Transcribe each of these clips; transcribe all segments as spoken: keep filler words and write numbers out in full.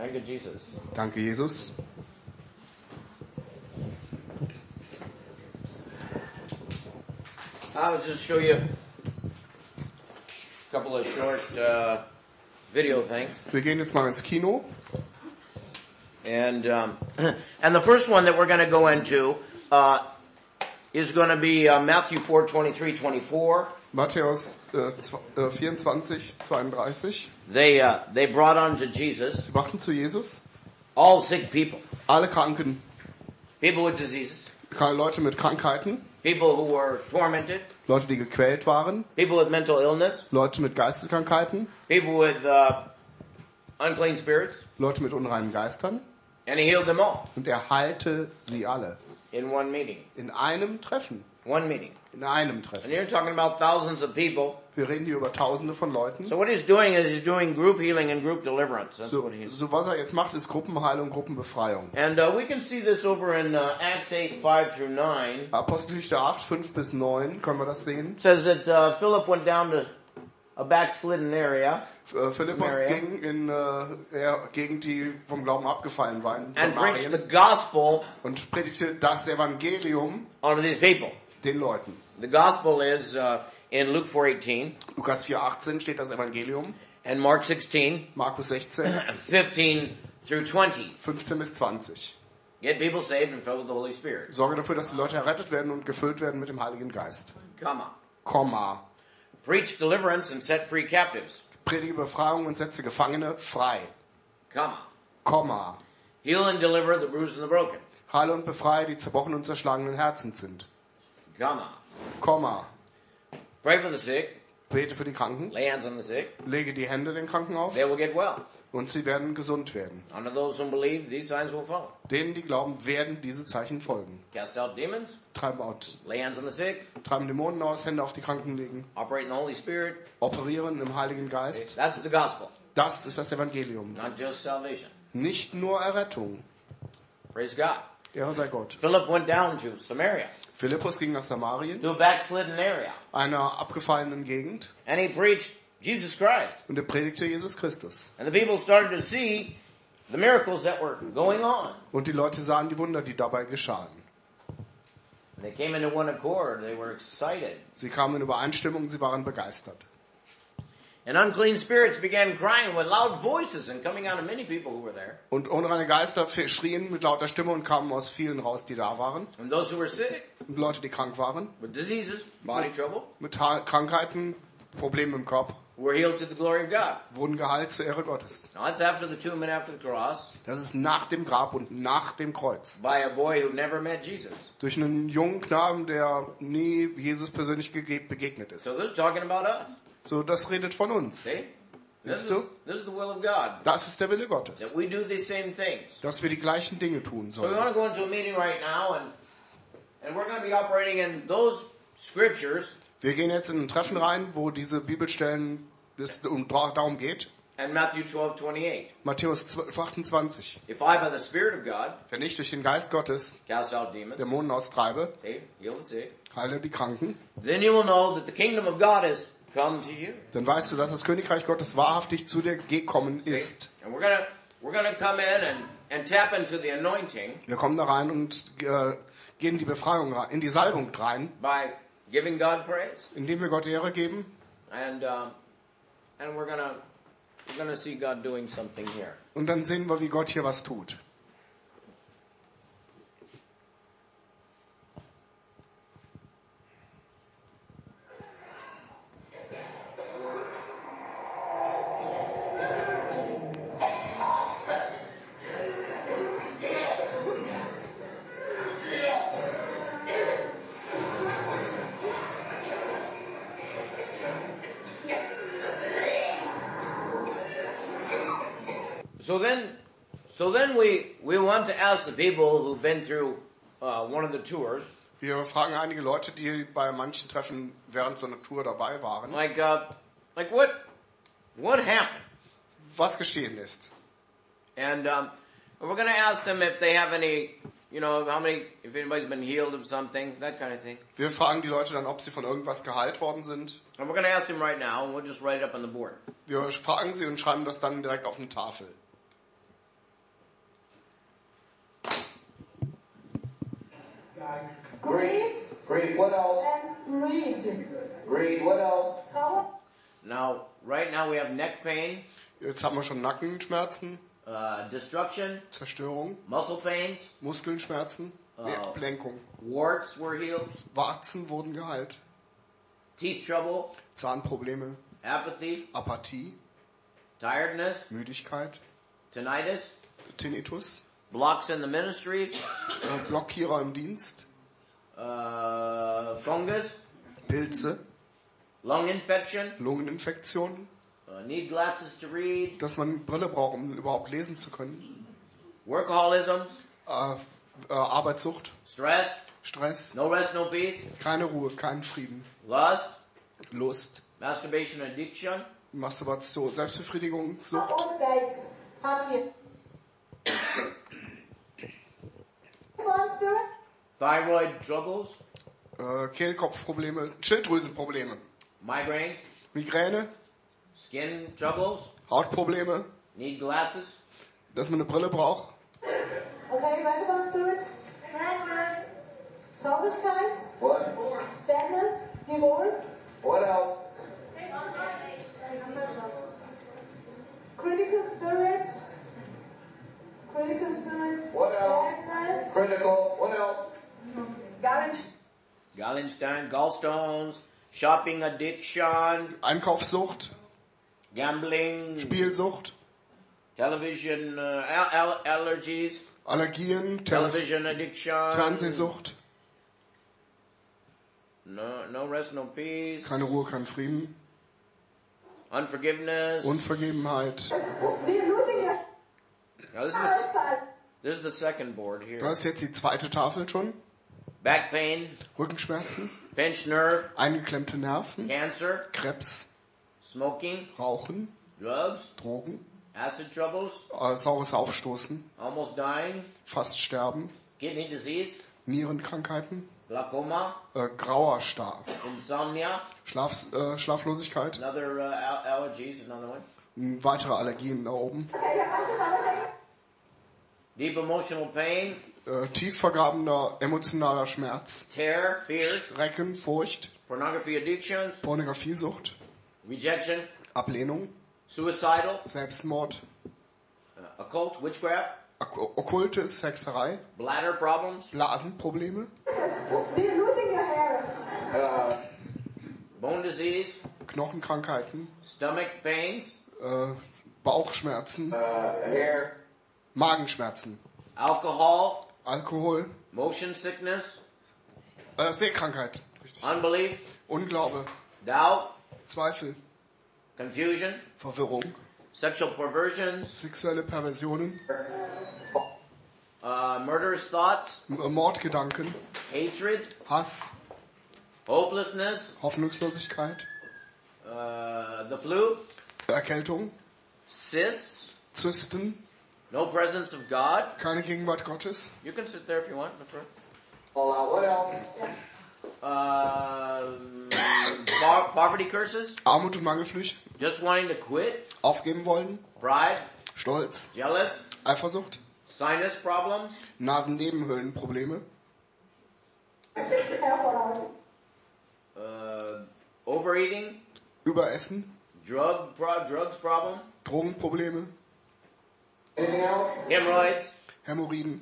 Danke, Jesus. Danke, Jesus. I'll just show you a couple of short uh, video things. Wir gehen jetzt mal ins Kino. And um, and the first one that we're going to go into uh, is going to be uh, Matthew four twenty-three twenty-four. Matthäus äh, vierundzwanzig zweiunddreißig. They uh, they brought unto Jesus Sie brachten zu Jesus all sick people, alle Kranken, people with diseases, Leute mit Krankheiten, people who were tormented, Leute, die gequält waren, people with mental illness, Leute mit Geisteskrankheiten, people with uh, unclean spirits, Leute mit unreinen Geistern. and he healed them all Und er heilte sie alle. in one meeting. In einem Treffen. One meeting. In einem And Treffen. you're talking about thousands of people. Wir reden hier über Tausende von Leuten. So what he's doing is he's doing group healing and group deliverance. That's So, what he's. so was er jetzt macht, ist Gruppenheilung, Gruppenbefreiung. And uh, we can see this over in uh, Acts eight five through nine. Apostelgeschichte acht, fünf bis neun, können wir das sehen. It says that uh, Philip went down to a backslidden area Äh, Philippus Samaria. ging in äh, er, gegen die vom Glauben abgefallen waren, and preached the Samarien, gospel und predigte das Evangelium unto these people. den Leuten. The gospel is uh, in Luke four eighteen Lukas vier achtzehn steht das Evangelium, and Mark sixteen Markus sechzehn, fifteen through twenty. fünfzehn bis zwanzig. Get people saved and filled with the Holy Spirit. Sorge dafür, dass die Leute errettet werden und gefüllt werden mit dem Heiligen Geist. Come on. Komma. Preach deliverance and set free captives. Predige Befreiung und setze Gefangene frei. Come on. Komma. Heal and deliver the bruised and the broken. Heile und befreie, die zerbrochenen und zerschlagenen Herzen sind. Come on. Komma. Pray for the sick. Bete für die Kranken. Lay hands on the sick. Lege die Hände den Kranken auf. They will get well. Und sie werden gesund werden. Unto those who believe, these signs will follow. Denen, die glauben, werden diese Zeichen folgen. Cast out demons. Treiben, out, Lay hands on the sick. treiben Dämonen aus, Hände auf die Kranken legen. Operate in the Holy Spirit. Operieren im Heiligen Geist. That's the gospel. Das ist das Evangelium. Not just salvation. Nicht nur Errettung. Praise God. Ehre sei Gott. Philip went down to Samaria, Philippus ging nach Samarien, to a backslidden area, einer abgefallenen Gegend, and he preached Jesus Christ. und er predigte Jesus Christus. And the people started to see the miracles that were going on. Und die Leute sahen die Wunder, die dabei geschahen. And they came into one accord. They were excited. Sie kamen in Übereinstimmung, sie waren begeistert. And unclean spirits began crying with loud voices and coming out of many people who were there. Und unreine Geister schrien mit lauter Stimme und kamen aus vielen raus, die da waren. And those who were sick Und Leute, die krank waren, with diseases, body trouble, mit ha- Krankheiten, Problemen im Kopf, were healed to the glory of God. wurden geheilt zur Ehre Gottes. Now that's after the tomb and after the cross Das ist nach dem Grab und nach dem Kreuz. by a boy who never met Jesus. Durch einen jungen Knaben, der nie Jesus persönlich gege- begegnet ist. So this is talking about us. So, das redet von uns. See? This Siehst is, du? this is the will of God. Das ist der Wille Gottes. That we do these same things. Dass wir die gleichen Dinge tun So we sollen. want to go into a meeting right now and and we're going to be operating in those scriptures Wir gehen jetzt in ein Treffen rein, wo diese Bibelstellen es um, darum geht. and Matthew twelve twenty-eight. Matthäus zwölf achtundzwanzig. If I by the Spirit of God Wenn ich durch den Geist Gottes cast out demons, Dämonen austreibe, okay, heal the sick, heile die Kranken, then you will know that the kingdom of God has come to you. dann weißt du, dass das Königreich Gottes wahrhaftig zu dir gekommen See? ist. And we're gonna we're gonna come in and and tap into the anointing Wir kommen da rein und äh, gehen die Befreiung rein, in die Salbung rein, by giving God praise, indem wir Gott Ehre geben. and um, and we're gonna we're gonna see God doing something here. Und dann sehen wir, wie Gott hier was tut. So then, so then we we want to ask the people who've been through uh, one of the tours, Wir fragen einige Leute, die bei manchen Treffen während so einer Tour dabei waren, like uh, like what what happened, was geschehen ist. and um, we're going to ask them if they have any, you know, how many, if anybody's been healed of something, that kind of thing. Wir fragen die Leute dann, ob sie von irgendwas geheilt worden sind. And we're going to ask them right now, and we'll just write it up on the board. Wir fragen sie und schreiben das dann direkt auf eine Tafel. Greed. Greed. What else? And greed. Greed. What else? Trauer. Now, right now we have neck pain, Jetzt haben wir schon Nackenschmerzen, uh, destruction, Zerstörung, muscle pains, Muskelschmerzen, nee, Oh. Ablenkung. warts were healed, Warzen wurden geheilt, teeth trouble, Zahnprobleme, apathy, Apathie, tiredness, Müdigkeit, tinnitus, Tinnitus, blocks in the ministry, äh, Blockierer im Dienst, uh, fungus, Pilze, lung infection, Lungeninfektionen, uh, need glasses to read, dass man Brille braucht, um überhaupt lesen zu können, workaholism, äh, äh, Arbeitssucht, stress, Stress, no rest, no peace, keine Ruhe, keinen Frieden, lust, Lust, masturbation addiction, Masturbation, Selbstbefriedigung, Sucht, Ohne Geiz. Habgier. Monster. thyroid troubles, äh, Kehlkopfprobleme, Schilddrüsenprobleme, migraines, Migräne, skin troubles, Hautprobleme, need glasses, dass man eine Brille braucht, Okay, weiter Spirit. Traurigkeit. What? Sadness. Divorce. What else? Critical spirits. Critical spirits. What else? Sadness. Critical. What else? Gallage. Gallenstein, gallstones, shopping addiction, Einkaufssucht, gambling, Spielsucht, television uh, al- al- allergies, Allergien, Tele television addiction, Fernsehsucht, no, no rest, no peace, keine Ruhe, kein Frieden, unforgiveness. Unvergebenheit. You're losing your Now this is the, eyesight. this is the second board here. Das ist jetzt die zweite Tafel schon. Back pain, Rückenschmerzen, pinched nerve, eingeklemmte Nerven, cancer, Krebs, smoking, Rauchen, drugs, Drogen, acid troubles, äh, saures Aufstoßen, almost dying, fast sterben, kidney disease, Nierenkrankheiten, glaucoma, äh, grauer Star, insomnia, Schlaf, äh, Schlaflosigkeit, another uh, al- allergies, another one. m, weitere Allergien da oben, Deep emotional pain, äh, tief vergrabener emotionaler Schmerz, terror, fears, Schrecken, Furcht, pornography addictions, Pornografiesucht, rejection, Ablehnung, suicidal, Selbstmord, uh, occult, witchcraft, ok okkultes, Hexerei, bladder problems, Blasenprobleme, You're losing your hair. Uh, bone disease, Knochenkrankheiten, stomach pains, äh, Bauchschmerzen, uh, hair. Magenschmerzen, alcohol, Alkohol, motion sickness, äh, Sehkrankheit, richtig. unbelief, Unglaube, doubt, Zweifel, confusion, Verwirrung, sexual perversions, sexuelle Perversionen, uh, murderous thoughts, M- Mordgedanken, hatred, Hass, hopelessness, Hoffnungslosigkeit, uh, the flu, Erkältung, cysts, Zysten, no presence of God. keine Gegenwart Gottes, You can sit there if you want, in the front. All out. What else? Um, po- poverty curses, Armut und Mangelflüche, just wanting to quit, aufgeben wollen, pride, Stolz, jealous, Eifersucht, sinus problems, Nasennebenhöhlenprobleme, uh, overeating, Überessen, drug pro- drugs problem, Drogenprobleme, Anything else? hemorrhoids, Hämorrhoiden,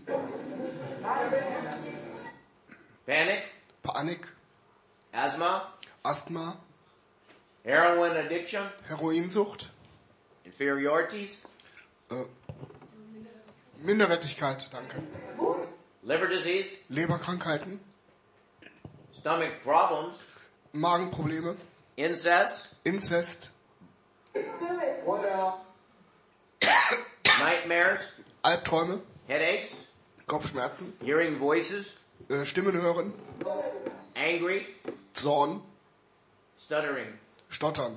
panic, Panik, asthma, Asthma, heroin addiction, Heroinsucht, inferiorities, äh, Minderwertigkeit, danke, liver disease, Leberkrankheiten, stomach problems, Magenprobleme, incest, Inzest, What else? nightmares, Albträume, headaches, Kopfschmerzen, hearing voices, äh, Stimmen hören, angry, Zorn, Stuttering. Stottern.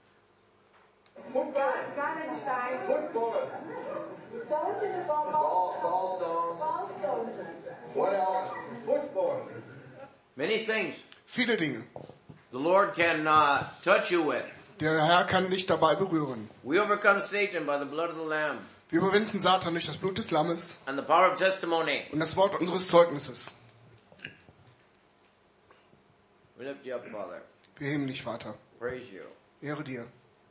Gallenstein. Football. Stones in the ball. Ball, ball stones. Ballstones. What else? Football. Many things Viele Dinge. the Lord can uh, touch you with. Der Herr kann dich dabei berühren. We overcome Satan by the blood of the Lamb Wir überwinden Satan durch das Blut des Lammes and the power of testimony. und das Wort unseres Zeugnisses. We lift you up, Father. Wir heben dich, Vater. Praise you. Ehre dir.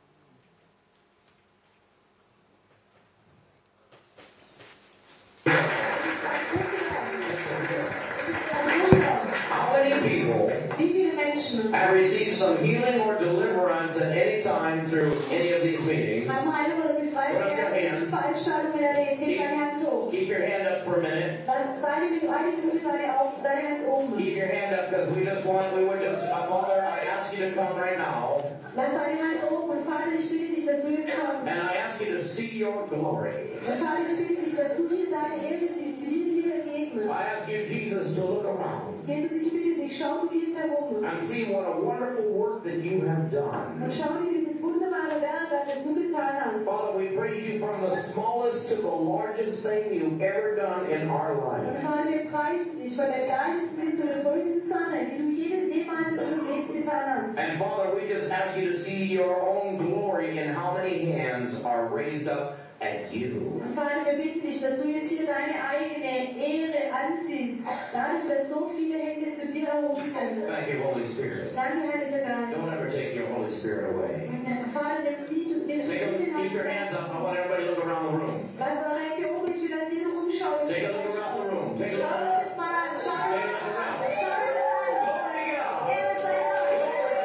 How many people Wie viele Menschen have received some healing or deliverance at any time through any of these meetings? haben Heilung oder Befreiung während dieser Veranstaltung erlebt? Heb deine Hand hoch. Keep your hand up for a minute. Lass eine Minute, eine Minute deine, auf, deine Hand oben. Keep your hand up because we just want, we would just, uh, Father, I ask you to come right now. Lass deine Hand oben und Vater, ich bitte dich, dass du jetzt kommst. And I ask you to see your glory. Und Vater, ich bitte dich, dass du hier deine Ehre siehst, die wir dir ergeben. I ask you, Jesus, to look around Jesus, ich bitte dich, schau du jetzt herum. and see what a wonderful work that you have done. Und schau dir dieses wunderbare Werk an, das du getan hast. Father, we praise you from the smallest to the largest thing you've ever done in our Und lives. Vater, wir preisen dich von der kleinsten bis zu der größten Sache, die du jedes jemals in unserem Leben getan hast. And Father, we just ask you to see your own glory in how many hands are raised up at you. Und Vater, wir bitten dich, dass du jetzt hier deine eigene Ehre anziehst, dadurch, dass so viele Hände zu dir erhoben sind. Thank you, Holy Spirit. Danke, Heiliger Geist. Don't ever take your Holy Spirit away. Und Vater, nimm die, nimm Take a, den keep your hands up. I want everybody to look around the room. Lass eure Hände oben, ich will, dass jeder rumschaut. Take a look around the room. Take a Schau look. uns mal an, schau uns mal an, schau uns mal an. Glory to God. Ehre sei Gott.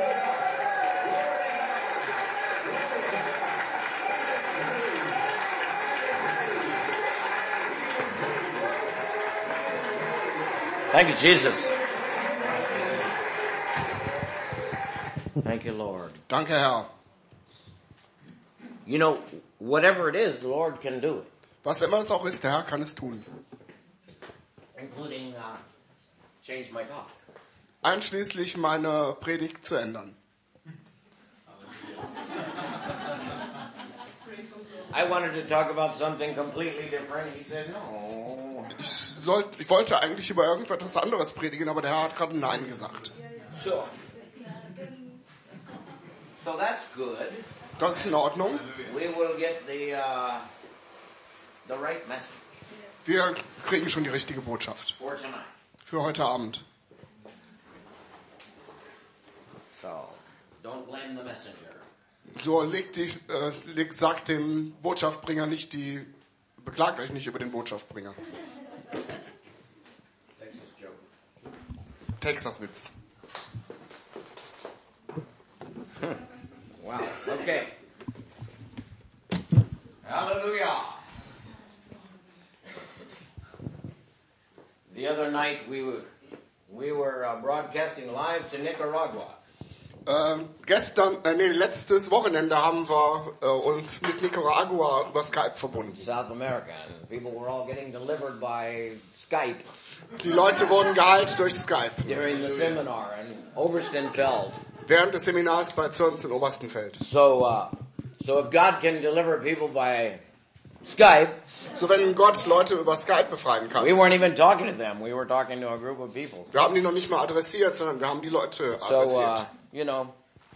Thank you, Jesus. Thank you, Lord. Danke, Herr. You know, whatever it is, the Lord can do it. Was immer es auch ist, der Herr kann es tun. Including uh, change my talk. Einschließlich meine Predigt zu ändern. I wanted to talk about something completely different. He said, no. Ich, sollt, ich wollte eigentlich über irgendetwas anderes predigen, aber der Herr hat gerade Nein gesagt. So, so that's good. Das ist in Ordnung. We will get the uh, the right message Wir kriegen schon die richtige Botschaft for tonight. für heute Abend. So, don't blame the messenger. So, legt dich, äh, legt, sagt dem Botschaftbringer nicht die, beklagt euch nicht über den Botschaftbringer. Texas joke. Texas-Witz. Wow. Okay. Hallelujah. The other night we were we were uh, broadcasting live to Nicaragua. Ähm, gestern, äh, nee, letztes Wochenende haben wir äh, uns mit Nicaragua über Skype verbunden. South America, and people were all getting delivered by Skype Die Leute wurden geheilt durch Skype. during the seminar in Oberstenfeld. Während des Seminars bei Zürns in Oberstenfeld. So, uh, so if God can deliver people by Skype, So, wenn Gott Leute über Skype befreien kann. we weren't even talking to them. We were talking to a group of people. Wir haben die noch nicht mal adressiert, sondern wir haben die Leute So, adressiert. uh, you know,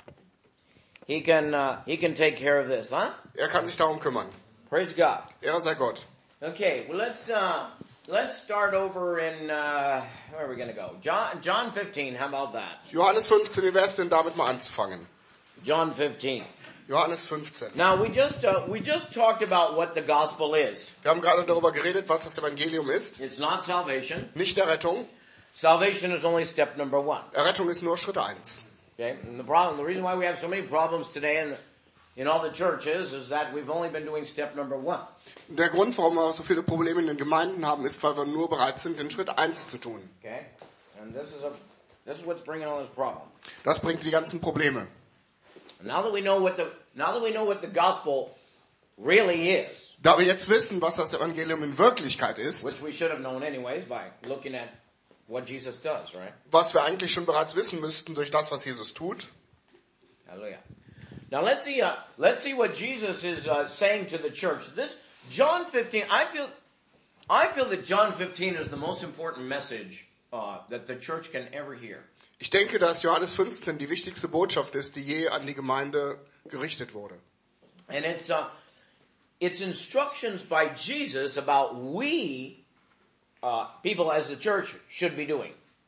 he can uh, he can take care of this, huh? Er kann sich darum kümmern. Praise God. Ehre sei Gott. Okay, well let's uh, let's start over in uh, where are we going to go? John John fifteen. How about that? Johannes fünfzehn, wie wär's denn damit mal anzufangen? John fifteen. Johannes fünfzehn. Now we just uh, we just talked about what the gospel is. Wir haben gerade darüber geredet, was das Evangelium ist. It's not salvation. Nicht Errettung. Salvation is only step number one. Errettung ist nur Schritt eins. Okay, and the problem, the reason why we have so many problems today in in all the churches is that we've only been doing step number one. Der Grund, warum wir so viele Probleme in den Gemeinden haben, ist, weil wir nur bereit sind, den Schritt eins zu tun. Okay, and this is a this is what's bringing all this problem. Das bringt die ganzen Probleme. Now that we know what the now that we know what the gospel really is, Da wir jetzt wissen, was das Evangelium in Wirklichkeit ist, which we should have known anyways by looking at what Jesus does, right? was wir eigentlich schon bereits wissen müssten durch das, was Jesus tut. Hallelujah. Now let's see. Uh, let's see what Jesus is uh, saying to the church. This John fifteen. I feel, I feel that John fifteen is the most important message uh, that the church can ever hear. Ich denke, dass Johannes fünfzehn die wichtigste Botschaft ist, die je an die Gemeinde gerichtet wurde. And it's uh, it's instructions by Jesus about we uh, people as the church should be doing.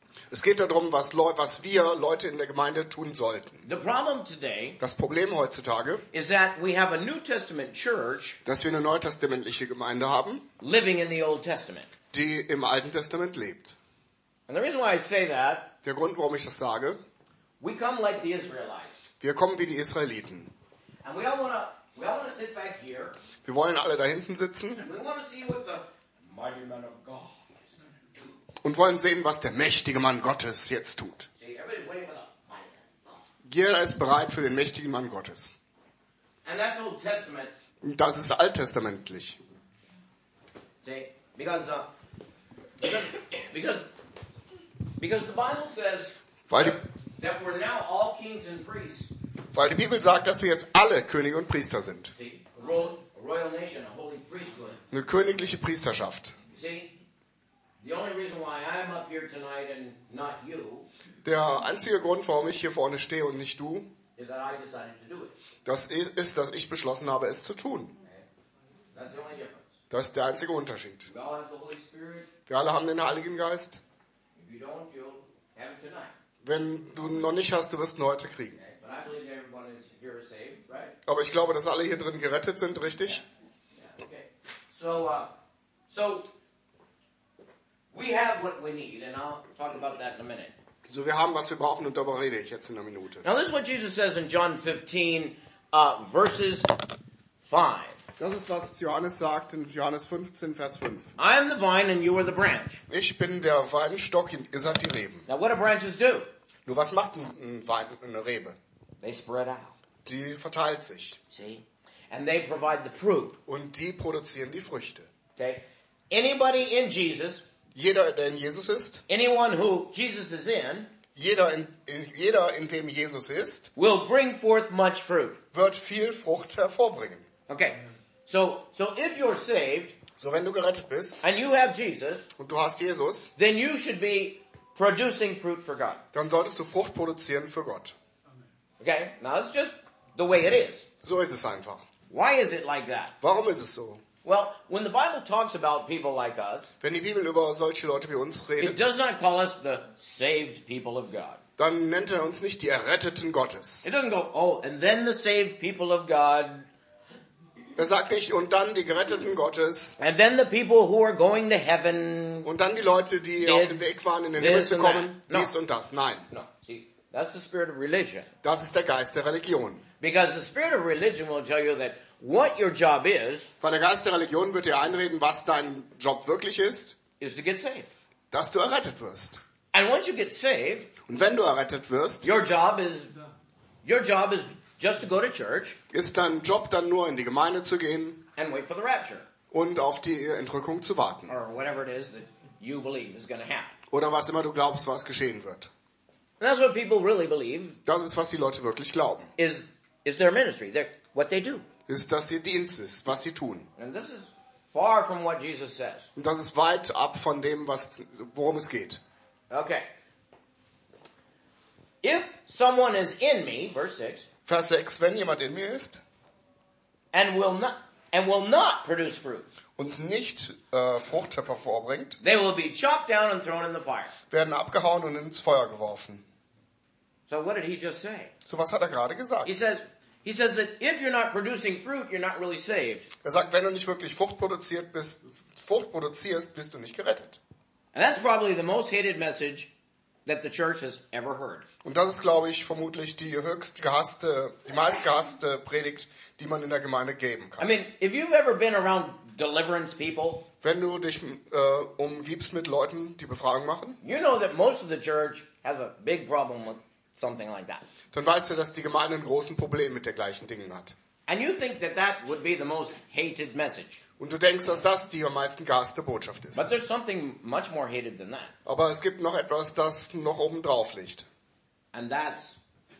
Es geht darum, was, Leu- was wir Leute in der Gemeinde tun sollten. The problem today Das Problem heutzutage, is that we have a New Testament church dass wir eine neutestamentliche Gemeinde haben, living in the Old Testament. die im Alten Testament lebt. And the reason why I say that, Der Grund, warum ich das sage, we come like the Israelites. wir kommen wie die Israeliten. And we all want to we all want to sit back here. Wir wollen alle da hinten sitzen And we want to see what the mighty man of God is going to do. und wollen sehen, was der mächtige Mann Gottes jetzt tut. See, everybody's waiting for the mighty man of God. Jeder ist bereit für den mächtigen Mann Gottes. And that's Old Testament. Und das ist alttestamentlich. See, because uh, because because because the Bible says Weil die, that we're now all kings and priests. weil die Bibel sagt, dass wir jetzt alle Könige und Priester sind. See, a royal, a royal nation, a holy priesthood. Eine königliche Priesterschaft. You see, the only reason why I'm up here tonight and not you Der einzige Grund, warum ich hier vorne stehe und nicht du, is that I decided to do it. das ist, dass ich beschlossen habe, es zu tun. That's the only difference. Das ist der einzige Unterschied. We all have the Holy Spirit. Wir alle haben den Heiligen Geist. If you don't, you'll have it tonight. Wenn du ihn noch nicht hast, du wirst ihn heute kriegen. Okay? But I believe everyone is here is saved, right? Aber ich glaube, dass alle hier drin gerettet sind, richtig? Yeah. Okay. So, uh, so we have what we need, and I'll talk about that in a minute. So, wir haben, was wir brauchen, und darüber rede ich jetzt in einer Minute. Now, this is what Jesus says in John fifteen, uh, verses five. Das ist, was Johannes sagt in Johannes fünfzehn, Vers fünf. I am the vine, and you are the branch. Ich bin der Weinstock, ihr seid die Reben. Now, what do branches do? Nur was macht ein Wein, eine Rebe? They spread out. Die verteilt sich. See, and they provide the fruit. Und die produzieren die Früchte. Okay, anybody in Jesus, Jeder, der in Jesus ist, anyone who Jesus is in, jeder in, in, jeder, in dem Jesus ist, will bring forth much fruit. wird viel Frucht hervorbringen. Okay, so so if you're saved So, wenn du gerettet bist and you have Jesus, und du hast Jesus, then you should be producing fruit for God. dann solltest du Frucht produzieren für Gott. Okay, now it's just the way it is. So ist es einfach. Why is it like that? Warum ist es so? Well, when the Bible talks about people like us, Wenn die Bibel über solche Leute wie uns it redet, does not call us the saved people of God. dann nennt er uns nicht die Erretteten Gottes. It doesn't go, oh, and then the saved people of God, Er sagt nicht, und dann die Geretteten Gottes, and then the people who are going to heaven. und dann die Leute, die This- auf dem Weg waren, in den Himmel this zu and kommen, that. No. dies und das. Nein, No, see, that's the spirit of religion. das ist der Geist der Religion. Because the spirit of religion will tell you that what your job is, Weil der Geist der Religion wird dir einreden, was dein Job wirklich ist, is to get saved. dass du errettet wirst. And once you get saved, Und wenn du errettet wirst, your job is, your job is just to go to church ist dein Job dann nur in die Gemeinde zu gehen and wait for the rapture. und auf die Entrückung zu warten. Or whatever it is that you believe is going to happen. Oder was immer du glaubst, was geschehen wird. And that's what people really believe Das ist, was die Leute wirklich glauben. is, is their ministry, their, what they do. Ist, dass ihr Dienst ist, was sie tun. And this is far from what Jesus says. Und das ist weit ab von dem, was, worum es geht. Okay. If someone is in me, verse six, Vers sechs, wenn jemand in mir ist and will not, and will not produce fruit, und nicht äh, Frucht hervorbringt, they will be chopped down and thrown in the fire. werden abgehauen und ins Feuer geworfen. So what did he just say? So was hat er gerade gesagt. He says, he says that if you're not producing fruit, you're not really saved. Er sagt, wenn du nicht wirklich Frucht produziert bist, Frucht produzierst, bist du nicht gerettet. And that's probably the most hated message that the church has ever heard. Und das ist, glaube ich, vermutlich die höchst gehasste, die meist gehasste Predigt, die man in der Gemeinde geben I kann. mean, if you've ever been around deliverance people, Wenn du dich äh, umgibst mit Leuten, die Befragung machen, you know that most of the church has a big problem with something like that. dann weißt du, dass die Gemeinde ein großes Problem mit der gleichen Dingen hat. And you think that that would be the most hated message. Und du denkst, dass das die am meisten gehasste Botschaft ist. But there's something much more hated than that. Aber es gibt noch etwas, das noch oben drauf liegt. And that's,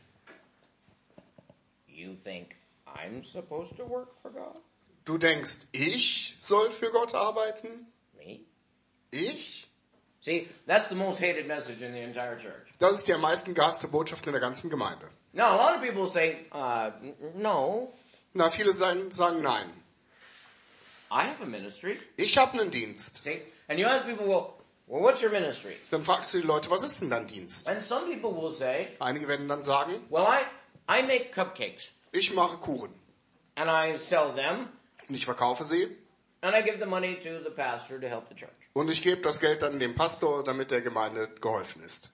you think I'm supposed to work for God? Du denkst, ich soll für Gott arbeiten? Me? Ich? See, that's the most hated message in the entire church. Das ist die am meisten gehasste Botschaft in der ganzen Gemeinde. Now, a lot of people say, uh, n- no, Na, viele sagen, sagen nein. I have a ministry. Ich habe einen Dienst. See? And you ask people, well, well, what's your ministry? Dann fragst du die Leute, was ist denn dein Dienst? And some people will say, Einige werden dann sagen, well, I, I make cupcakes ich mache Kuchen and I sell them und ich verkaufe sie and I give the money to the pastor to help the church. und ich gebe das Geld dann dem Pastor, damit der Gemeinde geholfen ist.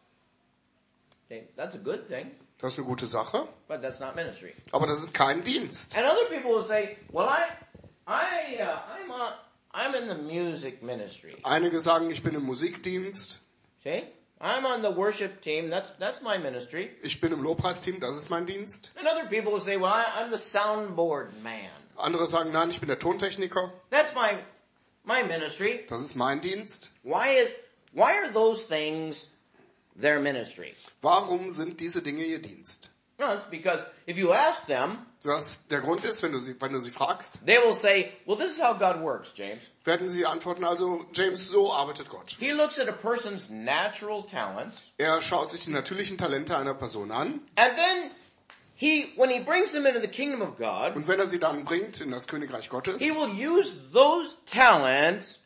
Okay, that's a good thing, Das ist eine gute Sache, but that's not ministry. aber das ist kein Dienst. And other people will say, well, I, I, uh, I'm, on, I'm in the music ministry. Einige sagen, ich bin im Musikdienst, See? I'm on the worship team. That's, that's my ministry. ich bin im Lobpreisteam, das ist mein Dienst. And other people will say, well, I, I'm the soundboard man. Andere sagen, nein, ich bin der Tontechniker, That's my, my ministry. das ist mein Dienst. Why is, why are those things their ministry? Warum sind diese Dinge ihr Dienst? No, it's because if you ask them, Was der Grund ist, wenn du sie, wenn du sie fragst, they will say, well, this is how God works, James. werden sie antworten, also James, so arbeitet Gott. He looks at a person's natural talents, Er schaut sich die natürlichen Talente einer Person an and then he, when he brings them into the kingdom of God, und wenn er sie dann bringt in das Königreich Gottes, he will use those talents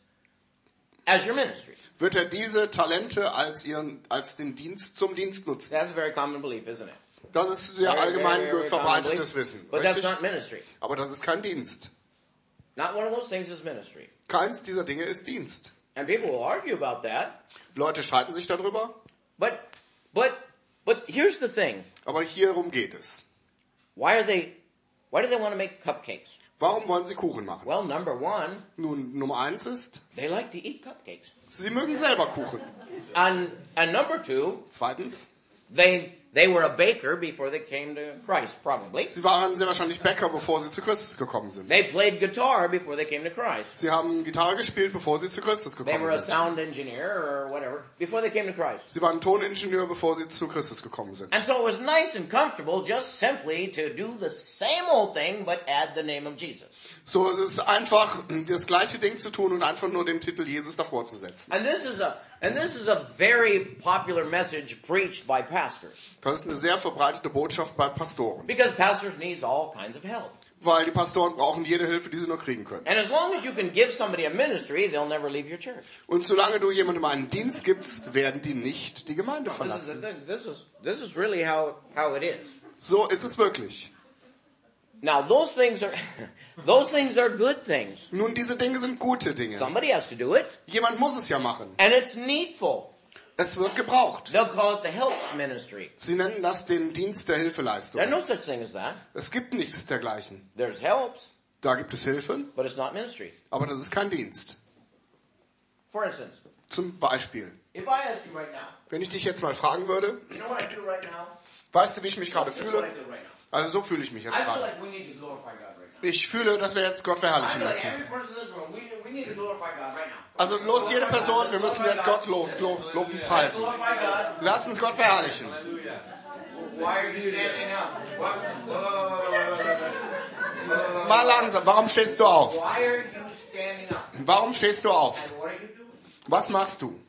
as your ministry. wird er diese Talente als ihren, als den Dienst zum Dienst nutzen. That's a very common belief, isn't it? Das ist sehr Very, allgemein very, very verbreitetes common Wissen. belief. But that's Richtig? not ministry. Aber das ist kein Dienst. Not one of those things is ministry. Keins dieser Dinge ist Dienst. And people will argue about that. Leute streiten sich darüber, But, but, but here's the thing. aber hierum geht es. Why are they, why do they want to make cupcakes? Warum wollen sie Kuchen machen? Well, number one, Nun, Nummer eins ist, they like to eat cupcakes. sie mögen selber Kuchen. And, and number two, Zweitens, they, they were a baker before they came to Christ, probably. sie waren sehr wahrscheinlich Bäcker, bevor sie zu Christus gekommen sind. They played guitar before they came to Christ. Sie haben Gitarre gespielt, bevor sie zu Christus They were gekommen a sind. sound engineer or whatever before they came to Christ. Sie waren Toningenieur, bevor sie zu Christus gekommen sind. And so it was nice and comfortable just simply to do the same old thing but add the name of Jesus. So, es ist einfach, das gleiche Ding zu tun und einfach nur den Titel Jesus davor zu setzen. And this is a and this is a very popular message preached by pastors. Das ist eine sehr verbreitete Botschaft bei Pastoren. Because pastors need all kinds of help. Weil die Pastoren brauchen jede Hilfe, die sie nur kriegen können. And as long as you can give somebody a ministry, they'll never leave your church. Und solange du jemandem einen Dienst gibst, werden die nicht die Gemeinde This is the verlassen. thing. This is this is really how how it is. So ist es wirklich. Now those things are those things are good things. Nun, diese Dinge sind gute Dinge. Somebody has to do it, Jemand muss es ja machen. and it's needful. Es wird gebraucht. They'll call it the helps ministry. Sie nennen das den Dienst der Hilfeleistung. There's no such thing as that. Es gibt nichts dergleichen. There's helps, Da gibt es Hilfen, but it's not ministry. aber das ist kein Dienst. For instance, Zum Beispiel, if I ask you right now, wenn ich dich jetzt mal fragen würde, you know what I feel right now? weißt du, wie ich mich gerade This is what I fühle? feel right now. Also so fühle ich mich jetzt I feel gerade. like we need to glorify God right now. Ich fühle, dass wir jetzt Gott I verherrlichen feel like müssen. every person in this room, we, we need to glorify God right now. Also los, jede Person, wir müssen jetzt Gott lob, lob, loben, preisen. Glorify God. Lass uns Gott verherrlichen. Why are you standing up? What? Whoa, whoa, whoa, whoa, whoa. Mal langsam, warum stehst du auf? Why are you standing up? Warum stehst du auf? And what are you doing? Was machst du?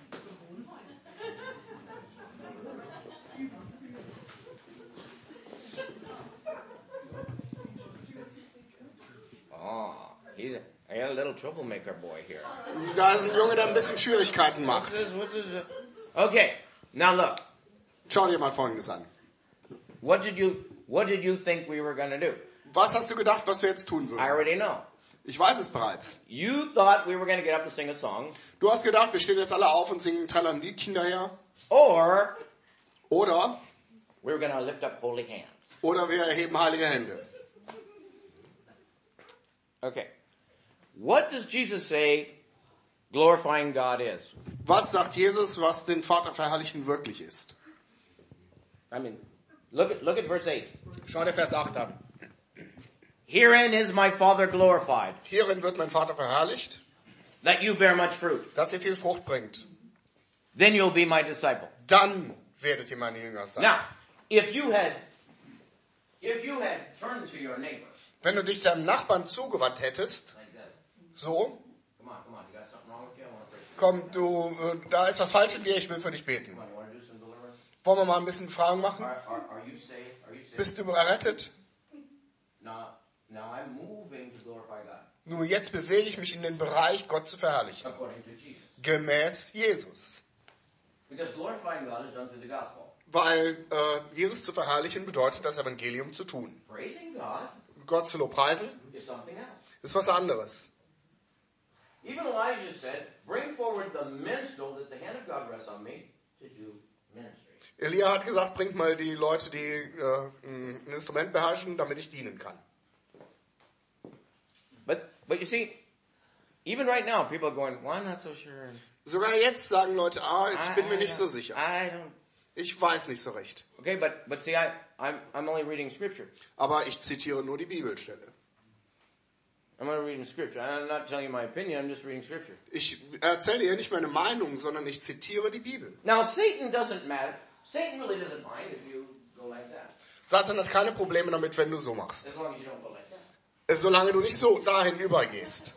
Oh, he's a, I got a little troublemaker boy here. Da ist ein Junge, der ein bisschen Schwierigkeiten What's macht. this, what's this? Okay, now look. Schau dir mal Folgendes an. What did you What did you think we were going to do? Was hast du gedacht, was wir jetzt tun I würden? already know. Ich weiß es bereits. You thought we were going to get up and sing a song, Du hast gedacht, wir stehen jetzt alle auf und singen trällern ein Liedchen daher. or Oder, we were going to lift up holy hands. oder wir erheben heilige Hände. Okay. What does Jesus say glorifying God is? Was sagt Jesus, was den Vater verherrlichen wirklich ist? I mean, look at look at verse eight. Schau dir Vers acht an. Herein is my Father glorified, Hierin wird mein Vater verherrlicht, that you bear much fruit. dass ihr viel Frucht bringt. Then you'll be my disciple. Dann werdet ihr meine Jünger sein. Now, if you had if you had turned to your neighbor, Wenn du dich deinem Nachbarn zugewandt hättest, like that. so, Come on, come on, you got something wrong with you? I want to pray. komm, du, äh, da ist was falsch in dir, ich will für dich beten. Come on, you want to do some deliverance? Wollen wir mal ein bisschen Fragen machen? Are, are, are you saved? Are you saved? Bist du errettet? Now, now I'm moving to glorify God Nun, jetzt bewege ich mich in den Bereich, Gott zu verherrlichen. according to Jesus. gemäß Jesus. Because glorifying God is done through the gospel. Weil äh, Jesus zu verherrlichen bedeutet, das Evangelium zu tun. Praising God Gott zu lobpreisen is something else. ist was anderes. Even Elijah said, bring forward the minstrel that the hand of God rests on me to do ministry. Elia hat gesagt, bringt mal die Leute, die äh, ein Instrument beherrschen, damit ich dienen kann. But, but you see, even right now, people are going, well, I'm not so sure. Sogar jetzt sagen Leute, ah, jetzt I- bin mir I nicht so don't- sicher. I don't. Ich weiß nicht so recht. Okay, but, but see, I, I'm, I'm only reading scripture. Aber ich zitiere nur die Bibelstelle. I'm only reading scripture. I'm not telling you my opinion, I'm just reading scripture. Ich erzähle hier nicht meine Meinung, sondern ich zitiere die Bibel. Now, Satan doesn't matter. Satan really doesn't mind if you go like that. Satan hat keine Probleme damit, wenn du so machst. As long as you don't go like that. Solange du nicht so dahin übergehst.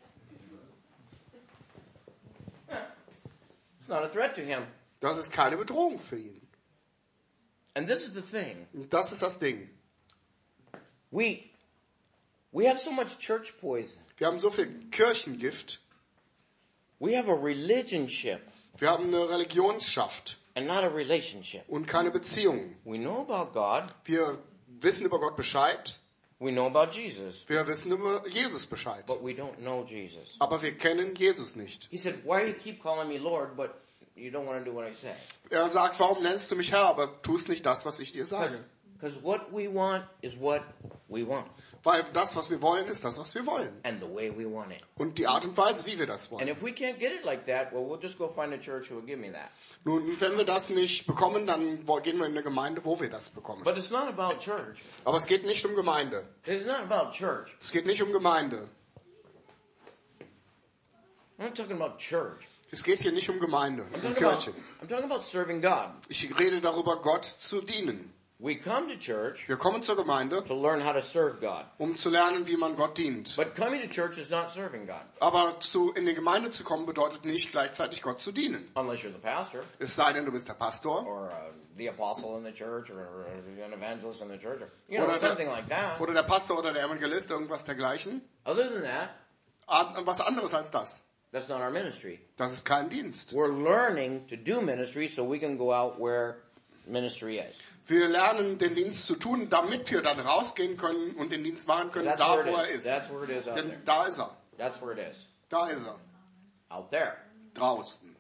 It's not a threat to him. Das ist keine Bedrohung für ihn. And this is the thing. Und das ist das Ding. We, we have so much church poison. Wir haben so viel Kirchengift. We have a religionship Wir haben eine Religionsschaft and not a relationship. und keine Beziehungen. We know about God. Wir wissen über Gott Bescheid. We know about Jesus. Wir wissen über Jesus Bescheid. But we don't know Jesus. Aber wir kennen Jesus nicht. He said, why do you keep calling me Lord, but you don't want to do what I say? Er sagt, warum nennst du mich Herr, aber tust nicht das, was ich dir sage? Because what we want is what we want. Weil das, was wir wollen, ist das, was wir wollen. And the way we want it. Und die Art und Weise, wie wir das And wollen. if we can't get it like that, well, we'll just go find a church who will give me that. Nun, wenn wir das nicht bekommen, dann wo- gehen wir in eine Gemeinde, wo wir das bekommen. But it's not about church. Aber es geht nicht um Gemeinde. It's not about church. Es geht nicht um Gemeinde. I'm not talking about church. Es geht hier nicht um Gemeinde, I'm um talking about, Kirche. I'm talking about serving God. Ich rede darüber, Gott zu dienen. We come to church Wir kommen zur Gemeinde, to learn how to serve God. um zu lernen, wie man Gott dient. But coming to church is not serving God. Aber zu, in die Gemeinde zu kommen, bedeutet nicht gleichzeitig Gott zu dienen. Unless you're the pastor, Es sei denn, du bist der Pastor or uh, the apostle in the church, or, or an evangelist in the church, or, you know, oder something der, like that. oder der Pastor oder der Evangelist, irgendwas dergleichen. Other than that, Art- Was anderes als das. that's not our ministry. Das ist kein Dienst. We're learning to do ministry so we can go out where ministry is. Wir lernen, den Dienst zu tun, damit wir dann rausgehen können und den Dienst machen können, That's da where wo er it is. ist. That's where it is out there. Denn da ist er. That's where it is. Da ist er. Out there. Draußen.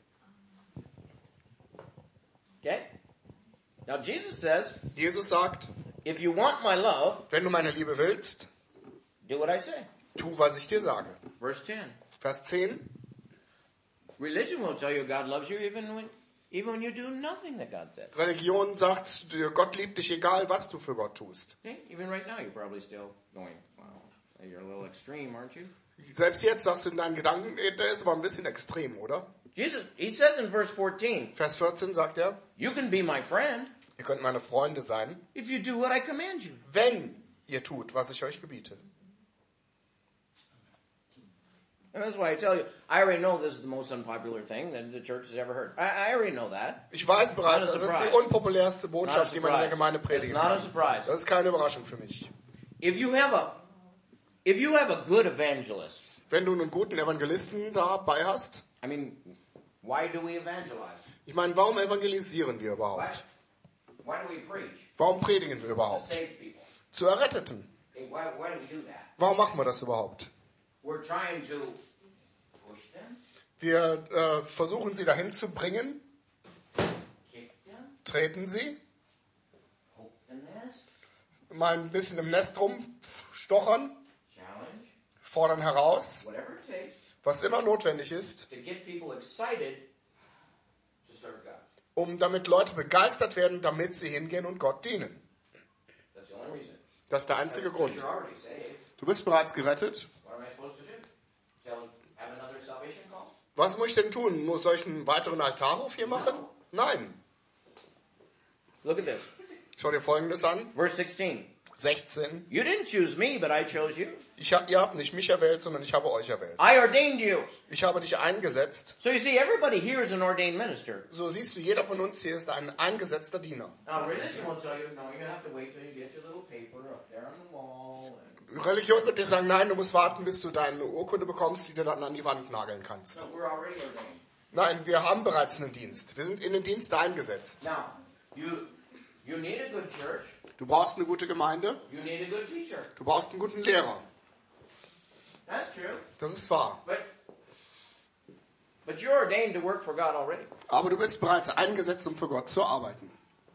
Okay? Now Jesus says, Jesus sagt, if you want my love, wenn du meine Liebe willst, do what I say. tu, was ich dir sage. Verse ten. Vers zehn. Religion will tell you God loves you even when, even when you do nothing that God said. Religion sagt dir, Gott liebt dich, egal was du für Gott tust. Okay? Even right now, you're probably still going, wow, you're a little extreme, aren't you? Selbst jetzt sagst du in deinen Gedanken, eh, der ist aber ein bisschen extrem, oder? Jesus, he says in verse fourteen, Vers vierzehn sagt er, you can be my friend ihr könnt meine Freunde sein, if you do what I command you. wenn ihr tut, was ich euch gebiete. And that's why I tell you, I already know this is the most unpopular thing that the church has ever heard. I, I already know that. Ich weiß bereits, Not a das ist die surprise. unpopulärste Not a Botschaft, die man in der surprise. Gemeinde It's predigen not a kann. surprise. Das ist keine Überraschung für mich. If you have a, if you have a good evangelist, Wenn du einen guten Evangelisten dabei hast, I mean, why do we evangelize? ich meine, warum evangelisieren wir Why, überhaupt? why do we preach? Warum predigen wir To überhaupt? save people. Zu Erretteten. Okay, why, why do we do that? Warum machen wir das überhaupt? We're trying to push them, Wir äh, versuchen sie dahin zu bringen, kick them, treten sie, poke the nest, mal ein bisschen im Nest rumstochern, challenge, fordern heraus, whatever it takes was immer notwendig ist, to get people excited to serve God. um damit Leute begeistert werden, damit sie hingehen und Gott dienen. That's the only reason. Das ist der einzige Because Grund. you're already saved. Du bist bereits gerettet. What am I supposed to do? Tell, have another salvation call? Was muss ich denn tun? Muss ich einen weiteren Altarruf hier machen? Nein. Look at this. Schau dir Folgendes an. Verse sixteen. sechzehn. You didn't choose me, but I chose you. Ich hab, ihr habt nicht mich erwählt, sondern ich habe euch erwählt. I ordained you. Ich habe dich eingesetzt. So you see, everybody here is an ordained minister. So siehst du, jeder von uns hier ist ein eingesetzter Diener. Now, religion will tell you, no, you have to wait till you get your little paper up there on the wall. And, Religion wird dir sagen, nein, du musst warten, bis du deine Urkunde bekommst, die du dann an die Wand nageln kannst. no, we're already ordained. Nein, wir haben bereits einen Dienst. Wir sind in den Dienst eingesetzt. Now, you you need a good church. Du brauchst eine gute Gemeinde. You need a good teacher. Du brauchst einen guten Lehrer. That's true. Das ist wahr. But but you're ordained to work for God already. Aber du bist bereits eingesetzt, um für Gott zu arbeiten.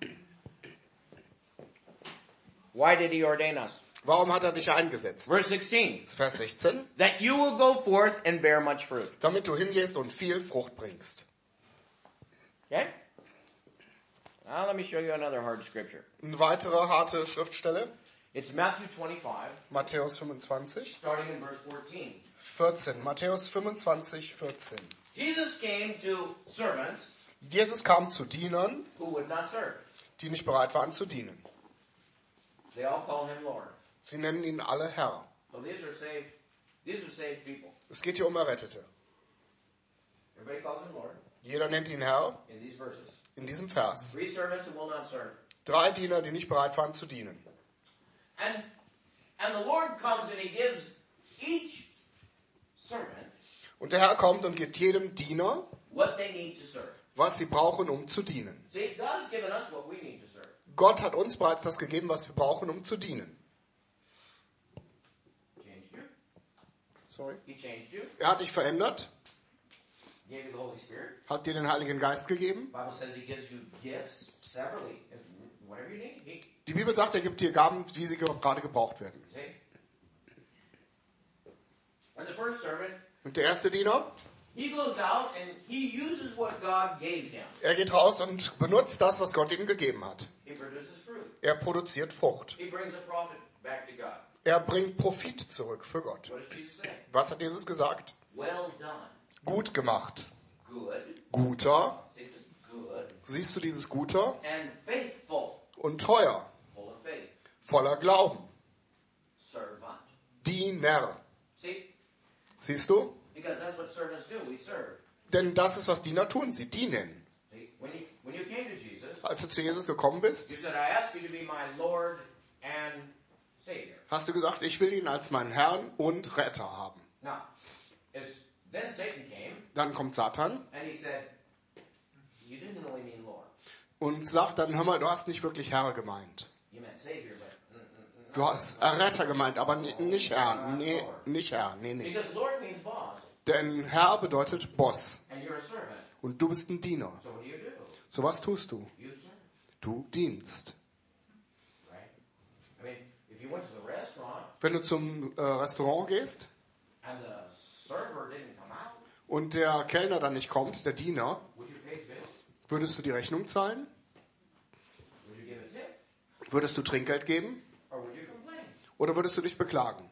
Why did he ordain us? Warum hat er dich eingesetzt? Verse sixteen. Vers sechzehn. That you will go forth and bear much fruit. Damit du hingehst und viel Frucht bringst. Okay? Now let me show you another hard scripture. Eine weitere harte Schriftstelle. It's Matthew twenty-five, Matthäus fünfundzwanzig, starting in verse fourteen. vierzehn. Matthäus fünfundzwanzig, vierzehn. Jesus came to servants Jesus kam zu Dienern, who would not serve. die nicht bereit waren zu dienen. They all call him Lord. Sie nennen ihn alle Herr. So these are saved, these are saved people. Es geht hier um Errettete. Everybody calls him Lord Jeder nennt ihn Herr in these verses. in diesem Vers. Three servants who will not serve. Drei Diener, die nicht bereit waren zu dienen. And and the Lord comes and he gives each servant Und der Herr kommt und gibt jedem Diener, what they need to serve. was sie brauchen, um zu dienen. See, God has given us what we need to serve. Gott hat uns bereits das gegeben, was wir brauchen, um zu dienen. Changed you. Sorry. He changed you. Er hat dich verändert, Gave you the Holy Spirit. hat dir den Heiligen Geist gegeben. The Bible says he gives you gifts severally, whatever you need. He, Die Bibel sagt, er gibt dir Gaben, wie sie gerade gebraucht werden. see? And the first servant, Und der erste Diener, he goes out and he uses what God gave him. er geht raus und benutzt das, was Gott ihm gegeben hat. He produces fruit. Er produziert Frucht. He brings a profit back to God. Er bringt Profit zurück für Gott. What does Jesus say? Was hat Jesus gesagt? Well done. Gut gemacht. Good. Guter. See, this is good. Siehst du dieses Guter? And faithful. Und treuer. Full of faith. Voller Glauben. Servant. Diener. See? Siehst du? Because that's what servants do. We serve. Denn das ist, was Diener tun. Sie dienen. See? When you, when you came to Jesus, Als du zu Jesus gekommen bist, you said, I ask you to be my Lord and Savior. hast du gesagt, ich will ihn als meinen Herrn und Retter haben. Now, as then Satan came Dann kommt Satan and he said, you didn't really mean Lord. und sagt dann, hör mal, du hast nicht wirklich Herr gemeint. You meant Savior, but mm, mm, mm, Du hast Retter gemeint, aber ni- nicht Herr. Nee, nicht Herr. Nee, nee. because Lord means boss Denn Herr bedeutet Boss. and you're a servant. Und du bist ein Diener. So what do you do? So was tust du? You serve, Du dienst. right? I mean, if you went to the restaurant Wenn du zum äh, Restaurant gehst and the server didn't come out, und der Kellner dann nicht kommt, der Diener, would you pay the bill? würdest du die Rechnung zahlen? Would you give a tip? Würdest du Trinkgeld geben? Or would you complain? Oder würdest du dich beklagen?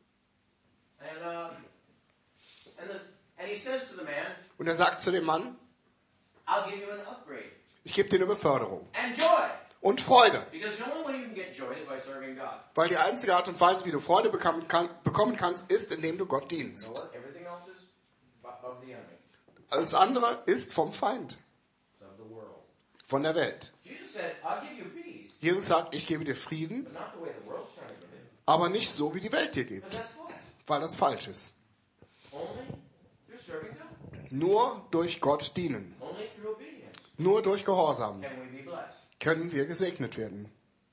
And uh, and the and he says to the man, Und er sagt zu dem Mann, I'll give you an upgrade ich gebe dir eine Beförderung and joy. und Freude. Because the only way you can get joy is by serving God. Weil die einzige Art und Weise, wie du Freude bekommen, kann, bekommen kannst, ist, indem du Gott You dienst. know what? Everything else is bu- of the enemy, Alles andere ist vom Feind, it's of the world. von der Welt. Jesus said, I'll give you peace, Jesus sagt, ich gebe dir Frieden, but not the way the world's trying to give it. aber nicht so, wie die Welt dir gibt, Because that's false. weil das falsch ist. Only through serving God. Nur durch Gott dienen, Only through obedience nur durch Gehorsam can we be blessed. können wir gesegnet werden.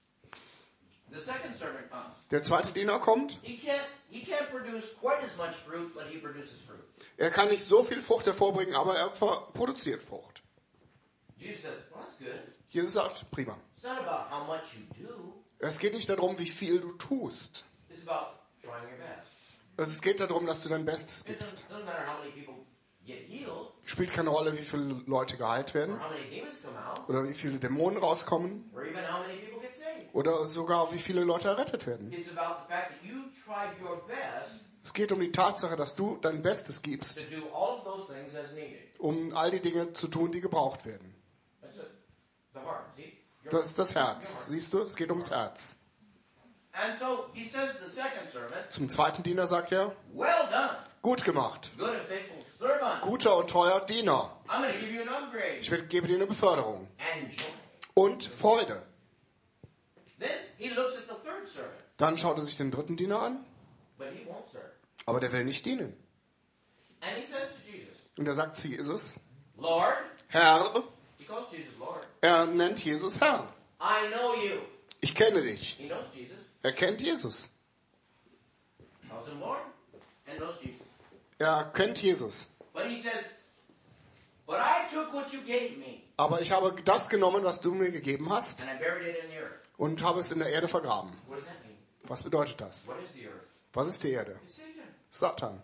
The second servant comes. Der zweite Diener kommt, He can't he can't produce quite as much fruit, but he produces fruit. er kann nicht so viel Frucht hervorbringen, aber er ver- produziert Frucht. Jesus says, well, that's good. Jesus sagt, prima. It's not about how much you do. Es geht nicht darum, wie viel du tust. It's about trying your best. Also es geht darum, dass du dein Bestes It gibst. doesn't, doesn't matter how many people get healed Spielt keine Rolle, wie viele Leute geheilt or werden how many demons come out oder wie viele Dämonen rauskommen or even how many people get saved. oder sogar wie viele Leute errettet werden. It's about the fact that you tried your best Es geht um die Tatsache, dass du dein Bestes to gibst, do all of those things as needed. um all die Dinge zu tun, die gebraucht werden. That's it. The heart. See? Your- Das ist das your Herz. heart. Siehst du, es geht ums Herz. And so he says to the second servant, Zum zweiten Diener sagt er, well done, gut gemacht, good and faithful servant. guter und treuer Diener. I'm going to give you an upgrade Ich will- gebe dir eine Beförderung and joy. und Freude. Then he looks at the third servant, Dann schaut er sich den dritten Diener an, but he won't serve. aber der will nicht dienen. And he says to Jesus, Und er sagt zu Jesus, Lord. Herr. He calls Jesus Lord. Er nennt Jesus Herr. I know you. Ich kenne dich. He knows Jesus. Er kennt Jesus. Calls him Lord and knows Jesus. Er kennt Jesus. But he says, but I took what you gave me Aber ich habe das genommen, was du mir gegeben hast, and I buried it in the earth. und habe es in der Erde vergraben. What does that mean? Was bedeutet das? What is the earth? Was ist die Erde? It's Satan. Satan.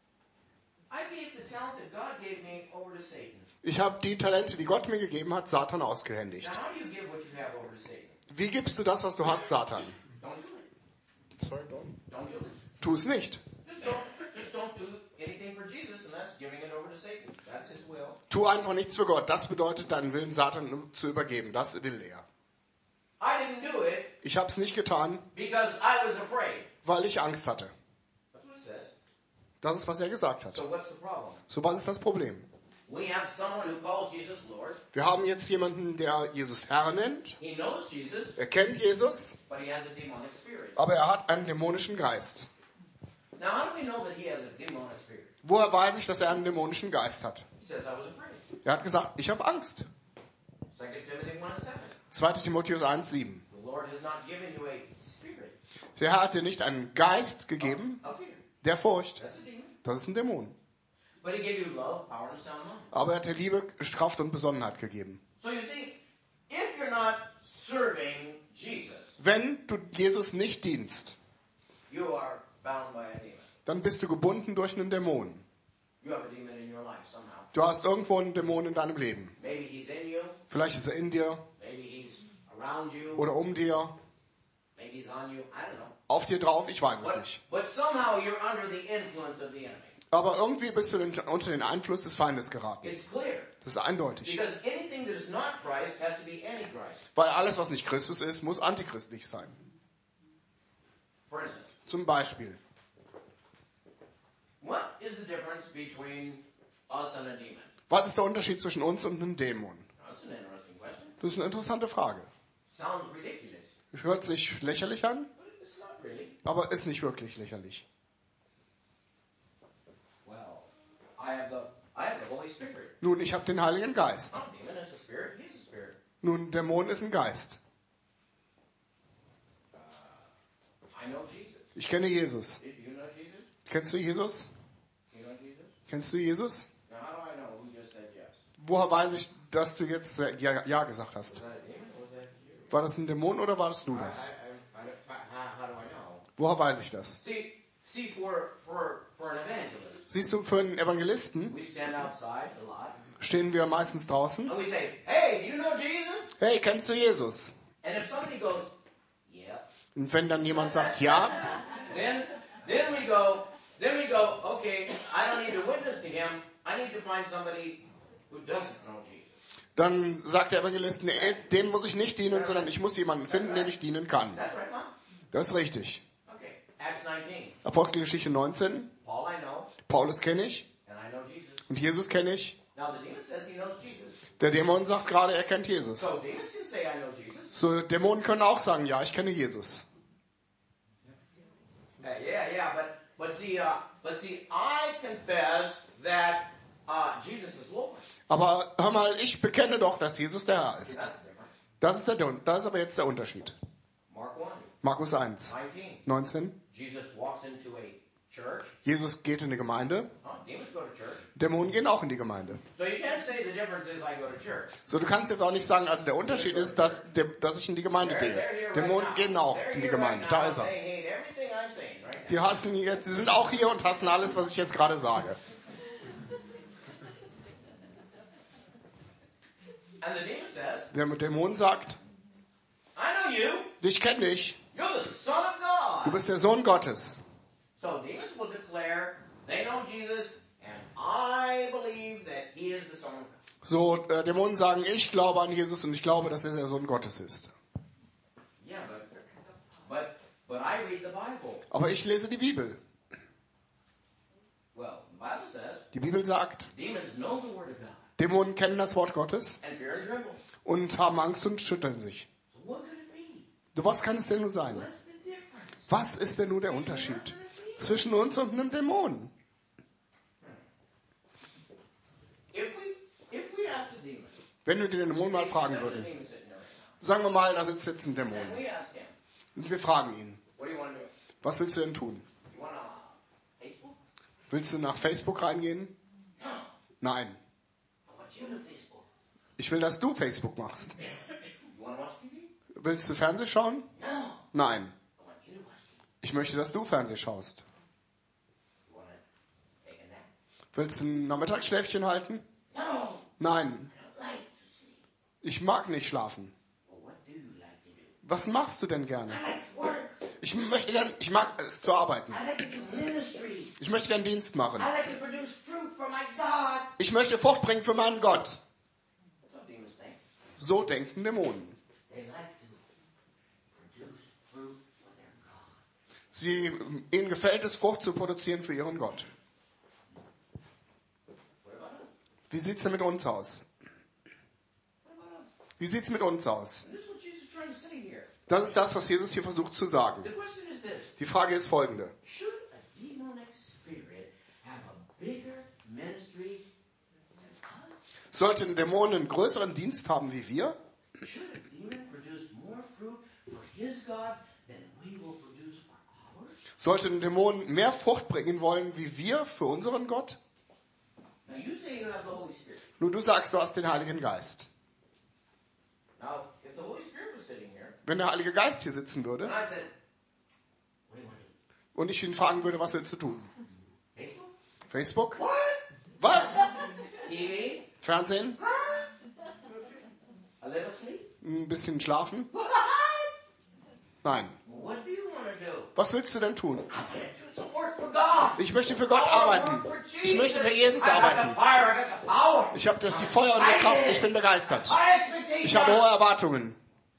I gave the talent that God gave me over to Satan. Ich habe die Talente, die Gott mir gegeben hat, Satan ausgehändigt. Now how do you give what you have over to Satan? Wie gibst du das, was du hast, Satan? Don't do it. Sorry, don't. Don't do it. Tu es nicht. Just don't, just don't do anything for Jesus, and that's giving it over to Satan. That's his will. Tu einfach nichts für Gott. Das bedeutet, deinen Willen Satan zu übergeben. Das will er. I didn't do it Ich habe es nicht getan, because I was afraid. weil ich Angst hatte. That's what it says. Das ist, was er gesagt hat. So what's the problem? So, was ist das Problem? We have someone who calls Jesus Lord. Wir haben jetzt jemanden, der Jesus Herr nennt. He knows Jesus, Er kennt Jesus, but he has a demonic spirit. aber er hat einen dämonischen Geist. Now how do we know that he has a demonic spirit? Woher weiß ich, dass er einen dämonischen Geist hat? He says, I was afraid. Er hat gesagt, ich habe Angst. Second Timothy one seven. zweiter Timotheus eins sieben. The Lord has not given you a spirit Der Herr hat dir nicht einen Geist gegeben, of fear. der Furcht. That's a demon. Das ist ein Dämon. But he gave you love, power, and a sound mind. Aber er hat dir Liebe, Kraft und Besonnenheit gegeben. So you see, if you're not serving Jesus, Wenn du Jesus nicht dienst, you are bound by a demon. dann bist du gebunden durch einen Dämon. You have a demon in your life somehow. Du hast irgendwo einen Dämon in deinem Leben. Maybe he's in you, Vielleicht ist er in dir maybe he's around you, oder um dir, maybe he's on you, I don't know. auf dir drauf, ich weiß es But, nicht. but somehow you're under the influence of the enemy. Aber irgendwie bist du den, unter den Einfluss des Feindes geraten. It's clear. Das ist eindeutig. Because anything that is not Christ has to be antichrist. Weil alles, was nicht Christus ist, muss antichristlich sein. For instance, Zum Beispiel. what is the difference between us and a demon? Was ist der Unterschied zwischen uns und einem Dämon? That's an interesting question. Das ist eine interessante Frage. Sounds ridiculous, Hört sich lächerlich an, but it's not really. aber ist nicht wirklich lächerlich. Well, I have the I have the Holy Spirit. Nun, ich habe den Heiligen Geist. Oh, demon is a spirit. He's a spirit. Nun, Dämon ist ein Geist. I know Jesus. Ich kenne Jesus. Do you know Jesus? Kennst du Jesus? You know Jesus? Kennst du Jesus? Now, how do I know who just said yes? Woher weiß ich, dass du jetzt äh, ja, ja gesagt hast? Was that a demon or was that you? War das ein Dämon oder warst du I, I, das? I, I, how, how do I know? Woher weiß ich das? See, see, for for for an evangelist, Siehst du, für einen Evangelisten we stand outside a lot, stehen wir meistens draußen. and we say, "Hey, do you know Jesus?" Hey, kennst du Jesus? And if somebody goes, "Yeah," Und wenn dann jemand sagt, ja, then then we go, then we go, "Okay, I don't need to witness to him. I need to find somebody who doesn't know Jesus." dann sagt der Evangelist, nee, dem muss ich nicht dienen, sondern ich muss jemanden finden, dem ich dienen kann. That's right, Mom. Das ist richtig. Okay, Acts nineteen. Apostelgeschichte neunzehn, Paul I know, Paulus kenne ich and I know Jesus. und Jesus kenne ich. Now the demon says he knows Jesus. Der Dämon sagt gerade, er kennt Jesus. So demons can say I know Jesus. So, Dämonen können auch sagen, ja, ich kenne Jesus. Uh, yeah, yeah, but but see, uh, but see, I confess that uh, Jesus is Lord. Aber hör mal, ich bekenne doch, dass Jesus der Herr ist. That's different. Das ist, der, das ist aber jetzt der Unterschied. Mark one, Markus eins, nineteen. neunzehn. Jesus walks into a church. Jesus geht in die Gemeinde. Oh, demons go to church. Dämonen gehen auch in die Gemeinde. So you can't say the difference is I go to church. So, du kannst jetzt auch nicht sagen, also der Unterschied ist, dass, dass ich in die Gemeinde They're, gehe. they're here right Dämonen now. gehen auch They're in die here Gemeinde. right Da now. ist er. They hate everything I'm saying right now. Die hassen jetzt, sie sind auch hier und hassen alles, was ich jetzt gerade sage. And the demon says, Der Dämon sagt, I know you. dich kenne ich, You're the Son of du God. bist der Sohn Gottes. So demons will declare they know Jesus, and I believe that he is the Son of God. So, äh, Dämonen sagen, ich glaube an Jesus und ich glaube, dass er der Sohn Gottes ist. Yeah, but but but I read the Bible. Aber ich lese die Bibel. Well, the Bible says Die Bibel sagt, demons know the Word of God Dämonen kennen das Wort Gottes and fear and tremble. und haben Angst und schütteln sich. So what could it be? So, was kann es denn nur sein? What's the difference? Was ist denn nur der Unterschied zwischen uns und einem Dämon? If we if Wenn wir den Dämon mal fragen There's a würden. demon sitting there. Sagen wir mal, da sitzt jetzt ein Dämon. And we ask him, Und wir fragen ihn, what do you want to do? was willst du denn tun? You want to Facebook? Willst du nach Facebook reingehen? Nein. I want you to Facebook. Ich will, dass du Facebook machst. You want to watch T V? Willst du Fernsehen schauen? No. Nein. I want you to watch T V. Ich möchte, dass du Fernsehen schaust. You want to take a nap? Willst du ein Nachmittagsschläfchen halten? No. Nein. I don't like to sleep. Ich mag nicht schlafen. Well, what do you like to do? Was machst du denn gerne? I like to work. Ich möchte gern, ich mag es zu arbeiten. I like to do ministry. Ich möchte gern Dienst machen. I like to produce fruit for my God. Ich möchte Frucht bringen für meinen Gott. That's how demons think. So denken Dämonen. They like to produce fruit for their God. Sie, ihnen gefällt es, Frucht zu produzieren für ihren Gott. What about us? Wie sieht's denn mit uns aus? What about us? Wie sieht's mit uns aus? And this is what Jesus is trying to say here. Das ist das, was Jesus hier versucht zu sagen. The question is this. Die Frage ist folgende. Should a demonic spirit have a bigger ministry than us? Sollte ein Dämon einen größeren Dienst haben wie wir? Should a demon produce more fruit for his God than we will produce for ours? Sollte ein Dämon mehr Frucht bringen wollen wie wir für unseren Gott? Now you say you have the Holy Spirit. Nur du sagst, du hast den Heiligen Geist. Now, if the Holy Spirit was sitting here, Wenn der Heilige Geist hier sitzen and würde I said, what do you want to do? und ich ihn fragen würde, was willst du tun? Facebook? Facebook? What? Was? T V? Fernsehen? A little sleep? Ein bisschen schlafen? What? Nein. What do you want to do? Was willst du denn tun? I want to do some work for God. Ich möchte für Gott I wanna arbeiten. work for Ich möchte für Jesus I got the arbeiten. fire, I got the power. Ich habe das die Feuer und die Kraft. Ich bin begeistert. My expectation. Ich habe hohe Erwartungen.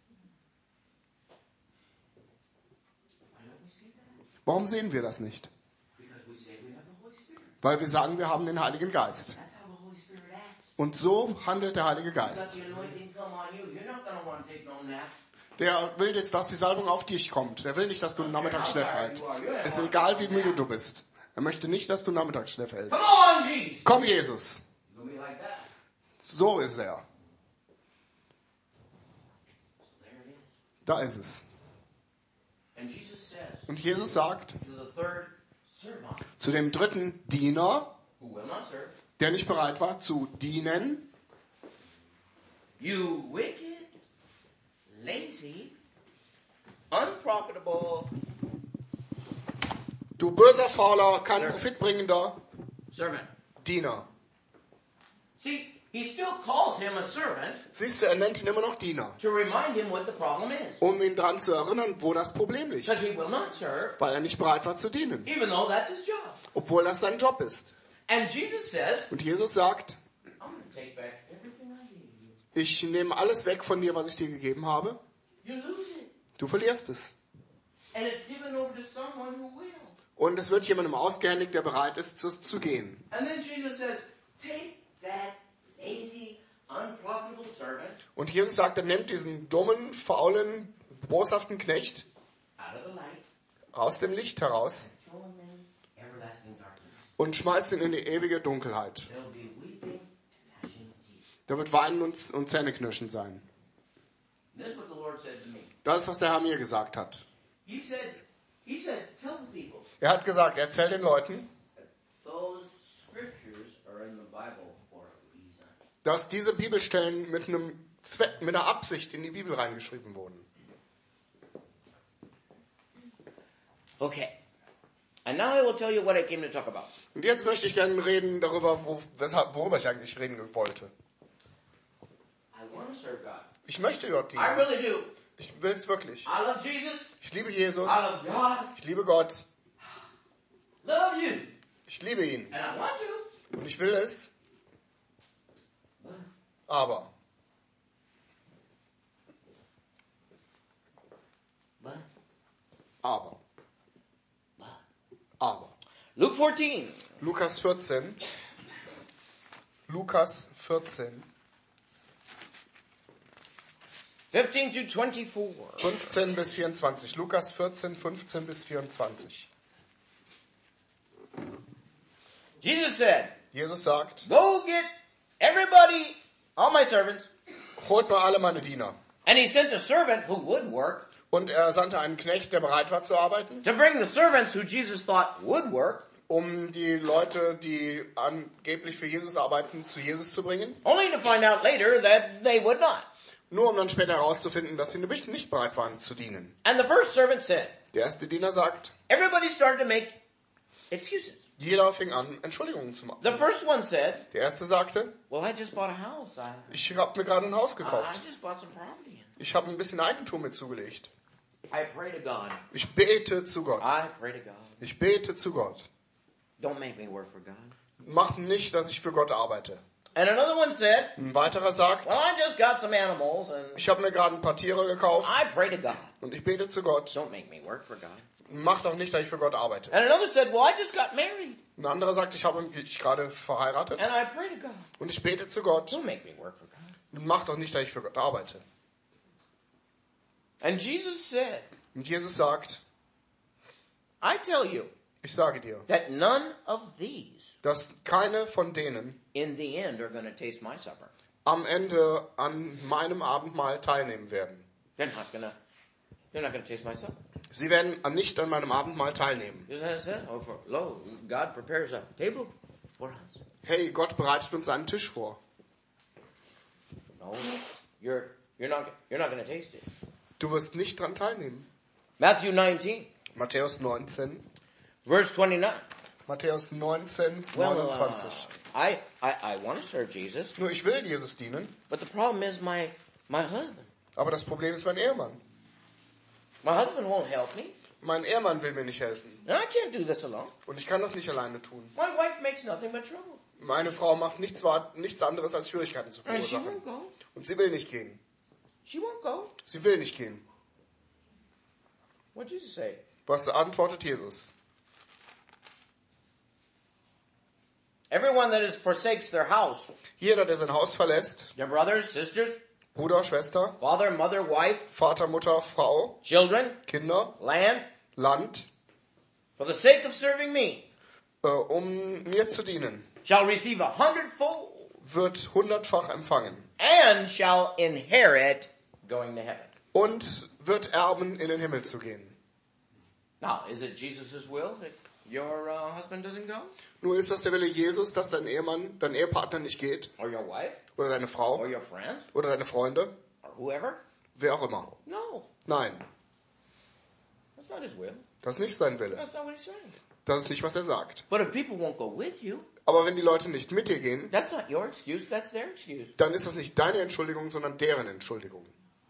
Why don't we see that? Warum sehen wir das nicht? Because we say we have the Holy Spirit. Weil wir sagen, wir haben den Heiligen Geist. That's how the Holy Spirit acts. Und so handelt der Heilige You got Geist. the anointing come on you. You're not going to want to take no nap. Der will jetzt, dass die Salbung auf dich kommt. Der will nicht, dass du Nachmittagsschläf hältst. Es ist egal, wie müde du bist. Er möchte nicht, dass du Nachmittagsschläf hältst. Come on, Jesus. Komm, Jesus. You're going to be like that. So ist er. So there it is. Da ist es. And Jesus says Und Jesus sagt to the third servant, zu dem dritten Diener, who will not serve, der nicht bereit war zu dienen, you wicked, lazy, unprofitable du böser, fauler, kein profitbringender servant. Diener. See, he still calls him a servant Siehst du, er nennt ihn immer noch Diener, to remind him what the problem is. um ihn daran zu erinnern, wo das Problem liegt. Because he will not serve, Weil er nicht bereit war zu dienen, even though that's his job. obwohl das sein Job ist. And Jesus says, Und Jesus sagt, I'm going to take back everything I gave you. ich nehme alles weg von dir, was ich dir gegeben habe. You lose it. Du verlierst es. And it's given over to someone who will. Und es wird jemandem ausgehändigt, der bereit ist, zu, zu gehen. And then Jesus says, take that lazy, unprofitable servant Und Jesus sagt, er nimmt diesen dummen, faulen, boshaften Knecht out of the light, aus dem Licht heraus throw him in everlasting darkness. und schmeißt ihn in die ewige Dunkelheit. There'll be weeping and gnashing of teeth. Da wird Weinen und, und Zähneknirschen sein. This is what the Lord said to me. Das ist, was der Herr mir gesagt hat. He said, he said, tell the people Er hat gesagt, erzähl den Leuten, that those scriptures are in the Bible for a reason. dass diese Bibelstellen mit einem Zweck, mit einer Absicht in die Bibel reingeschrieben wurden. Okay. And now I will tell you what I came to talk about. Und jetzt möchte ich gerne reden darüber, wo, weshalb, worüber ich eigentlich reden wollte. I want to serve God. Ich möchte Gott I dienen. really do. Ich will es wirklich. I love Jesus. Ich liebe Jesus. I love God. Ich liebe Gott. Love you. Ich liebe ihn. And I want to. Und ich will es. Aber. But, Aber. but. Aber. Luke fourteen. Lukas vierzehn. Lukas vierzehn. fifteen to twenty-four. fünfzehn bis vierundzwanzig. Lukas vierzehn, fünfzehn bis vierundzwanzig. Jesus said, Jesus sagt, go get everybody, all my servants, holt mal alle meine Diener. And he sent a servant who would work Und er sandte einen Knecht, der bereit war zu arbeiten, to bring the servants who Jesus thought would work, um die Leute, die angeblich für Jesus arbeiten, zu Jesus zu bringen. only to find out later that they would not. Nur um dann später herauszufinden, dass sie nämlich nicht bereit waren zu dienen. And the first servant said, Der erste Diener sagt, everybody started to make excuses. jeder fing an, Entschuldigungen zu machen. The first one said, Der erste sagte, well, I just bought a house. I, ich habe mir gerade ein Haus I gekauft. just bought some property. Ich habe ein bisschen Eigentum mit zugelegt. I pray to God. Ich bete zu Gott. I pray to God. Ich bete zu Gott. Don't make me work for God. Mach nicht, dass ich für Gott arbeite. And another one said, Ein weiterer sagt, well, I just got some animals and ich habe mir gerade ein paar Tiere gekauft I pray to God. und ich bete zu Gott. Don't make me work for God. Mach doch nicht, dass ich für Gott arbeite. And another said, well, I just got married Ein anderer sagt, ich habe mich gerade verheiratet and I pray to God. und ich bete zu Gott. Don't make me work for God. Mach doch nicht, dass ich für Gott arbeite. And Jesus said, Und Jesus sagt, I tell you ich sage dir, that none of these dass keine von denen in the end are going to taste my supper. am Ende an meinem Abendmahl teilnehmen werden. They're not going to, they're not going to taste my supper. Sie werden an- nicht an meinem Abendmahl teilnehmen. Isn't that said? Oh, for, lo, God prepares a table for us. Hey, Gott bereitet uns einen Tisch vor. No, you're, you're not, you're not going to taste it. Du wirst nicht dran teilnehmen. Matthew nineteen, Matthäus neunzehn. verse twenty-nine. Matthäus neunzehn, Well, uh, neunundzwanzig. I, I, I want to serve Jesus, Nur ich will Jesus dienen, but the problem is my, my husband. aber das Problem ist mein Ehemann. My husband won't help me, Mein Ehemann will mir nicht helfen. and I can't do this alone. Und ich kann das nicht alleine tun. My wife makes nothing but trouble. Meine Frau macht nichts, wa- nichts anderes als Schwierigkeiten zu And she verursachen. won't go. Und sie will nicht gehen. She won't go. Sie will nicht gehen. What'd Jesus say? Was antwortet Jesus? Everyone that is forsakes their house, Jeder, der sein Haus verlässt, their brothers, sisters, Bruder, Schwester, father, mother, wife, Vater, Mutter, Frau, children, Kinder, land, Land, for the sake of serving me, äh, um mir zu dienen, shall receive a hundredfold wird hundertfach empfangen and shall inherit going to heaven. und wird erben, in den Himmel zu gehen. Now, is it Jesus' will that your uh, husband doesn't go? Nur ist das der Wille Jesus, dass dein Ehemann, dein Ehepartner nicht geht, Or your wife? oder deine Or Frau, your friends? oder deine Freunde, Or whoever? wer auch immer. No, Nein, that's not his will. das ist nicht sein Wille. That's not what he's saying. Das ist nicht, was er sagt. But if people won't go with you, Aber wenn die Leute nicht mit dir gehen, that's not your excuse, that's their excuse. dann ist das nicht deine Entschuldigung, sondern deren Entschuldigung.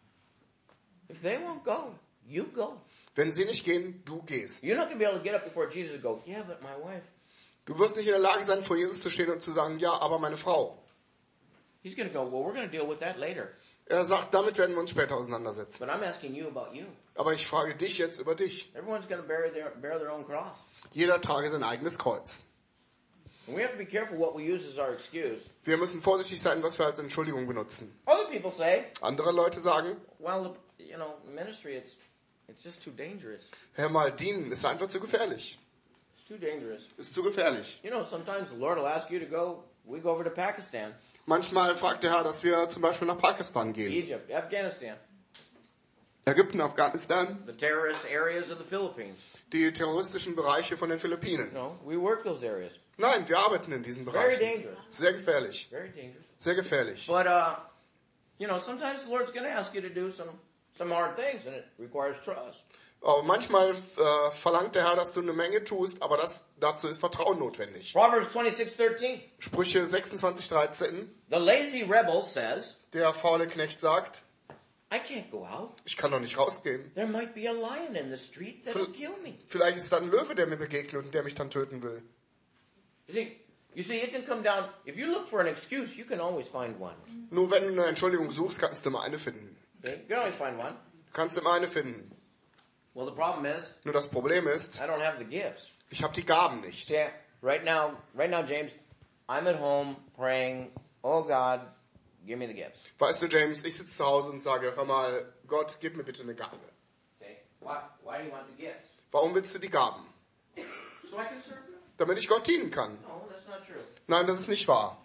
If they won't go, you go. Wenn sie nicht gehen, du gehst. You're not going to be able to get up before Jesus and go, yeah, but my wife. Du wirst nicht in der Lage sein, vor Jesus zu stehen und zu sagen, ja, aber meine Frau. He's going to go, well, we're going to deal with that later. Er sagt, damit werden wir uns später auseinandersetzen. But I'm asking you about you. Aber ich frage dich jetzt über dich. Everyone's going to bear their, bear their own cross. Jeder trage sein eigenes Kreuz. And we have to be careful what we use as our excuse. Wir müssen vorsichtig sein, was wir als Entschuldigung benutzen. Other people say, Andere Leute sagen, well, the, you know, ministry, it's, it's just too dangerous. Herr, mal dienen ist einfach zu gefährlich. It's too dangerous. Ist zu gefährlich. You know, sometimes the Lord will ask you to go, we go over to Pakistan, Manchmal fragt der Herr, dass wir zum Beispiel nach Pakistan gehen. Egypt, Afghanistan, Ägypten, Afghanistan, the terrorist areas of the Philippines. die terroristischen Bereiche von den Philippinen. No, we work those areas. Nein, wir arbeiten in diesen Very Bereichen. dangerous. Sehr gefährlich. Very dangerous. Sehr gefährlich. But, uh, you know, sometimes the Lord's going to ask you to do some, some hard things, and it requires trust. Aber manchmal äh, verlangt der Herr, dass du eine Menge tust, aber das, dazu ist Vertrauen notwendig. Proverbs twenty-six thirteen. Sprüche sechsundzwanzig dreizehn. The lazy rebel says, Der faule Knecht sagt, I can't go out. ich kann doch nicht rausgehen. There might be a lion in the street that'll kill me. Vielleicht ist da ein Löwe, der mir begegnet und der mich dann töten will. You see, you see, it can come down, if you look for an excuse, you can always find one. Nur wenn du eine Entschuldigung suchst, kannst du immer eine finden. Okay? You can always find one. Du kannst immer eine finden. Well, the problem is, Nur das Problem ist, I don't have the gifts. ich habe die Gaben nicht. See, right now, right now, James, I'm at home praying, oh God, give me the gifts. Weißt du, James, ich sitze zu Hause und sage, hör mal, Gott, gib mir bitte eine Gabe. Okay? Why, why do you want the gifts? Warum willst du die Gaben? So I can serve you? Damit ich Gott dienen kann. No, that's not true. Nein, das ist nicht wahr.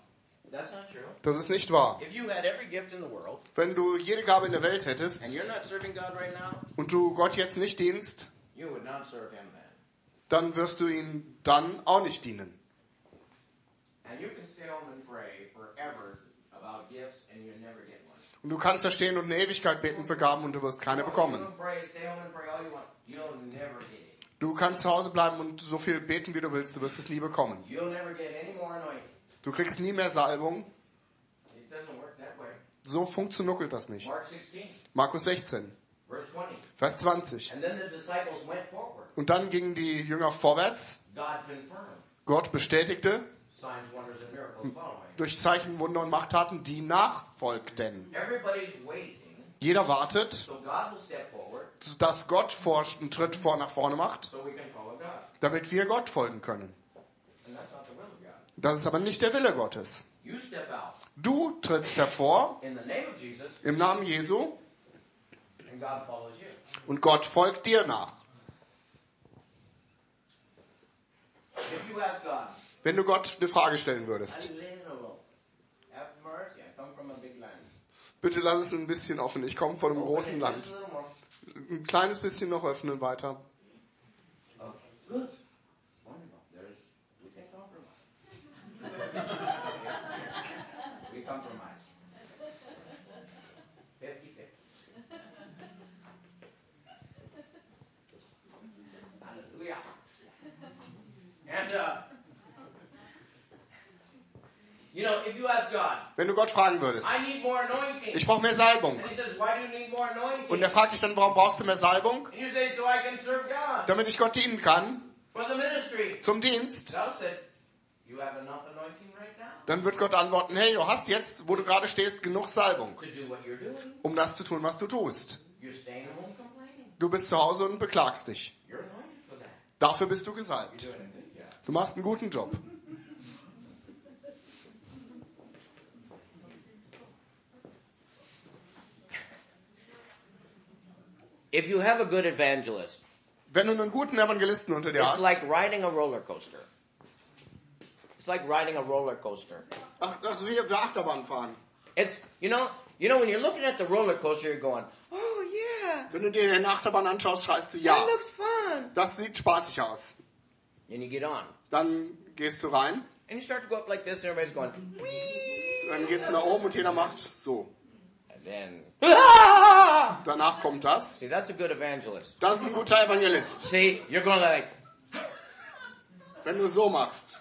That's not true. Das ist nicht wahr. If you had every gift in the world, Wenn du jede Gabe in der Welt hättest and you're not serving God right now, und du Gott jetzt nicht dienst, you would not serve Him then. dann wirst du ihm dann auch nicht dienen. And you can stay home and pray forever about gifts, and you never get one. Und du kannst da stehen und eine Ewigkeit beten für Gaben und du wirst keine bekommen. You can pray, stay home and pray all you want. You'll never get it. Du kannst zu Hause bleiben und so viel beten, wie du willst, du wirst es nie bekommen. You'll never get any more anointing. Du kriegst nie mehr Salbung. It doesn't work that way. So funktioniert das nicht. Mark sixteen, Markus sechzehn, verse twenty. Vers zwanzig. And then the disciples went forward. Und dann gingen die Jünger vorwärts. God confirmed. Gott bestätigte Signs, wonders, and miracles following. durch Zeichen, Wunder und Machttaten, die nachfolgten. Everybody's waiting, Jeder wartet, so God will step forward, dass Gott vor, einen Schritt vor nach vorne macht, so we can follow God. damit wir Gott folgen können. And that's not the will of God. Das ist aber nicht der Wille Gottes. You step out Du trittst hervor in the name of Jesus, im Namen Jesu and God follows you. und Gott folgt dir nach. If you ask God, Wenn du Gott eine Frage stellen würdest, a little, have mercy, I come from a big land. bitte lass es ein bisschen offen. Ich komme von einem Open großen it Land. just a little more. Ein kleines bisschen noch öffnen weiter. Okay, good. Wonderful. There's, we can compromise. We compromise. fifty-fifty. Hallelujah. And, uh, you know, if you ask God, Wenn du Gott fragen würdest, I need more anointing. ich brauche mehr Salbung. And he says, why do you need more anointing? Und er fragt dich dann, warum brauchst du mehr Salbung? And you say, so I can serve God. Damit ich Gott dienen kann, For the ministry. zum Dienst. God said, you have enough anointing right now Dann wird Gott antworten, hey, du hast jetzt, wo du gerade stehst, genug Salbung, to do what you're doing. um das zu tun, was du tust. You're staying home complaining. Du bist zu Hause und beklagst dich. You're anointed for that. Dafür bist du You're gesalbt. doing a good job. Du machst einen guten Job. If you have a good evangelist, Wenn du einen guten Evangelisten unter dir it's hast, like riding a roller coaster. It's like riding a roller coaster. ach, das ist wie wir Achterbahn fahren. It's, you know, you know, when you're looking at the roller coaster, you're going, oh yeah, Wenn du dir eine Achterbahn anschaust, schreist du that ja. looks fun. Das sieht spaßig aus. And you get on. Dann gehst du rein, And you start to go up like this and everybody's going, whee! dann geht's nach oben und jeder macht so. And then, ah! Danach kommt das. See, that's a good evangelist. Das ist ein guter Evangelist. See, you're going like, Wenn du so machst.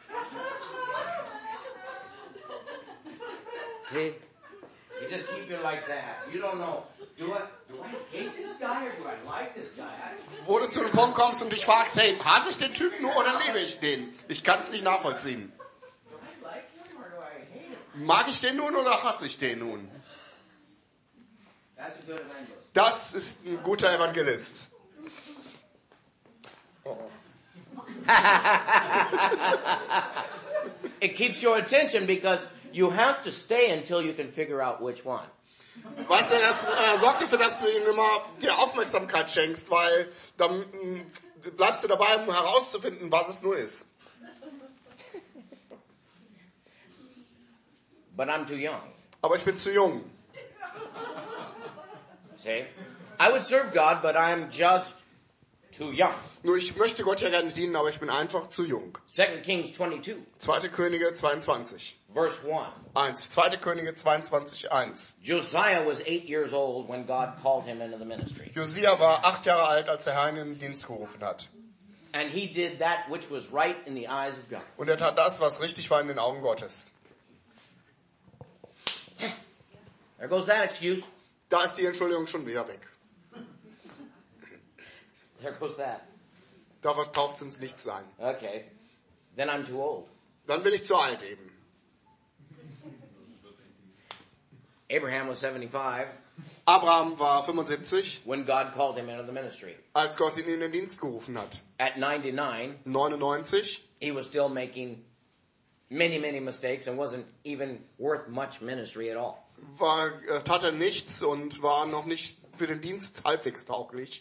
see, you just keep it like that. You don't know, do I, do I hate this guy or do I like this guy? I, Wo du zu einem Punkt kommst und dich fragst, hey, hasse ich den Typen nur oder liebe ich den? Ich kann es nicht nachvollziehen. do I like him or do I hate him? Mag ich den nun oder hasse ich den nun? That's a good evangelist. Das ist ein guter Evangelist. It keeps your attention because you have to stay until you can figure out which one. Weißt du, das äh, sorgt dafür, dass du ihm immer die Aufmerksamkeit schenkst, weil dann mh, bleibst du dabei, um herauszufinden, was es nur ist. But I'm too young. Aber ich bin zu jung. See? I would serve God, but I'm just too young. Nur ich möchte Gott ja gerne dienen, aber ich bin einfach zu jung. Second Kings twenty-two, Zweite Könige zweiundzwanzig, verse one. eins. Zweite Könige zweiundzwanzig, eins. Josiah was eight years old when God called him into the ministry. Josia war acht Jahre alt, als der Herr ihn in den Dienst gerufen hat. And he did that which was right in the eyes of God. Und er tat das, was richtig war in den Augen Gottes. There goes that excuse. Da ist die Entschuldigung schon wieder weg. There goes that. Da taucht es ins Nichts sein. Okay. Then I'm too old. Dann bin ich zu alt eben. Abraham was seventy-five Abraham war fünfundsiebzig, when God called him into the ministry. als Gott ihn in den Dienst gerufen hat. At ninety-nine, neunundneunzig he was still making many, many mistakes and wasn't even worth much ministry at all. war, äh, tat er nichts und war noch nicht für den Dienst halbwegs tauglich.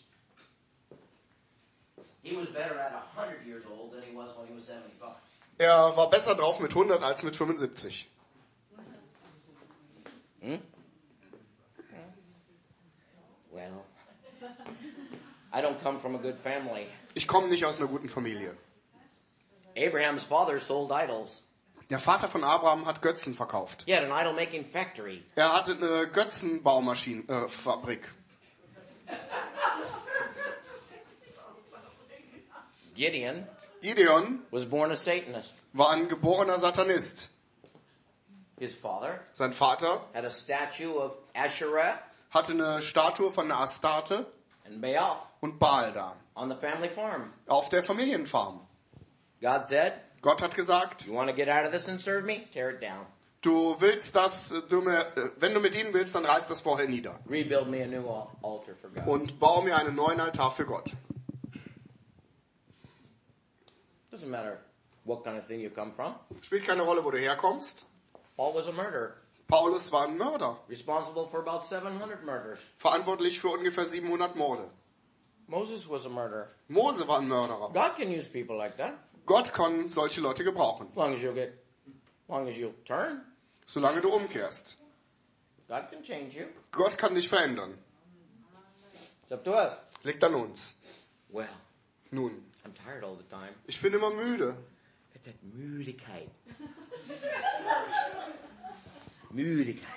He was better at one hundred years old than he was when he was seventy-five. Er war besser drauf mit hundert als mit fünfundsiebzig. Hmm? Well, I don't come from a good family. Ich komme nicht aus einer guten Familie. Abraham's father sold idols. Der Vater von Abraham hat Götzen verkauft. He had an idol-making factory. Er hatte eine Götzenbaumaschine, äh, Fabrik. Gideon Gideon was born a Satanist. war ein geborener Satanist. His father Sein Vater had a statue of Asherah hatte eine Statue von der Astarte and Baal und Baal da. on the family farm. Auf der Familienfarm. God said, Gott hat gesagt, you want to get out of this and serve me? Tear it down. du willst das, du mir, äh, wenn du mir dienen willst, dann reiß das vorher nieder. Rebuild me a new al- altar for God. Und baue mir einen neuen Altar für Gott. Doesn't matter what kind of thing you come from. Spielt keine Rolle, wo du herkommst. Paul was a murderer, Paulus war ein Mörder. responsible for about seven hundred murders. Verantwortlich für ungefähr siebenhundert Morde. Moses was a murderer. Mose war ein Mörderer. God can use people like that, Gott kann solche Leute gebrauchen. as long as you'll get, as long as you'll turn. Solange du umkehrst. God can change you. Gott kann dich verändern. It's up to us. Liegt an uns. Well, Nun, I'm tired all the time. ich bin immer müde. Got that Müdigkeit. Müdigkeit.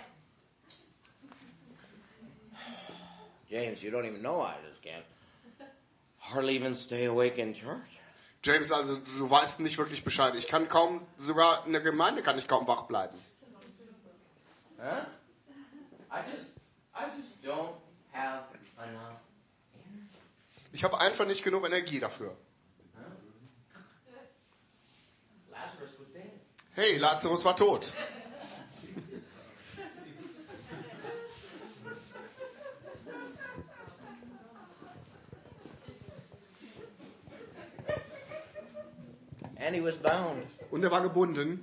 James, you don't even know I just can't hardly even stay awake in church. James, also du weißt nicht wirklich Bescheid. Ich kann kaum, sogar in der Gemeinde kann ich kaum wach bleiben. Huh? I just, I just don't have enough energy. Ich habe einfach nicht genug Energie dafür. Lazarus was dead. Hey, Lazarus war tot. And he was bound Und er war gebunden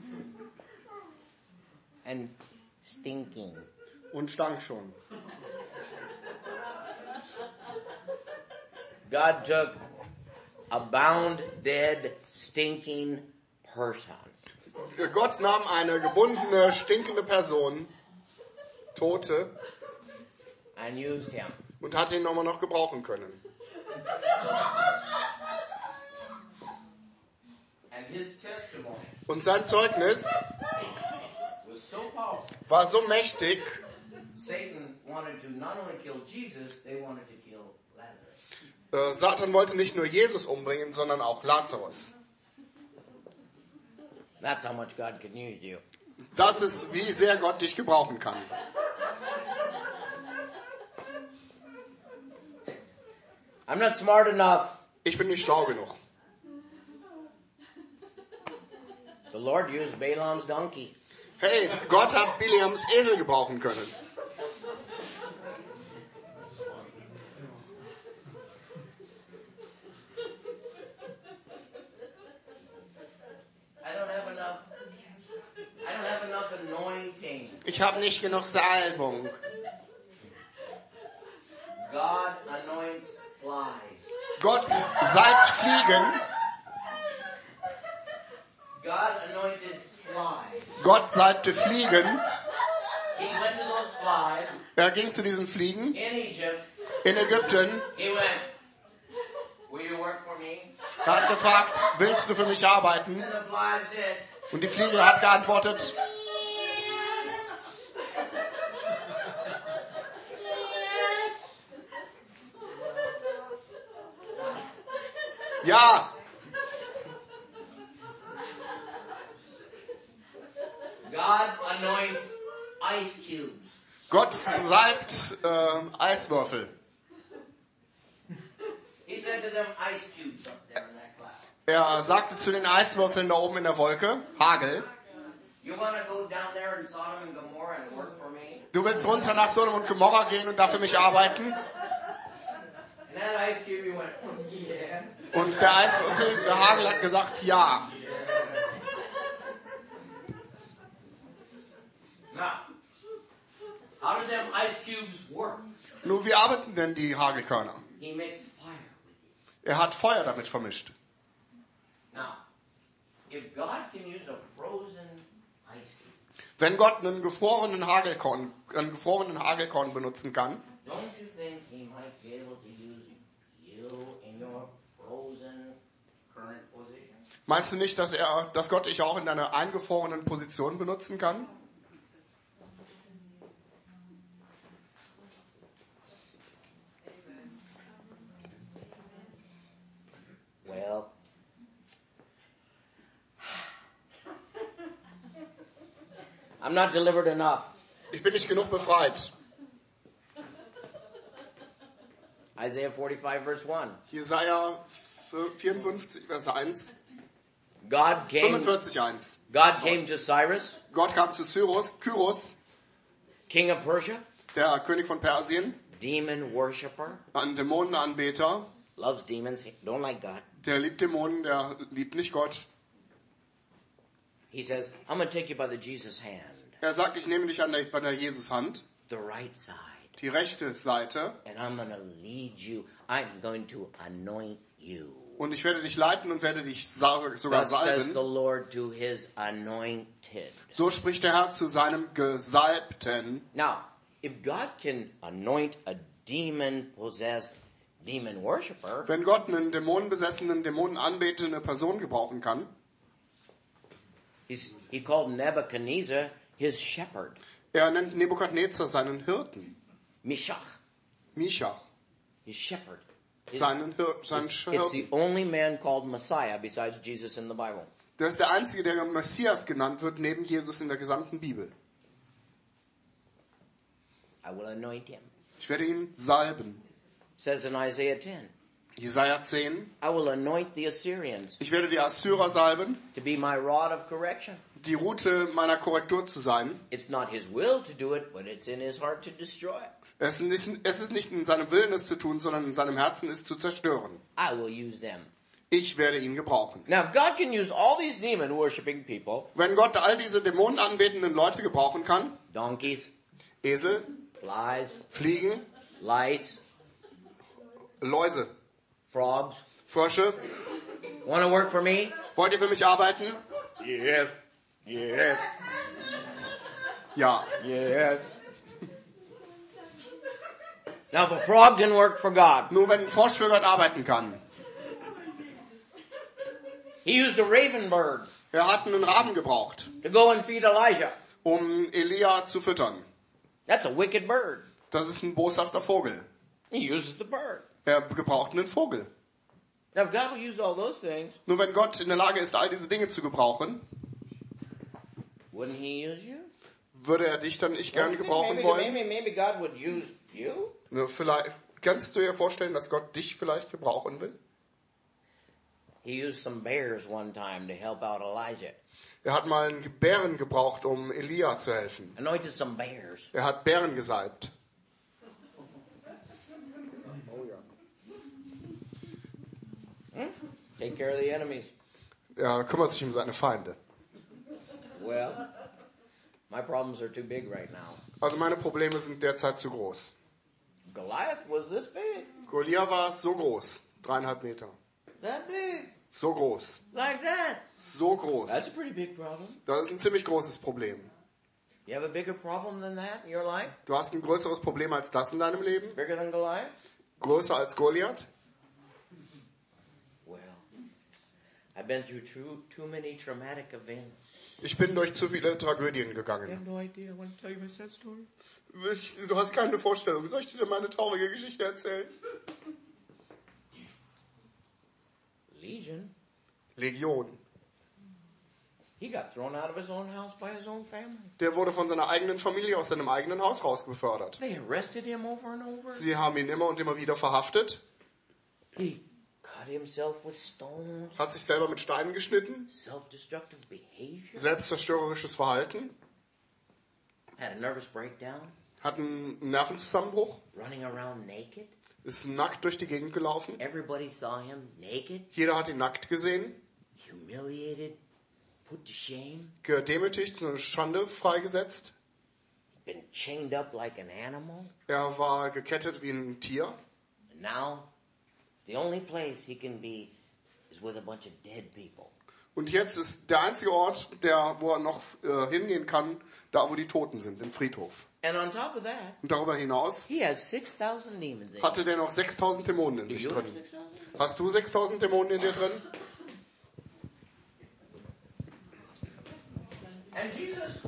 and stinking. und stank schon. God took a bound, dead, stinking person. Gott nahm eine gebundene, stinkende Person, Tote, and used him. und hat ihn nochmal noch gebrauchen können. And his testimony Und sein Zeugnis was so powerful. war so mächtig, Satan wanted to not only kill Jesus, they wanted to kill Lazarus. äh, Satan wollte nicht nur Jesus umbringen, sondern auch Lazarus. That's how much God can use you. Das ist, wie sehr Gott dich gebrauchen kann. I'm not smart enough. Ich bin nicht schlau genug. The Lord used Balaam's donkey. Hey, Gott hat Bileams Esel gebrauchen können. I don't have enough. I don't have enough anointing. Ich habe nicht genug Salbung. God anoints flies. Gott salbt Fliegen. God anointed flies. Gott salbte Fliegen. He went to those flies Er ging zu diesen Fliegen in Egypt. in Ägypten. He went, will you work for me? Er hat gefragt, willst du für mich arbeiten? And the fly said, Und die Fliege hat geantwortet, ja. God anoints ice cubes. Gott salbt ähm, Eiswürfel. He said to them, ice cubes up there in that cloud. Er sagte zu den Eiswürfeln da oben in der Wolke, Hagel, You want to go down there in Sodom and Gomorrah and work for me? du willst runter nach Sodom und Gomorra gehen und da für mich arbeiten? And that ice cube, he went, yeah. Und der Eiswürfel, der Hagel hat gesagt, ja. Now, how does them ice cubes work? Nun, wie arbeiten denn die Hagelkörner? He mixed fire with it. Er hat Feuer damit vermischt. Now, if God can use a frozen ice cube, Wenn Gott einen gefrorenen Hagelkorn, einen gefrorenen Hagelkorn benutzen kann, don't you think he might be able to use you in your frozen current position? meinst du nicht, dass er, dass Gott dich auch in deiner eingefrorenen Position benutzen kann? Well, I'm not delivered enough. Ich bin nicht genug befreit. Isaiah forty-five verse one. Jesaja vierundfünfzig, Vers eins, God came, fünfundvierzig, eins. God came to Cyrus, Gott kam zu Cyrus, Kyros, king of Persia, der König von Persien, demon worshipper, ein Dämonenanbeter, loves demons, don't like God. der liebt Dämonen, der liebt nicht Gott. He says, I'm going to take you by the Jesus hand, Er sagt, ich nehme dich an der, bei der Jesushand, the right side, die rechte Seite, and I'm going to lead you. I'm going to anoint you. und ich werde dich leiten und werde dich sa- sogar Thus says the salben. Lord to his anointed. So spricht der Herr zu seinem Gesalbten. Now, if God can anoint a demon-possessed demon worshiper, Wenn Gott einen dämonenbesessenen, dämonenanbetende Person gebrauchen kann, he's, he called Nebuchadnezzar his shepherd, er nennt Nebukadnezar seinen Hirten, Mishach, Mishach, his shepherd. His- seinen, Hir seinen It's, it's the Hirten. only man called Messiah besides Jesus in the Bible. Der ist der Einzige, der Messias genannt wird, neben Jesus in der gesamten Bibel. I will anoint him. Ich werde ihn salben. It says in Isaiah ten, Jesaja zehn. I will anoint the Assyrians Ich werde die Assyrer salben, to be my rod of correction. die Route meiner Korrektur zu sein. It's not his will to do it, but it's in his heart to destroy. Es ist, nicht, es ist nicht in seinem Willen, es zu tun, sondern in seinem Herzen, es zu zerstören. I will use them. Ich werde ihn gebrauchen. Now, if God can use all these demon-worshipping people, Wenn Gott all diese dämonenanbetenden Leute gebrauchen kann, donkeys, Esel, flies, Fliegen, lice, Läuse, frogs, Frösche, want to work for me? wollt ihr für mich arbeiten? Yes, yes, Ja. yes. Now, if a frog didn't work for God, Nur wenn ein Frosch für Gott arbeiten kann. he used a raven bird Er hat einen Raben gebraucht, to go and feed Elijah. um Elia zu füttern. That's a wicked bird. Das ist ein boshafter Vogel. He uses the bird. Er gebraucht einen Vogel. Now, if God will use all those things, Nur wenn Gott in der Lage ist, all diese Dinge zu gebrauchen, wouldn't he use you? würde er dich dann nicht Don't gerne you think gebrauchen maybe, wollen? maybe, maybe God would use you? Nur vielleicht, kannst du dir vorstellen, dass Gott dich vielleicht gebrauchen will? He used some bears one time to help out Elijah. Er hat mal einen Bären gebraucht, um Elia zu helfen. Anointed some bears. Er hat Bären gesalbt. Take care of the enemies. Er kümmert sich um seine Feinde. Well, my problems are too big right now. Also meine Probleme sind derzeit zu groß. Goliath was this big. Goliath war so groß. Dreieinhalb Meter. That big. So groß. Like that. So groß. That's a pretty big problem. Das ist ein ziemlich großes Problem. You have a bigger problem than that in your life? Du hast ein größeres Problem als das in deinem Leben? Bigger than Goliath? Größer als Goliath? Well, I've been through too, too many traumatic events. Ich bin durch zu viele Tragödien You gegangen. have no idea. I want to tell you my sad story. Ich, du hast keine Vorstellung. Soll ich dir meine traurige Geschichte erzählen? Legion. Legion. He got thrown out of his own house by his own family. Der wurde von seiner eigenen Familie aus seinem eigenen Haus rausbefördert. They arrested him over and over. Sie haben ihn immer und immer wieder verhaftet, He cut himself with stones. hat sich selber mit Steinen geschnitten, Self-destructive behavior. selbstzerstörerisches Verhalten, Had a nervous breakdown. hat einen Nervenzusammenbruch, Running around naked. ist nackt durch die Gegend gelaufen. Everybody saw him naked. Jeder hat ihn nackt gesehen, Humiliated. Put to shame. gedemütigt, eine Schande freigesetzt. Been chained up like an animal. Er war gekettet wie ein Tier. And now, the only place he can be is with a bunch of dead people. Und jetzt ist der einzige Ort, der, wo er noch äh, hingehen kann, da wo die Toten sind, im Friedhof. And on top of that, Und darüber hinaus he has six thousand demons in him. hatte der noch sechstausend Dämonen in Do sich you have drin. six thousand? Hast du sechstausend Dämonen in dir drin? And Jesus,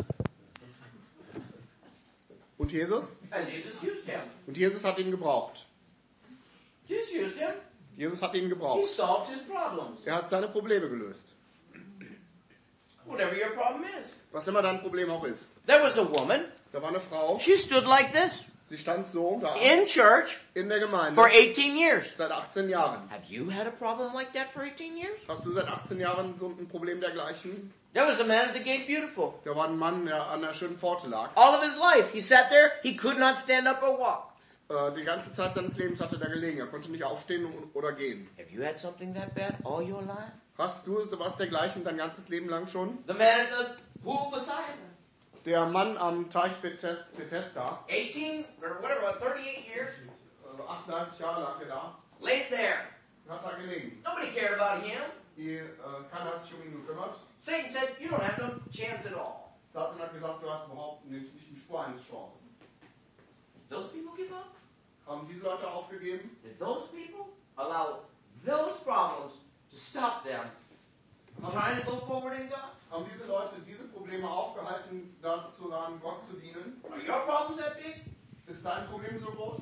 Und Jesus? and Jesus used him. Und Jesus hat ihn gebraucht. Jesus used him. Jesus hat ihn He gebraucht. solved his problems. Er hat seine Probleme gelöst. Whatever your problem is. Was immer dein Problem auch ist. There was a woman. Da war eine Frau, She stood like this sie stand so da in church in der Gemeinde for eighteen years. seit achtzehn Jahren. Have you had a problem like that for eighteen years? Hast du seit achtzehn Jahren so ein Problem dergleichen? There was a man at the gate beautiful. Da war ein Mann, der an der schönen Pforte lag. All of his life, he sat there. He could not stand up or walk. Äh, die ganze Zeit seines Lebens hatte er gelegen. Er konnte nicht aufstehen und- oder gehen. Have you had something that bad all your life? Hast du was dergleichen dein ganzes Leben lang schon? The man at the pool beside him. Der Mann am Teich Bethe- Bethesda, eighteen or whatever, thirty-eight years, äh, achtunddreißig Jahre lag er da, laid there. hat da gelegen. Nobody cared about him. Die, äh, keiner hat sich um ihn gekümmert. Satan said, you don't have no chance at all. Satan hat gesagt, du hast überhaupt nicht, nicht eine Spur eines Chance. Those people give up? Haben diese Leute aufgegeben? Did those people allow those problems to stop them from trying to go forward in God? Haben diese Leute diese Probleme aufgehalten, dazu daran, Gott zu dienen? Are your problems that big? Ist dein Problem so groß?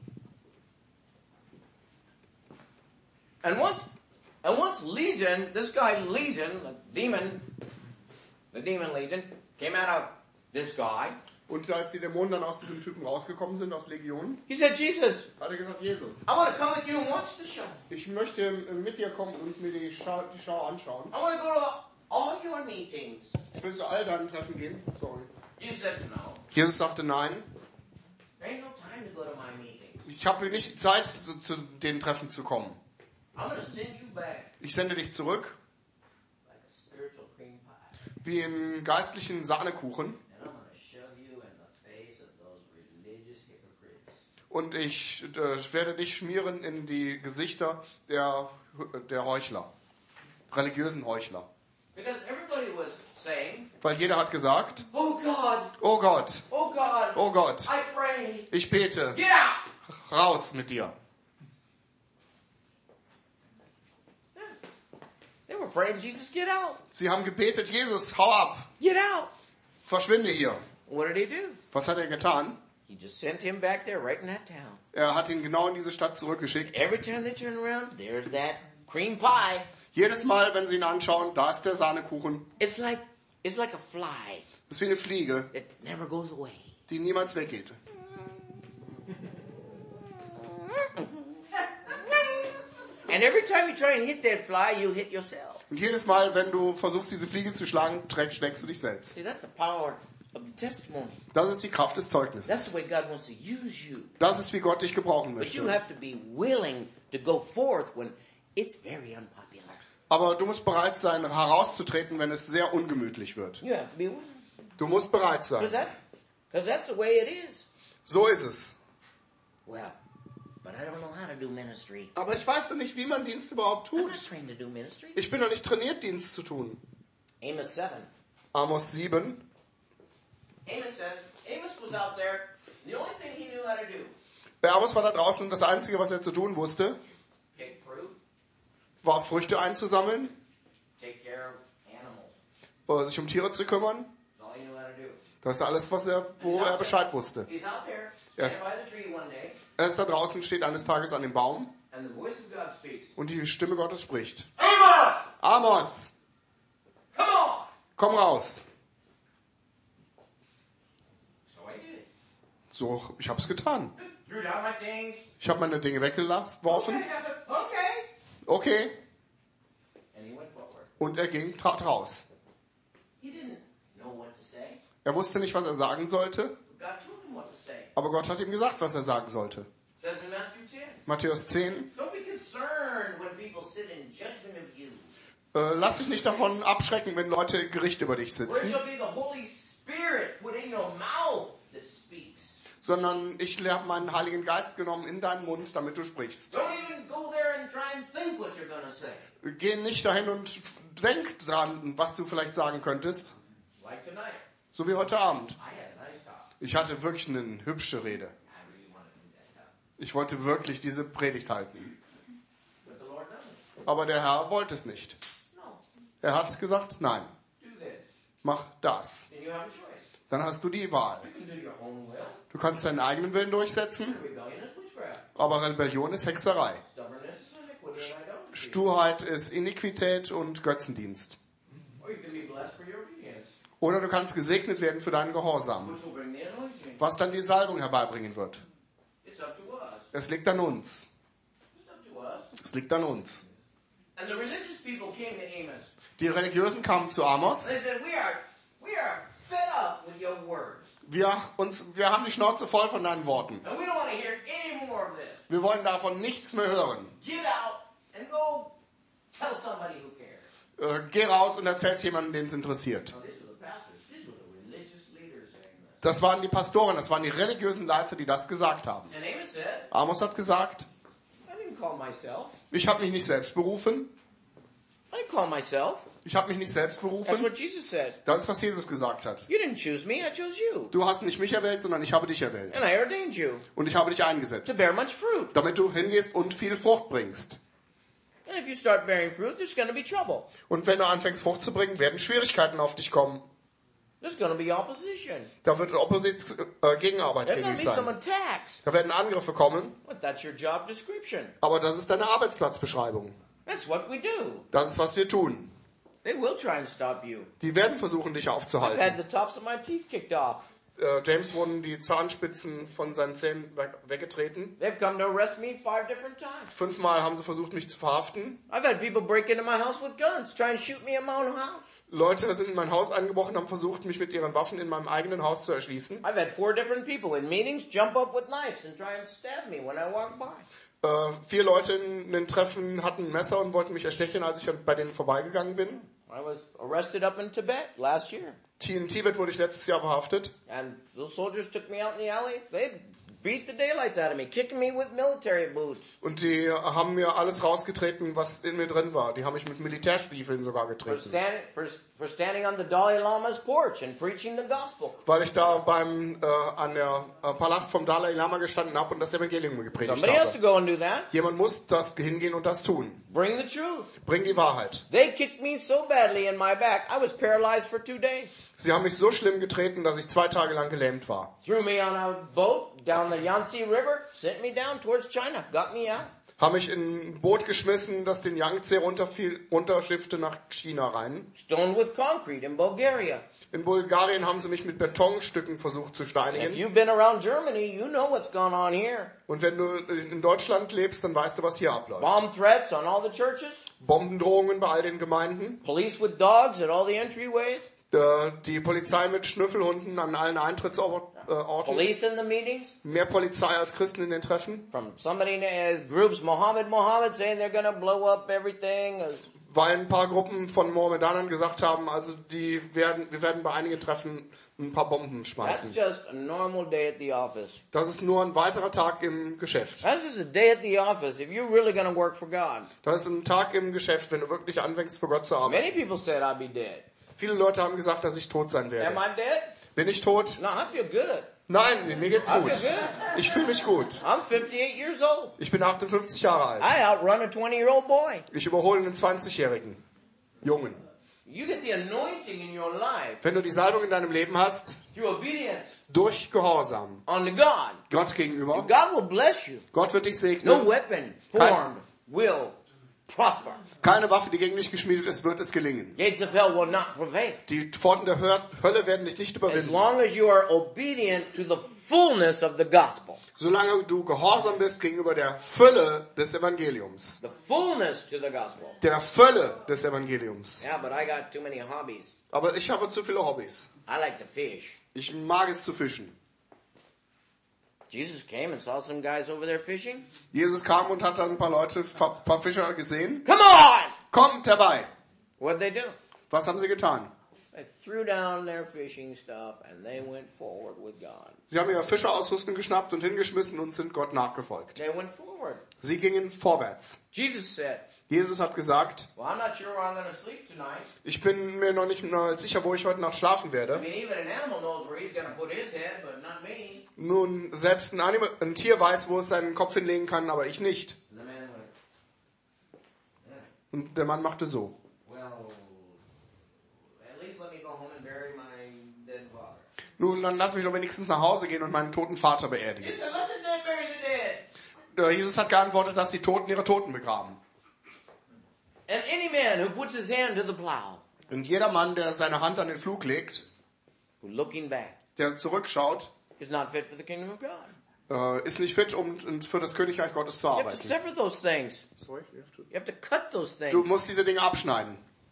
And once, and once Legion, this guy Legion, the demon, the demon Legion, came out of this guy, Und als die Dämonen dann aus diesem Typen rausgekommen sind, aus Legionen, he said, Jesus, hat er gesagt, Jesus, I want to come with you and watch the show. ich möchte mit dir kommen und mir die Schau, die Schau anschauen. I want to go to all your meetings. Ich will zu all deinen Treffen gehen. Sorry. Jesus said, no, Jesus sagte, nein, there ain't no time to go to my meetings. ich habe nicht Zeit, zu, zu den Treffen zu kommen. I'm going to send you back Ich sende dich zurück, like a spiritual cream pie. wie einen geistlichen Sahnekuchen. And I'm going to shove you in the face of those religious hypocrites. Und ich äh, werde dich schmieren in die Gesichter der, der Heuchler, religiösen Heuchler. Because everybody was saying, Weil jeder hat gesagt, oh God, oh Gott, oh God, oh Gott, I pray. ich bete, Get out! raus mit dir. They were praying, Jesus, get out. Sie haben gebetet, Jesus, hau ab, Get out. verschwinde hier. What did he do? Was hat er getan? He just sent him back there right in that town. Er hat ihn genau in diese Stadt zurückgeschickt. Every time they turn around, there's that cream pie. Jedes Mal, wenn sie ihn anschauen, da ist der Sahnekuchen. It's like, it's like a fly Das ist wie eine Fliege, that never goes away. die niemals weggeht. And every time you try and hit that fly, you hit yourself. Und jedes Mal, wenn du versuchst, diese Fliege zu schlagen, träg- schlägst du dich selbst. See, that's the power of the testimony. Das ist die Kraft des Zeugnisses. That's the way God wants to use you. Das ist, wie Gott dich gebrauchen But you möchte. have to be willing to go forth when it's very unpopular. Aber du musst bereit sein, herauszutreten, wenn es sehr ungemütlich wird. You have to be willing. Du musst bereit Because sein. that's, because that's the way it is. So ist es. Well, but I don't know how to do ministry. Aber ich weiß doch nicht, wie man Dienst überhaupt I'm not tut. trained to do ministry. Ich bin noch nicht trainiert, Dienst zu tun. Amos seven. Amos sieben. Amos said, Amos was out there. The only thing he knew how to do, Der Amos war da draußen und das Einzige, was er zu tun wusste, pick fruit, war Früchte einzusammeln, take care of animals. äh, sich um Tiere zu kümmern. That's all he knew how to do. Das ist alles, was er, wo er Bescheid wusste. He's out there, Yes. standing by the tree one day, Er ist da draußen, steht eines Tages an dem Baum and the voice of God speaks. und die Stimme Gottes spricht. Amos! Amos, Come on! komm raus. So I did. So, ich hab's getan. Threw down my things. Ich habe meine Dinge weggeworfen. Okay, okay. Okay. And he went forward. Und er ging, trat raus. He didn't know what to say. Er wusste nicht, was er sagen sollte, God told him what to say. aber Gott hat ihm gesagt, was er sagen sollte. Says in Matthew ten. Matthäus zehn. Don't be concerned when people sit in judgment of you. Äh, lass dich nicht davon abschrecken, wenn Leute Gericht über dich For it sitzen, shall be the Holy Spirit put in your mouth that speaks. sondern ich habe meinen Heiligen Geist genommen in deinen Mund, damit du sprichst. Don't even go there and try and think what you're going to say. Geh nicht dahin und denk dran, was du vielleicht sagen könntest. Like tonight. So wie heute Abend. I had a nice talk. Ich hatte wirklich eine hübsche Rede. I really wanted to do that talk. Ich wollte wirklich diese Predigt halten. But the Lord doesn't. Aber der Herr wollte es nicht. No. Er hat gesagt, nein, Do this. mach das. Then you have a choice. Dann hast du die Wahl. You can do your own will. Du kannst deinen eigenen Willen durchsetzen, Rebellion is witchcraft. aber Rebellion ist Hexerei. Stubbornness is iniquity and idolatry. Sturheit ist Iniquität und Götzendienst. Or you can be blessed for your obedience. Oder du kannst gesegnet werden für deinen Gehorsam, Which will bring the anointing. was dann die Salbung herbeibringen wird. It's up to us. Es liegt an uns. It's up to us. Es liegt an uns. And the religious people came to Amos. Die Religiösen kamen zu Amos. They said, we are, we are fed up with your words. Wir, uns, wir haben die Schnauze voll von deinen Worten. And we don't want to hear any more of this. Wir wollen davon nichts mehr hören. Get out and go tell somebody who cares. Äh, geh raus und erzähl's jemandem, den es interessiert. Now, these were the pastors. These were the religious leaders saying that. Das waren die Pastoren, das waren die religiösen Leiter, die das gesagt haben. And Amos said, Amos hat gesagt, I didn't call myself. ich habe mich nicht selbst berufen. I didn't call myself. Ich habe mich nicht selbst That's berufen. what Jesus said. Das ist, was Jesus gesagt hat. You didn't choose me, I chose you. Du hast nicht mich erwählt, sondern ich habe dich erwählt. And I ordained you Und ich habe dich to eingesetzt, bear much fruit. damit du hingehst und viel Frucht bringst. And if you start bearing fruit, there's going to be trouble. Und wenn du anfängst, Frucht zu bringen, werden Schwierigkeiten auf dich kommen. There's going to be opposition. Da wird Opposition, äh, Gegenarbeit There's gegen going to dich be some sein. attacks. Da werden Angriffe kommen, But that's your job description. aber das ist deine Arbeitsplatzbeschreibung. That's what we do. Das ist, was wir tun. They will try and stop you. Die werden versuchen, dich I've had aufzuhalten. the tops of my teeth kicked off. Äh, James wurden die Zahnspitzen von seinen Zähnen weg- weggetreten. They've come to arrest me five different times. Fünfmal haben sie versucht, mich zu verhaften. I've had people break into my house with guns, try and shoot me in my own house. Leute sind in mein Haus eingebrochen, haben versucht, mich mit ihren Waffen in meinem eigenen Haus zu erschließen. I've had four different people in meetings jump up with knives and try and stab me when I walk by. Äh, vier Leute in den Treffen hatten ein Messer und wollten mich erstechen, als ich bei denen vorbeigegangen bin. I was arrested up in Tibet last year. In Tibet wurde ich letztes Jahr verhaftet. And those soldiers took me out in the alley. They beat the daylights out of me, kicking me with military boots. Und die haben mir alles rausgetreten, was in mir drin war. Die haben mich mit Militärstiefeln sogar For, getreten. stand, for, for standing on the Dalai Lama's porch and preaching the gospel. Weil ich da beim äh, an der äh, Palast vom Dalai Lama gestanden habe und das Evangelium gepredigt Somebody has to habe. go and do that. Jemand muss das hingehen und das tun. Bring the truth. Bring die Wahrheit. They kicked me so badly in my back, I was paralyzed for two days. Sie haben mich so schlimm getreten, dass ich zwei Tage lang gelähmt war. Threw me on a boat down the Yangtze River, sent me down towards China, got me out. Haben mich in ein Boot geschmissen, das den Yangtze runterfiel, runterschiffte nach China rein. Stoned with concrete in Bulgaria. In Bulgarien haben sie mich mit Betonstücken versucht zu And if steinigen. you've been around Germany, you know what's going on here. Und wenn du in Deutschland lebst, dann weißt du, was hier abläuft. Bomb threats on all the churches. Bombendrohungen bei all den Gemeinden. Police with dogs at all the entryways. Äh, Die Polizei mit Schnüffelhunden an allen Eintrittsorten. Police in the meetings. Mehr Polizei als Christen in den Treffen. From somebody in the groups, Mohammed, Mohammed, saying they're going to blow up everything. Weil ein paar Gruppen von Mohammedanern gesagt haben, also die werden, wir werden bei einigen Treffen ein paar Bomben That's schmeißen. just a normal day at the office. Das ist nur ein weiterer Tag im Geschäft. That's just a day at the office if you're really going to work for God. Das ist ein Tag im Geschäft, wenn du wirklich anfängst, für Gott zu arbeiten. Many people said I'd be dead. Viele Leute haben gesagt, dass ich tot sein Am werde. I dead? Bin ich tot? No, I feel good. Nein, mir geht's I gut. feel good. Ich fühle mich gut. I'm fifty-eight years old. Ich bin achtundfünfzig Jahre alt. I outrun a twenty-year-old boy. Ich überhole einen zwanzigjährigen Jungen. You get the anointing in your life Wenn du die Salbung in deinem Leben hast, through obedience durch Gehorsam unto God. Gott gegenüber, God will bless you. Gott wird dich No segnen. weapon formed will prosper. Keine Waffe, die gegen dich geschmiedet ist, wird es gelingen. Gates of hell will not prevail. Die Pforten der Hör- Hölle werden dich nicht As überwinden. long as you are obedient to the fullness of the gospel. Solange du gehorsam bist gegenüber der Fülle des Evangeliums. The fullness to the gospel. Der Fülle des Evangeliums. Yeah, but I got too many hobbies. Aber ich habe zu viele Hobbys. I like to fish. Ich mag es zu fischen. Jesus came and saw some guys over there fishing. Jesus kam und hat dann ein paar Leute, ein paar Fischer gesehen. Come on! Kommt herbei! What'd they do? Was haben sie getan? They threw down their fishing stuff and they went forward with God. Sie haben ihre Fischerausrüstung geschnappt und hingeschmissen und sind Gott nachgefolgt. They went forward. Sie gingen vorwärts. Jesus said, Jesus hat gesagt, well, I'm not sure where I'm going to sleep tonight. ich bin mir noch nicht mal sicher, wo ich heute Nacht schlafen I werde. mean, even an animal knows where he's going to put his head, but not me. Nun, selbst ein, Anima- ein Tier weiß, wo es seinen Kopf hinlegen kann, aber ich nicht. And the man went, yeah, Und der Mann machte so. well, at least let me go home and bury my dead father. Nun, dann lass mich doch wenigstens nach Hause gehen und meinen toten Vater He beerdigen. said, let the dead bury the dead. Der Jesus hat geantwortet, dass die Toten ihre Toten begraben. And any man who puts his hand to the plow, Und jeder Mann, der seine Hand an den Flug legt, who looking back, der zurückschaut, is not fit for the kingdom of God. äh, ist nicht fit, um um für das Königreich Gottes zu You have to arbeiten. sever those things. Sorry, you have to- You have to cut those things. Du musst diese Dinge abschneiden.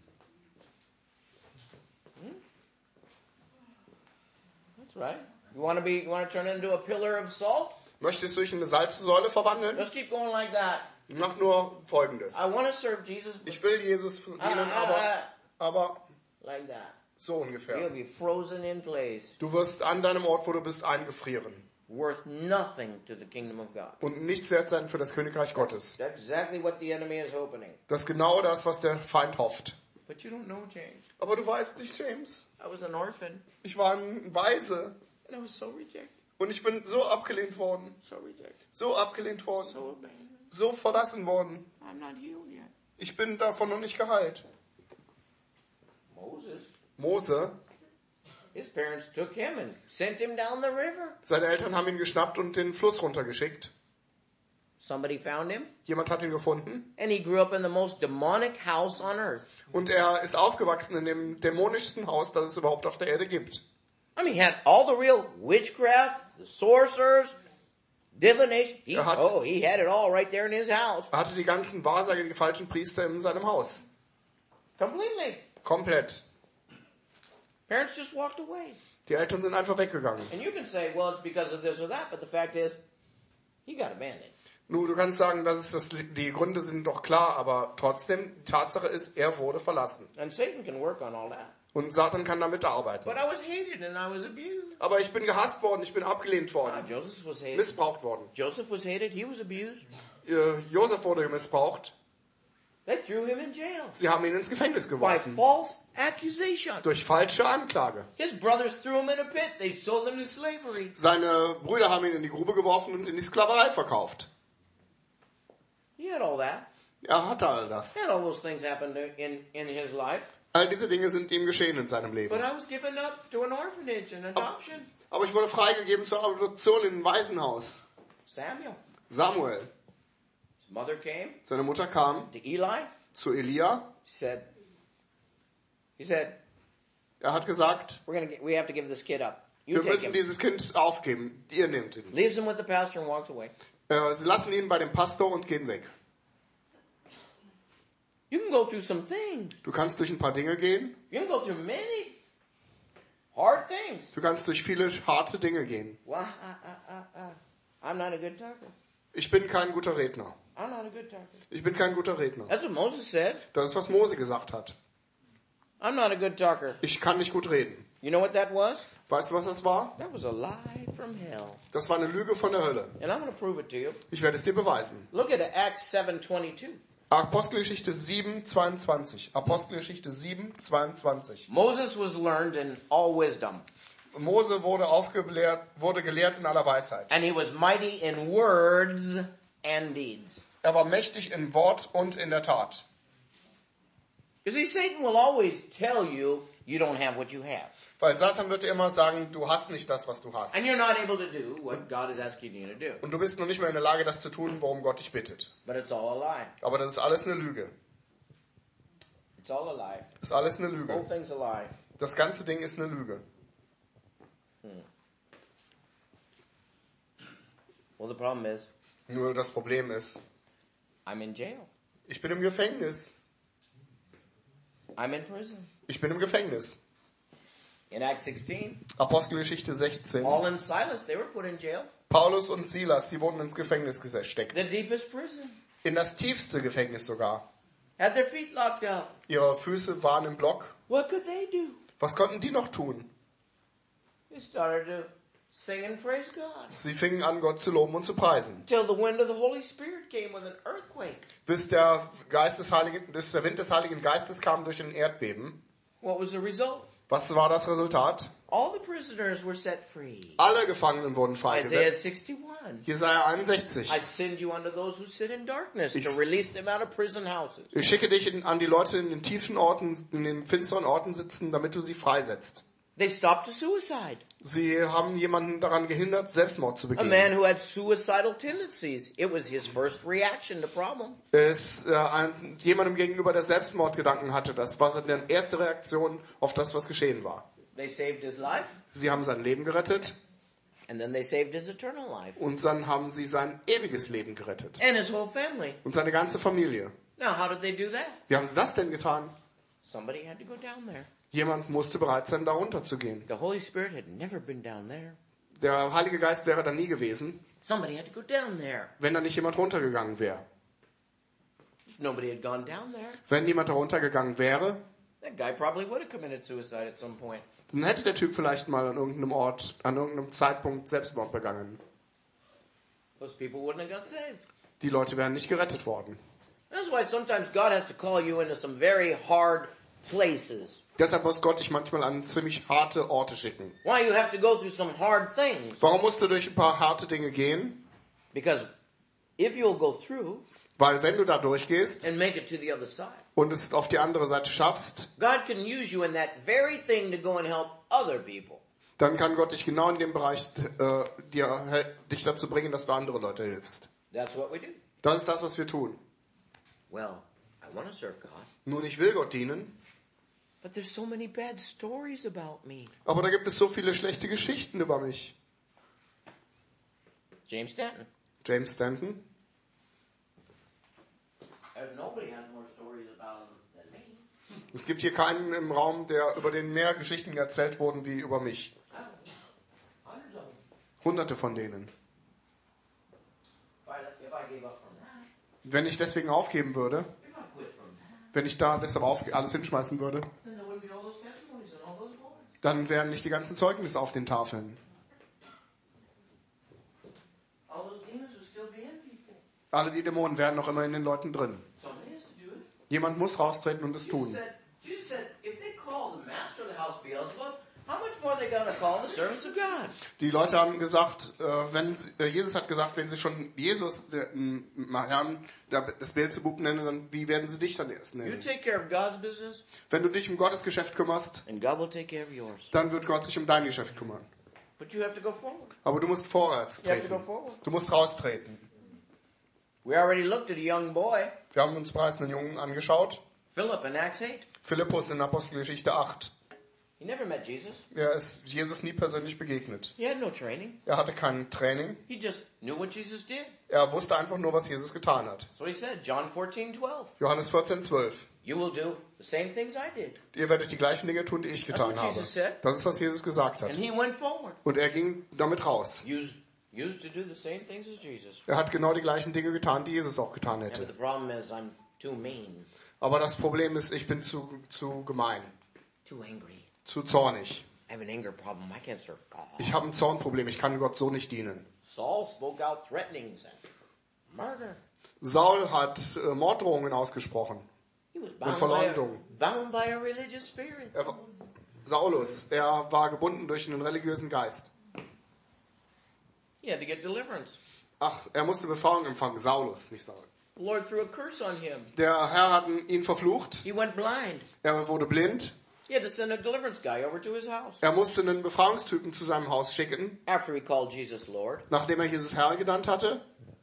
That's right. You want to be, you want to turn into a pillar of salt? Möchtest du dich in eine Salzsäule verwandeln? Let's keep going like that. Mach nur Folgendes. I want to serve Jesus Ich will Jesus uh, uh, dienen, aber, aber like that. so You'll ungefähr. be frozen in place, Du wirst an deinem Ort, wo du bist, eingefrieren. worth nothing to the kingdom of God. Und nichts wert sein für das Königreich Gottes. That's exactly what the enemy is hoping. Das ist genau das, was der Feind hofft. But you don't know, James. Aber du weißt nicht, James. I was an orphan, Ich war ein Waise and I was so rejected, und ich bin so abgelehnt worden. so rejected, So abgelehnt worden. so abandoned. So verlassen worden. I'm not healed yet. Ich bin davon noch nicht geheilt. Moses, Mose, his parents took him and sent him down the river. seine Eltern haben ihn geschnappt und den Fluss runtergeschickt. Somebody found him, Jemand hat ihn gefunden. and he grew up in the most demonic house on earth. Und er ist aufgewachsen in dem dämonischsten Haus, das es überhaupt auf der Erde gibt. I mean, he had all the real witchcraft, the sorcerers, divination. He, Er hat- oh, he had it all right there in his house. Er hatte die ganzen Wahrsager, die falschen Priester in seinem Haus. Completely. Komplett. Parents just walked away. Die Eltern sind einfach weggegangen. And you can say, well, it's because of this or that, but the fact is, he got abandoned. Nun, du kannst sagen, das ist das, die Gründe sind doch klar, aber trotzdem, die Tatsache ist, er wurde verlassen. And Satan can work on all that. Und Satan kann damit arbeiten. But I was hated and I was abused. Aber ich bin gehasst worden, ich bin abgelehnt Ah, worden, Joseph was hated. missbraucht worden. Joseph was hated. He was abused. Äh, Josef wurde missbraucht. They threw him in jail Sie haben ihn ins Gefängnis by geworfen. false accusation. Durch falsche Anklage. His brothers threw him in a pit. They sold him to slavery. Seine Brüder haben ihn in die Grube geworfen und in die Sklaverei verkauft. He had all that. Er hatte all das. He had all those things happen to, in, in his life. All diese Dinge sind ihm geschehen in seinem Leben. But I was given up to an orphanage and adoption. Aber ich wurde freigegeben zur Adoption in ein Waisenhaus. Samuel. Samuel, His mother came seine Mutter kam to Eli. zu Elia. He said, he said, Er hat gesagt, we're gonna get, we have to give this kid up. You wir take müssen him. dieses Kind aufgeben. Ihr nehmt ihn. Leaves him with the pastor and walks away. Äh, Sie lassen ihn bei dem Pastor und gehen weg. You can go through some things. Du kannst durch ein paar Dinge gehen. You can go through many hard things. Du kannst durch viele harte Dinge gehen. Well, I, I, I, I, I'm not a good talker. Ich bin kein guter Redner. I'm not a good talker. Ich bin kein guter Redner. That's what Moses said. Das ist, was Mose gesagt hat. I'm not a good talker. Ich kann nicht gut reden. You know what that was? Weißt du, was das war? That was a lie from hell. Das war eine Lüge von der Hölle. And I'm going to prove it to you. Ich werde es dir beweisen. Look at Acts seven twenty-two. Apostelgeschichte sieben, zweiundzwanzig. Apostelgeschichte sieben, zweiundzwanzig. Moses was learned in all wisdom, Mose wurde aufgelehrt, wurde gelehrt in aller Weisheit. and he was mighty in words and deeds. Er war mächtig in Wort und in der Tat. You see, Satan will always tell you you don't have what you have. Weil Satan wird dir immer sagen, du hast nicht das, was du hast. And you're not able to do what God is asking you to do. Und du bist noch nicht mehr in der Lage, das zu tun, worum Gott dich bittet. But it's all a lie. Aber das ist alles eine Lüge. It's all a lie. Das ist alles eine The whole Lüge. thing's a lie. Das ganze Ding ist eine Lüge. Well, the problem is, Nur das Problem ist, I'm in jail. ich bin im Gefängnis. I'm in prison. Ich bin im Gefängnis. In Acts sixteen, Apostelgeschichte sechzehn. Paul and Silas, they were put in jail. Paulus und Silas, die wurden ins Gefängnis gesteckt. The deepest prison. In das tiefste Gefängnis sogar. Had their feet locked up. Ihre Füße waren im Block. What could they do? Was konnten die noch tun? They started to singing praise God. Sie fingen an, Gott zu loben und zu preisen. Till the wind of the Holy Spirit came with an earthquake. Bis der, Geist des Heiligen, bis der Wind des Heiligen Geistes kam durch ein Erdbeben. What was the result? Was war das Resultat? All the prisoners were set free. Alle Gefangenen wurden Isaiah freigesetzt. sixty-one. Jesaja einundsechzig. I send you unto those who sit in darkness Ich- to release them out of prison houses. Ich schicke dich in, an die Leute in den tiefen Orten, in den finsteren Orten sitzen, damit du sie freisetzt. They stopped a suicide. Sie haben jemanden daran gehindert, Selbstmord zu A begehen. man who had suicidal tendencies. It was his first reaction to problem. Es äh, ein, jemandem gegenüber, der Selbstmordgedanken hatte. Das war seine erste Reaktion auf das, was geschehen war. They saved his life, Sie haben sein Leben gerettet and then they saved his eternal life. und dann haben sie sein ewiges Leben gerettet. And his whole family. Und seine ganze Familie. Now, how did they do that? Wie haben sie das denn getan? Somebody had to go down there. Jemand musste bereit sein, da runterzugehen. The Holy Spirit had never been down there. Der Heilige Geist wäre da nie gewesen, Somebody had to go down there. wenn da nicht jemand runtergegangen wäre. If nobody had gone down there, Wenn niemand da runtergegangen wäre, that guy probably would have committed suicide at some point. dann hätte der Typ vielleicht mal an irgendeinem Ort, an irgendeinem Zeitpunkt Selbstmord begangen. Those people wouldn't have got saved. Die Leute wären nicht gerettet worden. That's why sometimes God has to call you into some very hard places. Deshalb muss Gott dich manchmal an ziemlich harte Orte schicken. Why you have to go through some hard things. Warum musst du durch ein paar harte Dinge gehen? Because if you'll go through Weil wenn du da durchgehst and make it to the other side, und es auf die andere Seite schaffst, God can use you in that very thing to go and help other people. dann kann Gott dich genau in dem Bereich äh, dir, hel- dich dazu bringen, dass du andere Leute hilfst. That's what we do. Das ist das, was wir tun. Well, I want to serve God, Nun, ich will Gott dienen, but there's so many bad stories about me. aber da gibt es so viele schlechte Geschichten über mich. James Stanton. James Stanton. There's nobody has more stories about him than me. Es gibt hier keinen im Raum, der über den mehr Geschichten erzählt wurden wie über mich. Hundreds of them. Hunderte von denen. If I, if I gave up from that, Wenn ich deswegen aufgeben würde, if I quit from that, wenn ich da deshalb auf, alles hinschmeißen würde, then there wouldn't be all those testimonies and all those glories. dann wären nicht die ganzen Zeugnisse auf den Tafeln. All those demons would still be in people. Alle die Dämonen wären noch immer in den Leuten drin. Somebody has to do it. Jemand muss raustreten und es Jesus tun. said, Jesus said, if they call the master of the house Beelzebub, how much more are they going to call the servants of God? Die Leute haben gesagt, äh, wenn sie, äh, Jesus hat gesagt, wenn sie schon Jesus, der, m, Herrn, der, das Beelzebub nennen, dann wie werden sie dich dann erst You nennen? take care of God's business, Wenn du dich um Gottes Geschäft kümmerst, and God will take care of yours. dann wird Gott sich um dein Geschäft kümmern. But you have to go forward. Aber du musst vorwärts You have to go treten. forward. Du musst raustreten. We already looked at a young boy, Wir haben uns bereits einen Jungen angeschaut. Philip in Acts eight. Philippus in Apostelgeschichte acht. He never met Jesus. Er ist Jesus nie persönlich begegnet. He had no training. Er hatte kein Training. He just knew what Jesus did. Er wusste einfach nur, was Jesus getan hat. So he said, John fourteen twelve. Johannes vierzehn zwölf. You will do the same things I did. Ihr werdet die gleichen Dinge tun, die ich getan That's what habe. Jesus said. Das ist, was Jesus gesagt And hat. he went forward. Und er ging damit raus. Used, used to do the same things as Jesus. Er hat genau die gleichen Dinge getan, die Jesus auch getan Yeah, but the hätte. problem is I'm too mean, Aber das Problem ist, ich bin zu, zu gemein, too angry. zu zornig. I have an anger problem. I can't serve God. Ich habe ein Zornproblem, ich kann Gott so nicht dienen. Saul spoke out threatenings and murder. Saul hat äh, Morddrohungen ausgesprochen. He was bound by, a, Verleumdung. bound by a religious spirit. Er war, Saulus, er war gebunden durch einen religiösen Geist. He had to get deliverance. Ach, er musste Befreiung empfangen, Saulus, nicht Saul. The Lord threw a curse on him. Der Herr hat ihn verflucht, He went blind. er wurde blind, He had to send a deliverance guy over to his house. er musste einen Befreiungstypen zu seinem Haus schicken, After he called Jesus Lord. nachdem er Jesus Herr genannt hatte.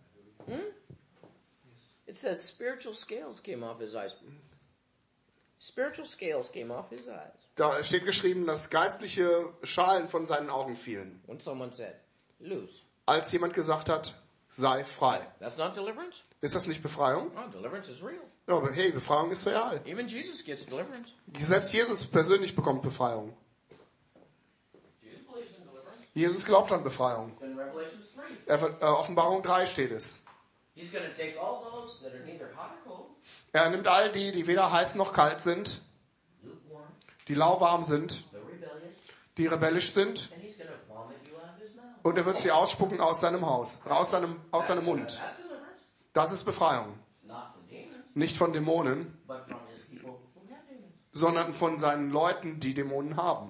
It says spiritual scales came off his eyes. Spiritual scales came off his eyes. Da steht geschrieben, dass geistliche Schalen von seinen Augen fielen, When someone said, loose. als jemand gesagt hat, sei frei. That's not deliverance? Ist das nicht Befreiung? No, deliverance is real. Ja, aber hey, Befreiung ist real. Even Jesus gets deliverance. Selbst Jesus persönlich bekommt Befreiung. Jesus believes in deliverance. Jesus glaubt an Befreiung. In Revelation three. Er, äh, Offenbarung drei steht es. He's going to take all those that are neither hot or cold, Er nimmt all die, die weder heiß noch kalt sind, lukewarm, die lauwarm sind, the rebellious, die rebellisch sind, and he's going to vomit you out of his mouth. Und er wird sie ausspucken aus seinem Haus, aus seinem, aus seinem Mund. That's deliverance. Das ist Befreiung. Not from demons, Nicht von Dämonen, but from his people who have demons. sondern von seinen Leuten, die Dämonen haben.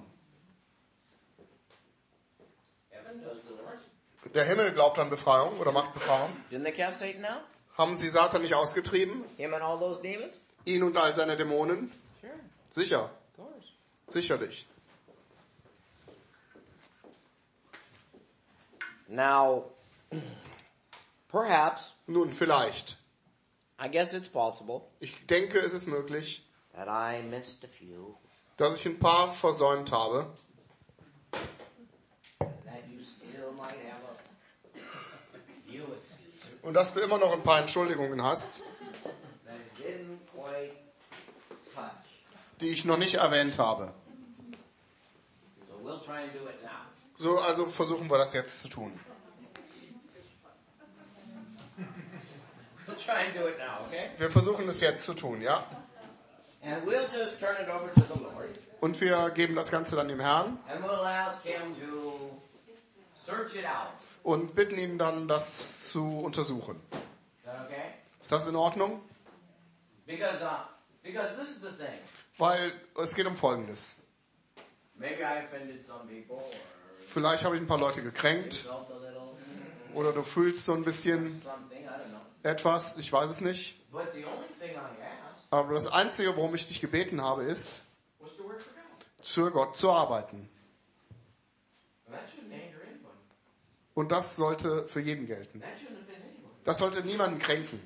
Heaven does deliverance. Der Himmel glaubt an Befreiung oder macht Befreiung. Didn't they cast Satan out? Haben sie Satan nicht ausgetrieben? Him and all those demons? Ihn und all seine Dämonen? Sure, Sicher, of course. sicherlich. Now, perhaps, Nun, vielleicht. I guess it's possible Ich denke, es ist möglich, that I missed a few, dass ich ein paar versäumt habe. that you still might have a few excuses Und dass du immer noch ein paar Entschuldigungen hast, that didn't quite touch. die ich noch nicht erwähnt habe. So we'll try and do it now. So, also versuchen wir das jetzt zu tun. We'll try and do it now, okay? Wir versuchen es jetzt zu tun, ja? And we'll just turn it over to the Lord, Und wir geben das Ganze dann dem Herrn and we'll ask Him to search it out. und bitten ihn dann, das zu untersuchen. Is that okay? Ist das in Ordnung? Because, uh, because this is the thing. Weil es geht um Folgendes. Maybe I offended some people, or Vielleicht habe ich ein paar Leute gekränkt felt a little oder du fühlst so ein bisschen something, I don't know. etwas, ich weiß es nicht. But the only thing I asked Aber das Einzige, worum ich dich gebeten habe, ist, was to work for God. für Gott zu arbeiten. And that shouldn't anger anybody. Und das sollte für jeden gelten. That shouldn't offend anybody. Das sollte niemanden kränken.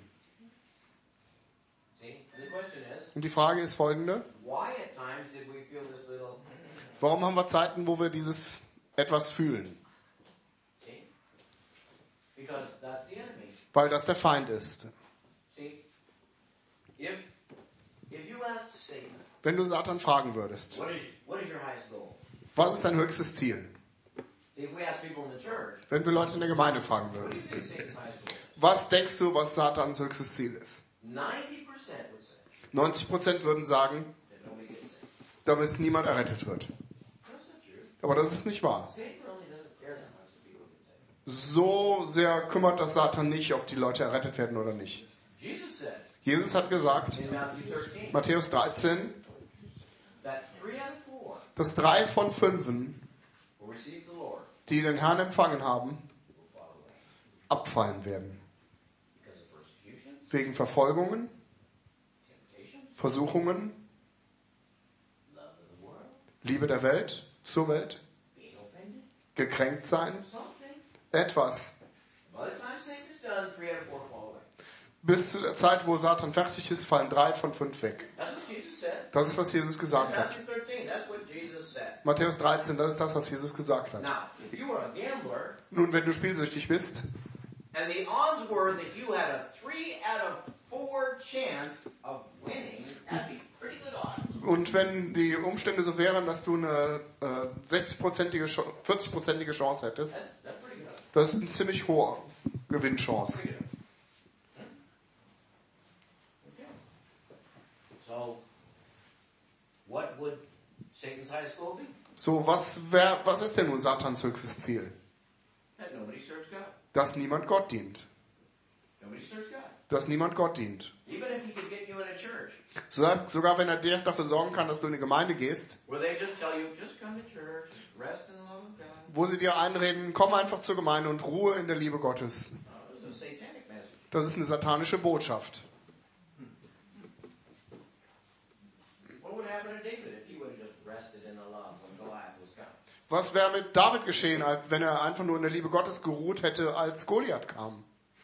See, the question is, Und die Frage ist folgende. why at times did we feel this little, Warum haben wir Zeiten, wo wir dieses etwas fühlen? see? Because that's the enemy. Weil das der Feind ist. See, if, if you asked Satan, Wenn du Satan fragen würdest, what is, what is your highest goal? was ist dein höchstes Ziel? If we ask people in the church, Wenn wir Leute in der Gemeinde fragen what do würden, you think Satan's highest goal? was denkst du, was Satans höchstes Ziel ist? ninety percent would say neunzig Prozent würden sagen, that nobody gets saved. damit niemand errettet wird. That's not true. Aber das ist nicht wahr. Satan really doesn't care that much that people get saved. So sehr kümmert das Satan nicht, ob die Leute errettet werden oder nicht. Jesus said Jesus hat gesagt, in Matthew thirteen Matthäus dreizehn, that three out of four dass drei von fünfen, will receive the Lord die den Herrn empfangen haben, will fall away abfallen werden. because of persecution, Wegen Verfolgungen, temptation, Versuchungen, love of the world, Liebe der Welt, zur Welt, being offended, gekränkt sein, something. etwas. By the time Satan is done, three out of four fall away. Bis zu der Zeit, wo Satan fertig ist, fallen drei von fünf weg. That's what Jesus said. Das ist, was Jesus In gesagt hat. Matthew thirteen, that's what Jesus said. Matthäus dreizehn, das ist das, was Jesus gesagt hat. Now, if you were a gambler, Nun, wenn du spielsüchtig bist and the odds were that you had a three out of four chance of winning, that'd be pretty good odds. und wenn die Umstände so wären, dass du eine äh, sechzig-prozentige, Ch- vierzig-prozentige Chance hättest, That, that's pretty good. das ist eine ziemlich hohe Gewinnchance. Pretty good. Hmm? Okay. So, what would Satan's highest goal be? So, was, wär, was ist denn nun Satans höchstes Ziel? That nobody serves God. Dass niemand Gott dient. Nobody serves God. Dass niemand Gott dient. Even if he could get you in a church Sogar, sogar wenn er dir dafür sorgen kann, dass du in eine Gemeinde gehst, where they just tell you, just come to church, rest in the love of God. wo sie dir einreden, komm einfach zur Gemeinde und Ruhe in der Liebe Gottes. Oh, it's a satanic message. Das ist eine satanische Botschaft. What would happen to David if he would have just rested in the love when Goliath was coming? Was wäre mit David geschehen, als wenn er einfach nur in der Liebe Gottes geruht hätte, als Goliath kam?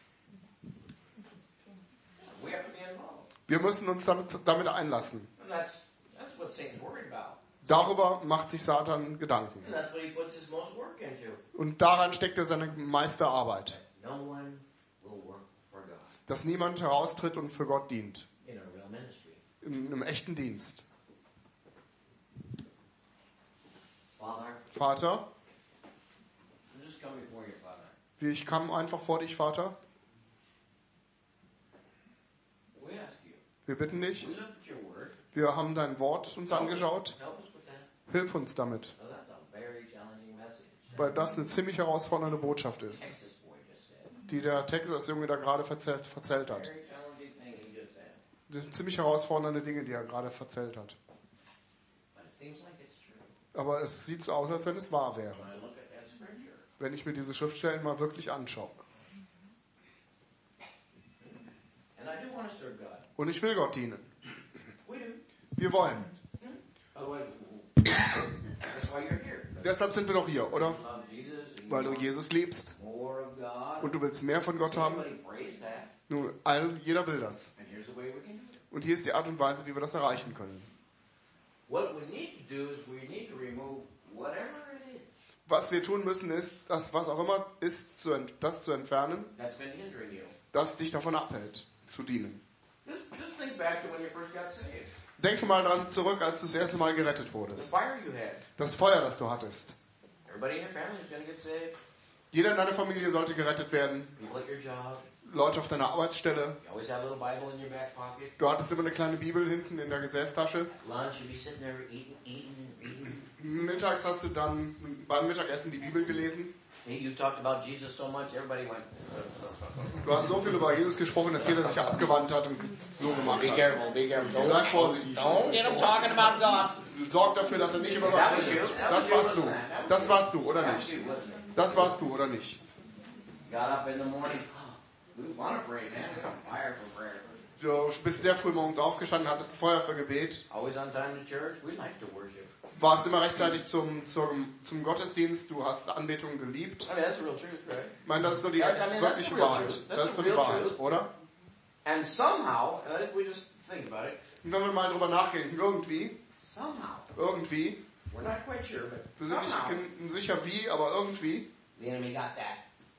We have to be involved. Wir müssen uns damit, damit einlassen. And that's, that's what Satan's worried about. Darüber macht sich Satan Gedanken. And that's what he puts his most work into. Und daran steckt er seine meiste Arbeit. No one will work for God Dass niemand heraustritt und für Gott dient. in a real ministry. In einem echten Dienst. Father, Vater, I just come before you, Father. ich kam einfach vor dich, Vater. We ask you. Wir bitten dich. We looked at your word. Wir haben dein Wort uns angeschaut. Help us with that. Hilf uns damit. Oh, that's a very challenging message. weil das eine ziemlich herausfordernde Botschaft ist, Texas boy just said. die der Texas-Junge da gerade verzählt, verzählt hat. Very challenging thing he just said. Das sind ziemlich herausfordernde Dinge, die er gerade verzählt hat. But it seems like it's true Aber es sieht so aus, als wenn es wahr wäre, when I look at that scripture. wenn ich mir diese Schriftstellen mal wirklich anschaue. And I do want to serve God. Und ich will Gott dienen. We do. Wir wollen. Otherwise, that's why you're here. Deshalb sind wir doch hier, oder? You love Jesus and you Weil du want Jesus liebst more of God. und du willst mehr von Gott haben. Everybody prays that. Nun, all, jeder will das. And here's the way we can do it. Und hier ist die Art und Weise, wie wir das erreichen können. What we need to do is we need to remove whatever it is Was wir tun müssen, ist, das, was auch immer ist, zu ent, das zu entfernen, that's been hindering you. das dich davon abhält, zu dienen. Just, just think back to when you first got saved. Denke mal daran zurück, als du das erste Mal gerettet The wurdest. fire you had. Das Feuer, das du hattest. Everybody in your family is going to get saved. Jeder in deiner Familie sollte gerettet werden. People at your job. Leute auf deiner Arbeitsstelle. You always have a little Bible in your back pocket. Du hattest immer eine kleine Bibel hinten in der Gesäßtasche. Lunch, you'd be sitting there eating, eating, reading. Mittags hast du dann beim Mittagessen die Bibel gelesen. Hey, you talked about Jesus so much, everybody went. Du hast so viel über Jesus gesprochen, dass jeder sich abgewandt hat und so gemacht Be hat. careful, be careful. Sei vorsichtig. Don't get him talking about God. Sorg dafür, dass er nicht über Gott That was you. redet. That Das was you, warst du. wasn't it? Das warst du, oder That was nicht? you, wasn't it? Das warst du, oder nicht? Got up in the morning. Oh, we want to pray, man. We're on fire for prayer. Du bist sehr früh morgens aufgestanden, hattest Feuer für Gebet, Always on time to church. We like to worship. warst immer rechtzeitig zum, zum, zum Gottesdienst, du hast Anbetung geliebt. I mean, that's the real truth, right? Ich meine, das ist so die I mean, that's wirkliche the real Wahrheit. truth. That's Das ist the so die real Wahrheit, truth. oder? And somehow, and I think we just think about it, Und wenn wir mal drüber nachdenken, irgendwie, somehow, irgendwie, we're not quite sure, but wir sind somehow, nicht sicher wie, aber irgendwie, the enemy got that.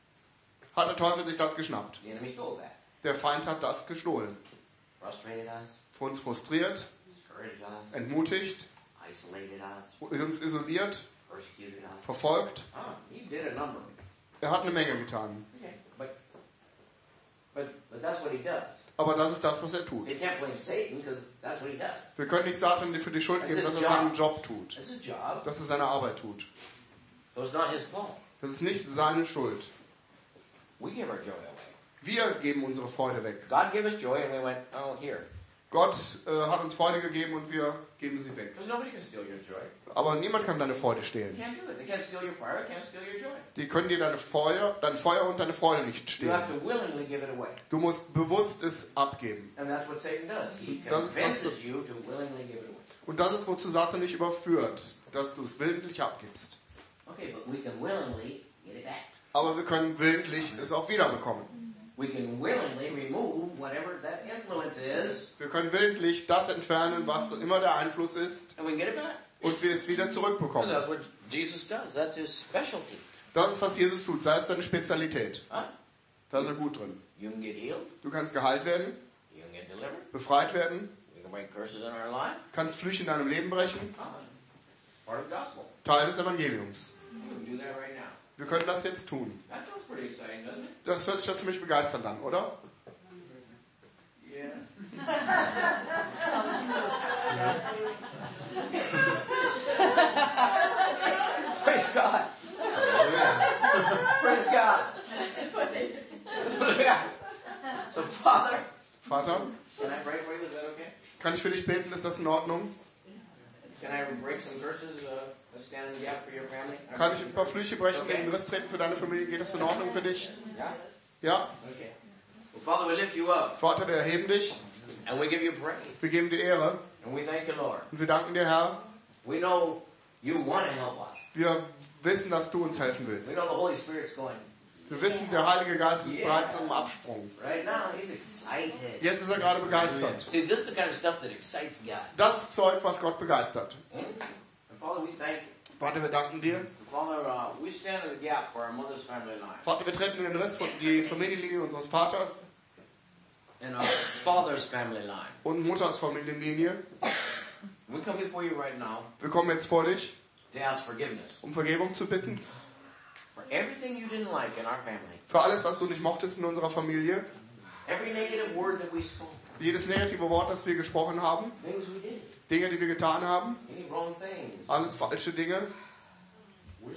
hat der Teufel sich das geschnappt. The enemy stole that. Der Feind hat das gestohlen. Frustrated us, Für uns frustriert, discouraged us, entmutigt, isolated us, uns isoliert, persecuted us. verfolgt. Ah, he did a number. Er hat eine Menge getan. Okay, but, but, but that's what he does. Aber das ist das, was er tut. You can't blame Satan because that's what he does. Wir können nicht Satan für die Schuld geben, dass er seinen Job tut. That's his job. Dass er seine Arbeit tut. So it's not his fault. Das ist nicht seine Schuld. We give our joy away. Wir geben unsere Freude weg. God gave us joy and we went, oh, here. Gott äh, hat uns Freude gegeben und wir geben sie weg. Because nobody can steal your joy. Aber niemand kann deine Freude They stehlen. can't do it. They can't steal your fire. They can't steal your joy. Die können dir deine Feuer, dein Feuer und deine Freude nicht You have stehlen. to willingly give it away. Du musst bewusst es abgeben. And that's what Satan does. He Das ist, was convinces you to willingly give it away. Und das ist, wozu Satan dich überführt, dass du es willentlich abgibst. Okay, but we can willingly get it back. Aber wir können willentlich es auch wiederbekommen. We can willingly remove whatever that influence is, Wir können willentlich das entfernen, was immer der Einfluss ist, and we can get it back. und wir es wieder Because zurückbekommen. that's what Jesus does. That's his specialty. Das ist, was Jesus tut. Das ist seine Spezialität. Huh? Da ist er gut drin. You can get healed. Du kannst geheilt werden, You can get delivered. befreit werden, We can break curses in our life. kannst Flüche in deinem Leben brechen. Ah, part of the gospel. Teil des Evangeliums. We can do that right now. Wir können das jetzt tun. That sounds pretty exciting, doesn't it? Das hört sich ja ziemlich begeisternd an, oder? Yeah. Praise God. Praise God. So, Father, Vater, can I pray for you? Is that okay? kann ich für dich beten? Ist das in Ordnung? Can I break some curses? Uh, stand in the gap for your family? Kann ich ein paar Flüche brechen, in den Riss treten für deine Familie? Geht das in Ordnung für dich? Yeah? Ja? Okay. Well, Father, we lift you up Vater, wir erheben dich. and we give you praise Wir geben dir Ehre. and we thank you, Lord. Und wir danken dir, Herr. We know you want to help us. Wir wissen, dass du uns helfen We willst. know the Holy Spirit's going. Wir wissen, der Heilige Geist ist bereits am Absprung. Right now, he's excited. Jetzt ist er gerade begeistert. See, this is the kind of stuff that excites God. Das ist Zeug, was Gott begeistert. Hmm? And Father, we thank you. Vater, wir danken dir. Father, uh, we stand in the gap for our mother's family line Vater, wir treten in den Riss von die Familienlinie unseres Vaters and our father's family line. und Mutters Familienlinie. We come before you right now Wir kommen jetzt vor dich, to ask forgiveness um Vergebung zu bitten. for everything you didn't like in our family. Für alles, was du nicht mochtest in unserer Familie. Every negative word that we spoke. Jedes negative Wort, das wir gesprochen haben. Things we did. Dinge, die wir getan haben. Any wrong things. Alles falsche Dinge. We're sorry.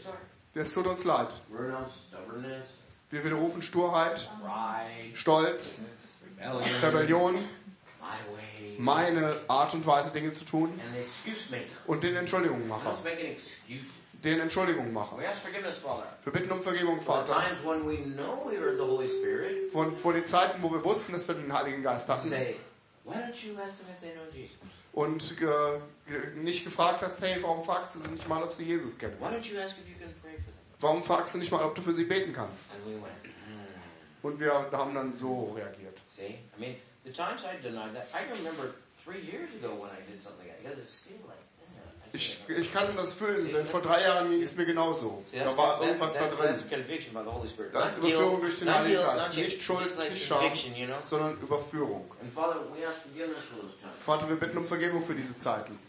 Es tut uns leid. Burnout, stubbornness, Wir widerrufen Sturheit, pride, Stolz, rebellion, Rebellion, my way, meine Art und Weise, Dinge zu tun and the excuse maker. und den Entschuldigungen Let's mache. make an excuse. Den Entschuldigungen mache. We ask forgiveness, Father. Wir bitten um Vergebung, For the Vater. times when we know we heard the Holy Spirit, Von, vor den Zeiten, wo wir wussten, dass wir den Heiligen Geist hatten say, why don't you ask them if they know Jesus? und äh, ge- nicht gefragt hast, hey, warum fragst du sie nicht mal, ob sie Jesus kennen? Why don't you ask if you can pray for them? Warum fragst du nicht mal, ob du für sie beten kannst? And we went, hmm. Und wir haben dann so reagiert. See? I mean, the times I denied that, I remember three years ago when I did something like that. Because it's still like, yeah, I Ich, shouldn't have. ich kann das fühlen, denn vor drei Jahren ging es mir genauso. See, that's, Da war that's, irgendwas da that's, drin. that's conviction by the Holy Spirit. Das ist Not guilt, Überführung durch den not Heiligen guilt, Geist. not Nicht guilt, Schuld, just like nicht Scham, conviction, you know? sondern Überführung. And Father, we ask forgiveness for those times. Vater, wir bitten um Vergebung für diese Zeiten.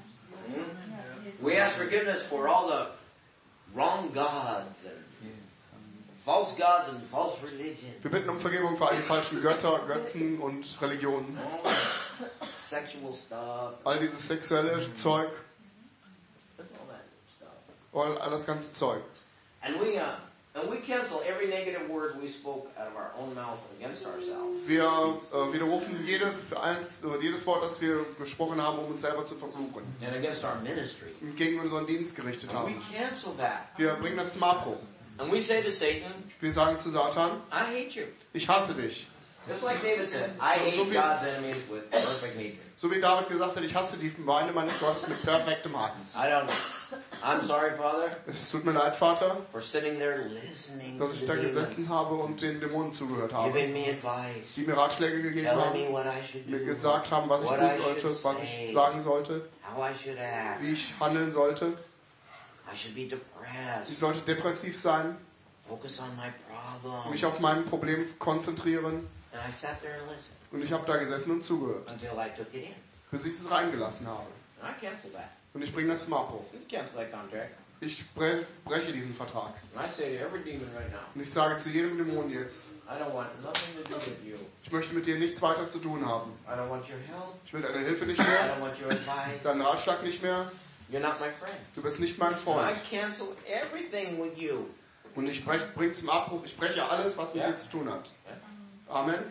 We ask forgiveness for all the wrong gods and false gods and false religion. Wir bitten um Vergebung für all die falschen Götter, Götzen und Religionen. All that sexual stuff. All dieses sexuelle Zeug, That's all that stuff. all, all das ganze Zeug. And we uh, and we cancel every negative word we spoke out of our own mouth against ourselves. Wir äh, widerrufen jedes, eins, äh, jedes Wort, das wir gesprochen haben, um uns selber zu verfluchen. And against our ministry. Und gegen unseren Dienst gerichtet And we haben. cancel that. Wir bringen das zum Abbruch. And we say to Satan, Wir sagen zu Satan, I hate you. ich hasse dich. Just like David said, I hate So viel- God's enemies with perfect hatred. So wie David gesagt hat, ich hasse die Feinde meines Gottes mit perfektem Hass. I don't I'm sorry, Father, Es tut mir leid, Vater, for sitting there listening to dass ich the da demons, gesessen habe und den Dämonen zugehört habe. giving me advice, Die mir Ratschläge gegeben telling me haben, what I should mir do, gesagt haben, was ich what tun I should sollte, was say, ich sagen sollte, how I should act. wie ich handeln sollte. I should be depressed, Ich sollte depressiv sein, focus on my problem. mich auf mein Problem konzentrieren. And I sat there and listened Und ich habe da gesessen und zugehört, until I took it in. bis ich es reingelassen habe. And I canceled that. Und ich bringe das zum Abbruch. You cancel that contract. Ich bre breche diesen Vertrag. And I say to every demon right now, Und ich sage zu jedem Dämon jetzt, I don't want nothing to do with you. ich möchte mit dir nichts weiter zu tun haben. I don't want your help. Ich will deine Hilfe nicht I mehr, don't want your advice. deinen Ratschlag nicht mehr. You're not my friend. Du bist nicht mein And I Freund. cancel everything with you. Und ich bringe zum Abbruch, ich breche alles, was mit dir zu tun hat. Amen.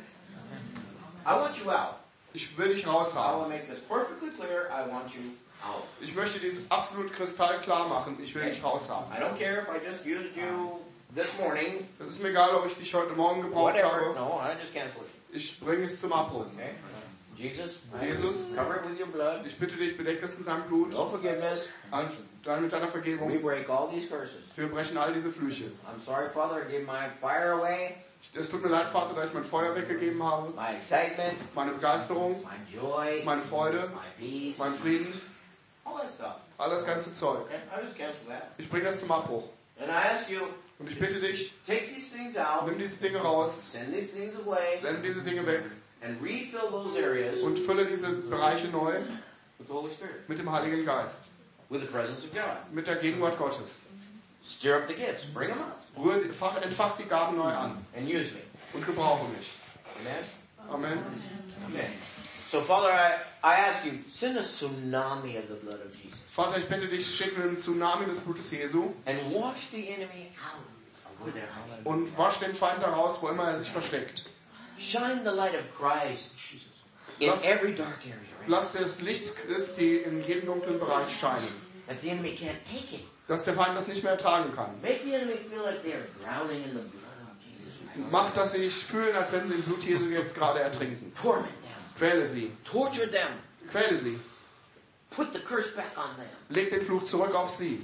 I want you out. Ich will dich I will raushaben. make this perfectly clear. I want you out. Ich möchte dies absolut kristallklar machen. Ich will dich raushaben. I don't care if I just used you this morning. Es ist mir egal, ob ich dich heute Morgen gebraucht Whatever. habe. No, I just cancel it. Ich bringe es zum Abbruch. Okay? Jesus, I Jesus. cover it with your blood. Ich bitte dich, bedecke es mit deinem Blut. No forgiveness. An- Dann mit deiner We Vergebung. break all these curses. Wir brechen all diese Flüche. I'm sorry, Father, I gave my fire away, Es tut mir leid, Vater, dass ich mein Feuer weggegeben habe. my excitement, Meine Begeisterung, my joy, meine Freude, my peace, mein Frieden, all that stuff. all das ganze Zeug. Okay? I just cancel that. Ich bringe das zum Abbruch. And I ask you, Und ich bitte dich, take these things out, nimm diese Dinge raus, send these things away, send diese Dinge weg and refill those areas und fülle diese Bereiche neu with the Holy Spirit, mit dem Heiligen Geist, with the presence of God. mit der Gegenwart Gottes. Stir up the gifts, bring them up, Rühr, die- fach- entfach die Gaben neu an and use me. und gebrauche mich. Amen? Amen. Amen. So, Father, I, I ask you, send a tsunami of the blood of Jesus Vater, ich bitte dich, schicke einen Tsunami des Blutes Jesu and wash the enemy out of where they're hiding. und wasch den Feind daraus, wo immer er sich versteckt. Shine the light of Christ in Lass- every dark area, right? Lass das Licht Christi in jedem dunklen Bereich scheinen, That the enemy can't take it. dass der Feind das nicht mehr ertragen kann. Make the enemy feel like they're drowning in the blood of Jesus. Mach, dass sie sich fühlen, als wenn sie im Blut Jesu jetzt gerade ertrinken. Torment them. Quäle sie. Torture them. Quäle sie. Put the curse back on them. Leg den Fluch zurück auf sie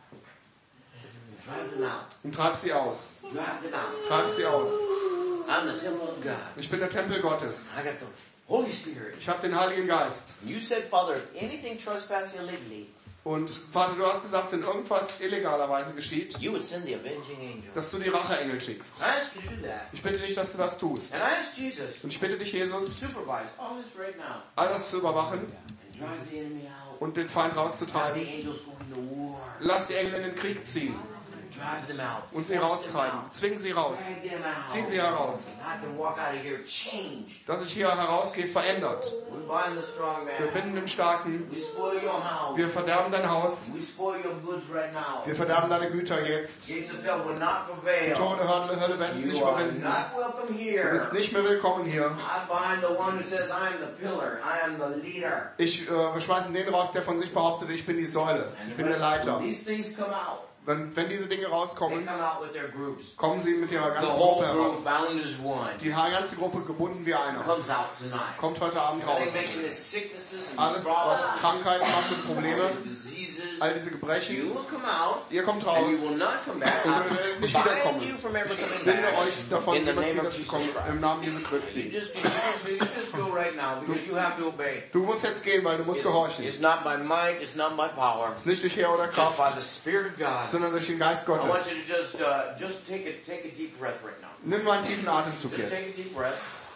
Drive them out. und treib sie aus. Drive them out. Treib sie aus. I'm the temple of God. Ich bin der Tempel Gottes. I got the Holy Spirit. Ich habe den Heiligen Geist. You said, Father, if anything trespass illegally, Und Vater, du hast gesagt, wenn irgendwas illegalerweise geschieht, you would send the avenging angel. dass du die Racheengel schickst. I ask you to do that. Ich bitte dich, dass du das tust. And I ask Jesus Und ich bitte dich, to Jesus, supervise all this right now all das zu überwachen and drive the enemy out. und den Feind Have the rauszutreiben. angels going to war. Lass die Engel in den Krieg ziehen. Drive them out. und sie Force them raustreiben. out. Zwingen sie raus. Drag them out. Ziehen sie heraus. I can walk out of here changed. Dass ich hier herausgehe, verändert. We bind the strong Wir man. binden den Starken. We spoil your house. Wir verderben dein Haus. We spoil your goods right now. Wir verderben deine Güter jetzt. Gates of hell will not prevail. Tode, Hölle, Hölle werden es nicht You are überwinden. not welcome Du here. bist nicht mehr willkommen hier. I bind the one who says, I am the pillar, I am the leader. Ich, äh, wir schmeißen den raus, der von sich behauptet, ich bin die Säule. Ich bin der Leiter. When these things come out, Wenn, wenn diese Dinge they rauskommen, come out with their groups. kommen sie mit ihrer The ganzen whole Gruppe group heraus. bound as one Die ganze Gruppe gebunden wie einer. comes out tonight. Kommt heute Abend raus. Everything making the sicknesses and Alles, was problems, Krankheiten macht und Probleme, diseases, all diese Gebrechen, you will come out ihr kommt and raus. you will not come back. Und ihr werdet nicht Bind wiederkommen. you from ever coming Binde back. euch davon, In the jemals name of wiederzukommen, Jesus Christ. im Namen Jesu You Christi. just, you just, you just go right now because you have to obey. Du musst jetzt gehen, weil du musst It's, gehorchen. it's not by might, it's not by power, Es ist nicht durch Heer oder it's by Kraft, the Spirit of God. sondern durch den Geist I want Gottes. you to just, uh, just take a, take a deep breath right now. Nimm mal einen tiefen Atemzug Just jetzt. take a deep breath.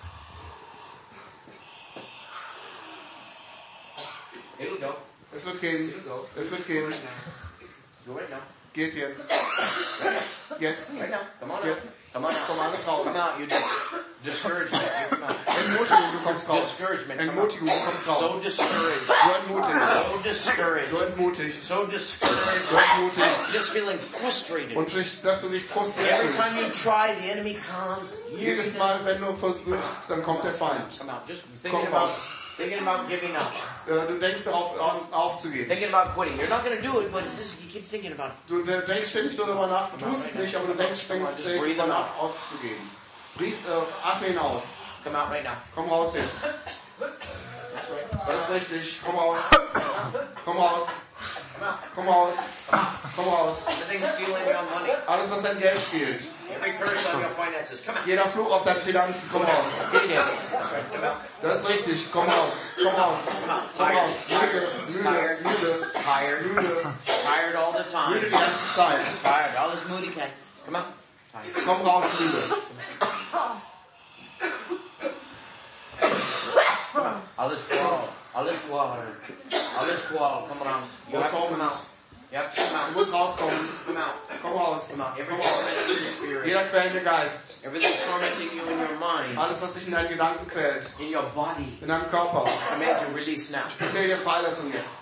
It'll go. Es wird gehen. It'll go. Es wird gehen. Go right now. Geht jetzt. Jetzt. Right now. Come on out. Jetzt. Come on out. Komm alles raus. Come out. You just discouragement. You come out. Entmutigung, du kommst raus. Discouragement. Come out. Entmutigung, du kommst raus. So discouraged. So entmutigt. So discouraged. So entmutigt. So discouraged. So entmutigt. Just feeling frustrated. Und dich, dass du dich frustriert Every fühlst. time you try, the enemy comes. You Jedes Mal, wenn du versuchst, dann kommt der Feind. Come out. Just Komm thinking raus. about, thinking about giving up. Äh, Du denkst darauf, auf- aufzugeben. Thinking about quitting. You're not going to do it, but this, you keep thinking about it. Du äh, denkst ständig nur darüber nach. Du tust es nicht, aber du denkst ständig ständig darüber nach, aufzugeben. Brief, äh, atme hinaus. Come out right now. Komm raus jetzt. That's right. Das ist richtig. Komm raus. Komm raus. Komm raus. Komm raus. Everything's stealing your money. Alles, was dein Geld stiehlt. Every curse on your finances. Come out. Jeder Fluch auf deine Finanzen. Komm raus. Get in. That's right. Come out. Das ist richtig. Komm raus. Komm raus. Komm raus. Müde. Müde. Müde. Tired. Müde. Tired all the Müde time. die ganze Zeit. Tired. All this moody cat. Come out. Tired. Komm raus, müde. All this squall. All this water. All this squall. Come on. You have to come out. You have to come Du out. musst rauskommen. Come out. Komm raus. Come out. Every Komm raus. tormenting spirit. Jeder quälende Geist. Everything tormenting you in your mind. Alles, was dich in deinen Gedanken quält. In your body. In deinem Körper. I command you release now. Ich befehle dir Freilassung jetzt.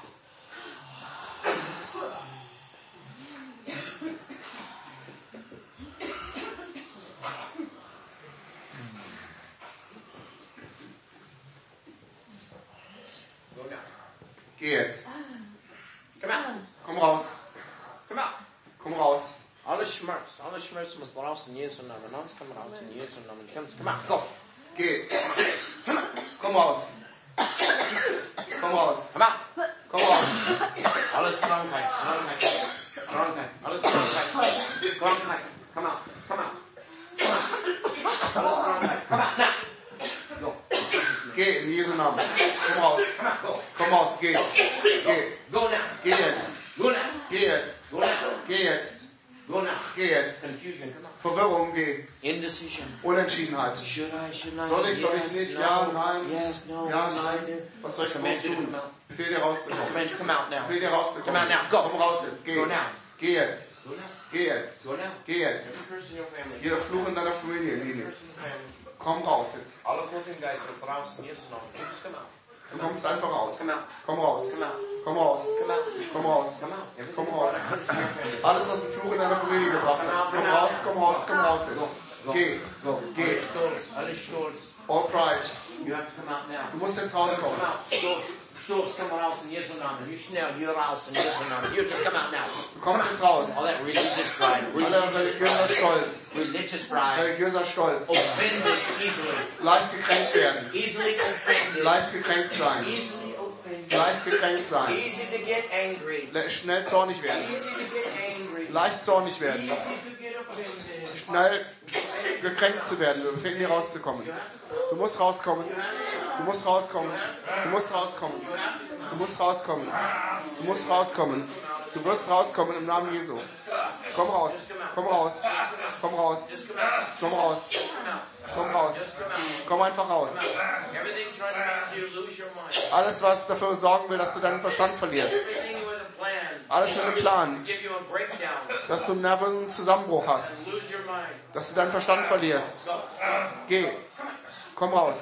Go now. Geh jetzt. Come out. Komm raus. Come out. Komm raus. Alle Schmerz, alle Schmerz muss raus in Jesu Namen. Alles kommt raus in Jesu Namen. Come on, go. Geh. Komm raus. Komm raus. Come out. Komm raus. Alles Krankheit, Krankheit, Krankheit, alles Krankheit, Krankheit. Come out, come out. Come out. Alles Krankheit. Come out now. Go. Geh in Jesu Namen. Komm raus. Come out, go. Komm raus. Geh. Geh. Go now. Geh jetzt. Go now. Geh jetzt. Go now. Geh jetzt. Go now. Geh jetzt. Confusion, come out. Verwirrung, geh. Indecision. Unentschiedenheit. Should I, should I? Soll ich, soll ich Yes, nicht? no. Ja, nein. Yes, no. Ja, yes, nein. no. Was soll ich Command groß you to tun? come out. Befehl dir rauszukommen. Command you to come out now. Befehl dir rauszukommen. Come out now. Go. Komm raus jetzt. Geh. Go now. Geh jetzt. Go now. Geh jetzt. Go now. Geh jetzt. Every person in your family. Jeder Fluch in deiner Familie, Linie. Person in your family. Komm raus jetzt. Alle Toten Geister draußen, Jesu Namen. Just come out. Du kommst einfach raus. Come out. Komm raus. Come out. Komm raus. Come out. Komm raus. Come out. Everything Komm you raus. brought a curse in your family. Alles, was ein Fluch in deiner Familie gebracht hat. Komm raus, komm raus, komm raus jetzt. Geh. Go. Geh. Alle Stolz. Alle Stolz. All pride. You have to come out now. Du musst jetzt Come rauskommen. out. Stolz. Stolz, come raus in Jesu Namen. You schnell, you're raus in Jesu Namen. You just come out now. Du kommst jetzt raus. All that religious pride. Aller Religious religiöser pride. Stolz. Religious pride. Religiöser Stolz. Offended easily. Leicht gekränkt werden. Easily offended. Leicht gekränkt sein. Easily offended. Leicht gekränkt sein. Easy to get angry. Le- Schnell zornig werden. Easy to get angry. Leicht zornig werden. Easy to get offended. Schnell gekränkt zu werden. Wir befehlen dir rauszukommen. Du musst rauskommen. Du musst rauskommen. Du musst rauskommen. Du musst rauskommen. Du musst rauskommen. Du wirst rauskommen im Namen Jesu. Komm raus. Komm raus. Komm raus. Komm raus. Komm raus. Komm einfach raus. Everything trying to make you lose your mind. Alles, was dafür sorgen will, dass du deinen Verstand verlierst. Everything with a plan. Alles mit einem Plan. To give you a breakdown. Dass du einen Nervenzusammenbruch hast. And lose your mind. Dass du deinen Verstand verlierst. Geh. Komm raus.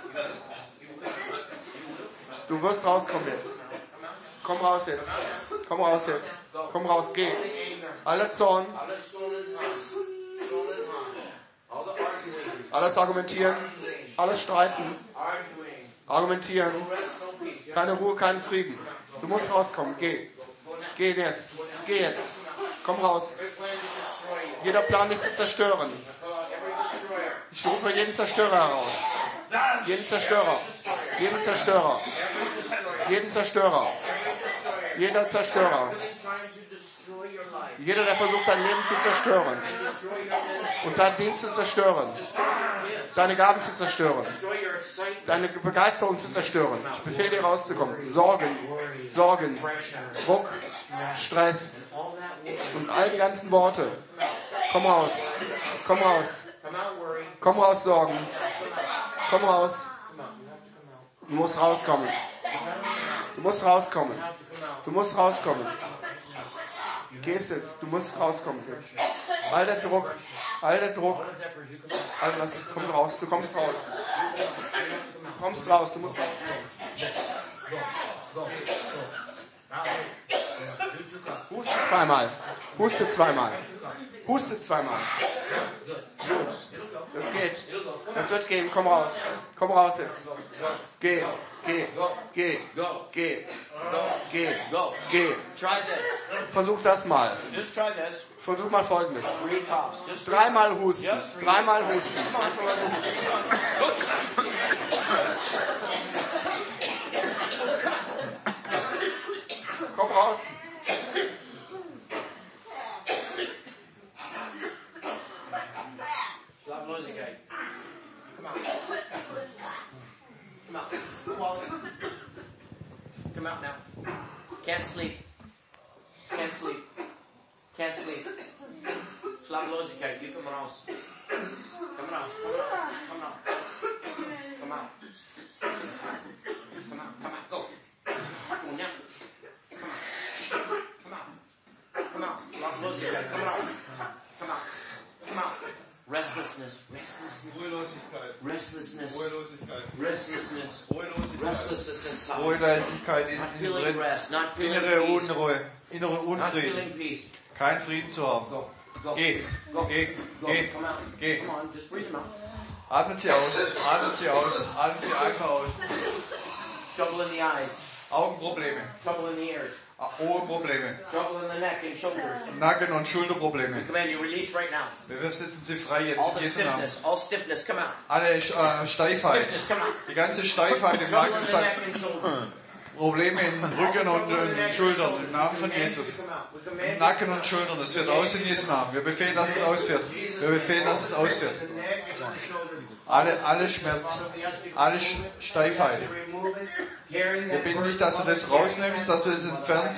Du wirst rauskommen jetzt. Komm raus jetzt. Komm raus jetzt. Komm raus, geh. Aller Zorn. Alles Argumentieren. Alles Streiten. Argumentieren. Keine Ruhe, keinen Frieden. Du musst rauskommen. Geh. Geh jetzt. Geh jetzt. Komm raus. Jeder Plan, dich zu zerstören. Ich rufe jeden Zerstörer heraus. Jeden Zerstörer. Jeden Zerstörer. Jeden Zerstörer. Jeder Zerstörer. Jeder, der versucht, dein Leben zu zerstören. Und deinen Dienst zu zerstören. Deine Gaben zu zerstören. Deine Begeisterung zu zerstören. Ich befehle dir rauszukommen. Sorgen. Sorgen. Druck. Stress. Und all die ganzen Worte. Komm raus. Komm raus. Komm raus, Sorgen. Komm raus. Du musst rauskommen. Du musst rauskommen. Du musst rauskommen. Gehst jetzt. Du musst rauskommen jetzt. All der Druck. All der Druck. All das. Komm raus. Du kommst raus. Du kommst raus. Du musst rauskommen. Huste zweimal. Huste zweimal. Huste zweimal. Gut. Das geht. Das wird gehen. Komm raus. Komm raus jetzt. Geh. Geh. Geh. Geh. Geh. Geh. Versuch das mal. Just try this. Versuch mal Folgendes. Three coughs. Just three. Dreimal husten. Dreimal husten. Komm raus. Schlaflosigkeit. Come out. Come out. Come out. Come out now. Can't sleep. Can't sleep. Can't sleep. Schlaflosigkeit. You come raus. Come raus. Come out. Come out. Come out. Come out. Go. Come now. Come out. Come out. Schlaflosigkeit. Come out. Come out. Come out. Restlessness. Restlessness. Ruhelosigkeit. Restlessness. Ruhelosigkeit. Restlessness. Ruhelosigkeit. Restlessness inside. Ruhelosigkeit in, Not in feeling drin. rest. Not feeling Innere peace. Unruhe. Innere Not Unfrieden. feeling peace. Kein Frieden zu haben. Go. Go. Geh. Go. Geh. Go. Geh. Come out. Geh. Come on. Just breathe them out. Atmen Sie aus. Atmen Sie aus. Atmen Sie einfach aus. Trouble in the eyes. Augenprobleme. Trouble in the ears. Ohrenprobleme. Trouble in the neck and shoulders. Nacken- und We Schulterprobleme. command you release right now. Wir setzen Sie frei jetzt All in the Jesu Namen. stiffness. All stiffness. Come out. Alle äh, Steifheit. Stiffness. Come out. Die ganze Steifheit im Trouble in Nacken, the neck and shoulders. Probleme im Rücken und in den Schultern. Im Namen von Jesus. Im Nacken und Schultern. Es wird aus in Jesu Namen. Wir befehlen, dass es ausfährt. Wir befehlen, dass es ausfährt. Alle, alle Schmerz, alle Steifheit. Wir bitten dich, dass du das rausnimmst, dass du es entfernst.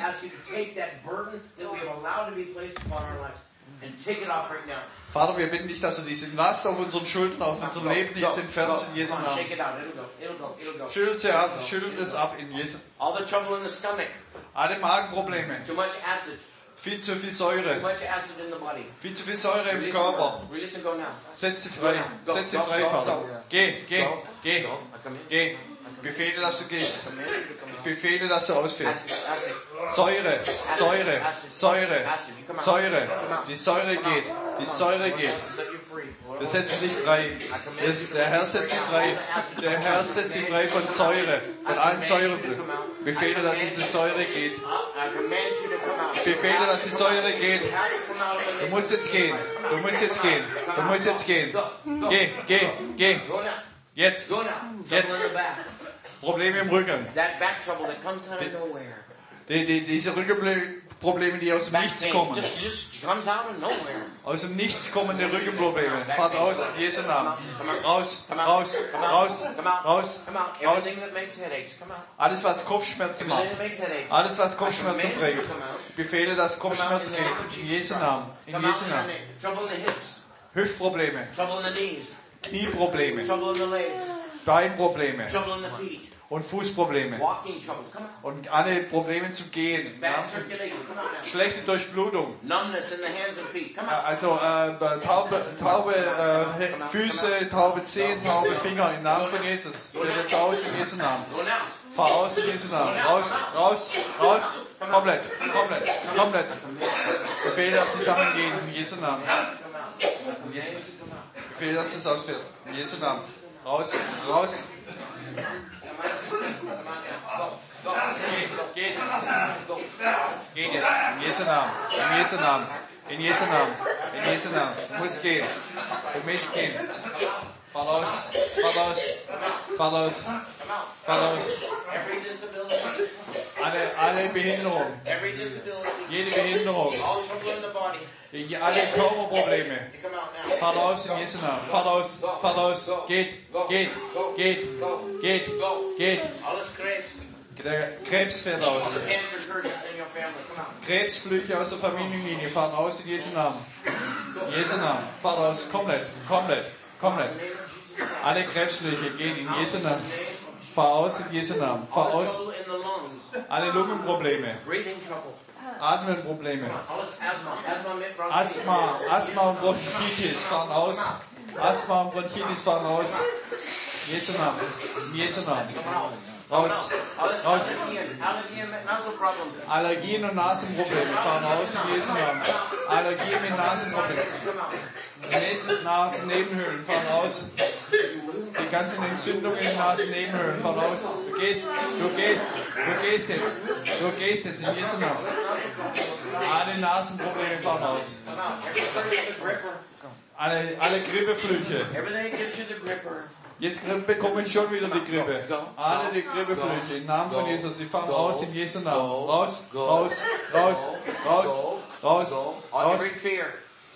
Vater, wir bitten dich, dass du diese Last auf unseren Schultern, auf unserem Leben jetzt entfernst in Jesu Namen. Schüttel sie ab, schüttel es ab in Jesu. All the trouble in the stomach. Alle Magenprobleme, Too much acid. viel zu viel Too Säure, much acid in the body. viel zu viel Säure im Release Körper. and go. Release and go now. Setz sie frei, setz sie frei, Vater. Geh, geh, geh, Go. I come in. geh. Befehle, dass du gehst. Command you to come out. Befehle, dass du ausfährst. Acid. Acid. Säure, Säure, Säure, Säure. Die Säure geht, die Säure geht. Set you free. Wir setzen dich frei. Das- Der Herr setzt dich frei. Der Herr setzt dich frei von Säure, von allen Säureblüten. Befehle, dass diese Säure geht. I command you to come out. Befehle, dass die Säure geht. You have to come out of Du the musst jetzt gehen. Du musst jetzt gehen. Du musst jetzt gehen. Geh, geh, geh. Go now. Jetzt. Go now. Jetzt. Trouble in the back. Probleme im Rücken. That back trouble that comes out of nowhere. Die, die, diese Rückenprobleme, die aus dem Back Nichts pain kommen. just, just comes out of nowhere. Aus dem Nichts kommende Rückenprobleme. Fahrt raus, in Jesu Namen. Raus, raus, Come out. raus, Come out. raus, Come out. raus. Everything that makes headaches, come out. Alles, was Kopfschmerzen macht. Everything that makes headaches. Alles, was I Kopfschmerzen command you to bringt. come out. Befehle, dass Come out Kopfschmerz in the name of geht. In Jesus Jesu Christ. Namen. In Come out Jesu in the Namen. name. Trouble in the hips. Hüftprobleme. Trouble in the knees. Knieprobleme. Trouble in the legs. Beinprobleme. Trouble in the feet. und Fußprobleme walking trouble, come on. und alle Probleme zu gehen. Im Bad Namen von- circulation, come on now. Schlechte Durchblutung. Numbness in the hands and feet, come Äh, on. Also äh, taube, taube äh, He- Füße, taube Zehen, taube Finger im Namen von Jesus. Fällt jetzt aus in Jesu Namen. Go now. Fahr aus in Jesu Namen. Raus, raus, raus. Komplett, komplett, komplett. Befehl, dass sie zusammengehen in Jesu Namen. In Jesu, Befehl, dass es ausfährt. In Jesu Namen. Raus, raus. Geht, geht. Geht jetzt. In Jesu Namen. In Jesu Namen. In Jesu Namen. In Jesu Namen. Du musst gehen. Du musst gehen. Fahr raus. Fahr raus. Fahr raus. Fahr raus. Every disability, Alle, alle Behinderung. every disability, Jede Behinderung. all trouble in the body, Die- Alle Körperprobleme. they come out now. Fahr raus in Jesu Namen. Fahr raus. Fahr raus. Geht. Geht. Geht. Geht. Geht. Alles Krebs, Der Krebs fährt aus. all the cancer curses in your family, come out. Krebsflüche aus der Familienlinie fahren aus in Jesu Namen. In Jesu Namen. Fahr raus. Komplett. Komplett. Komplett. Alle Krebsflüche gehen in Jesu Namen. Fahr aus in Jesu Namen. Fahr All aus. trouble in the lungs, Alle Lungenprobleme. breathing trouble, Atmenprobleme. alles Asthma, Asthma mit Bronchitis. Asthma. Asthma und Bronchitis fahren aus. Asthma und Bronchitis fahren aus. In Jesu Namen. In Jesu Namen. Raus. Alles Raus. Allergien, Allergien mit Nasenproblemen. Allergien und Nasenprobleme fahren aus in Jesu Namen. Allergien mit Nasenproblemen. Come out. Die Nasennebenhöhlen fahren aus. Die ganzen Entzündungen in den Nasennebenhöhlen fahren aus. Du gehst, du gehst, du gehst jetzt. Du gehst jetzt in Jesu Namen. Alle Nasenprobleme fahren aus. Come out. Everything gets the gripper. Alle, alle Grippeflüche. Everything gets you the gripper. Jetzt bekommen schon wieder die Grippe. Alle die Grippeflüche im Namen von Jesus. Die fahren raus in Jesu Namen. Raus, raus, raus, raus, raus, All raus. every fear,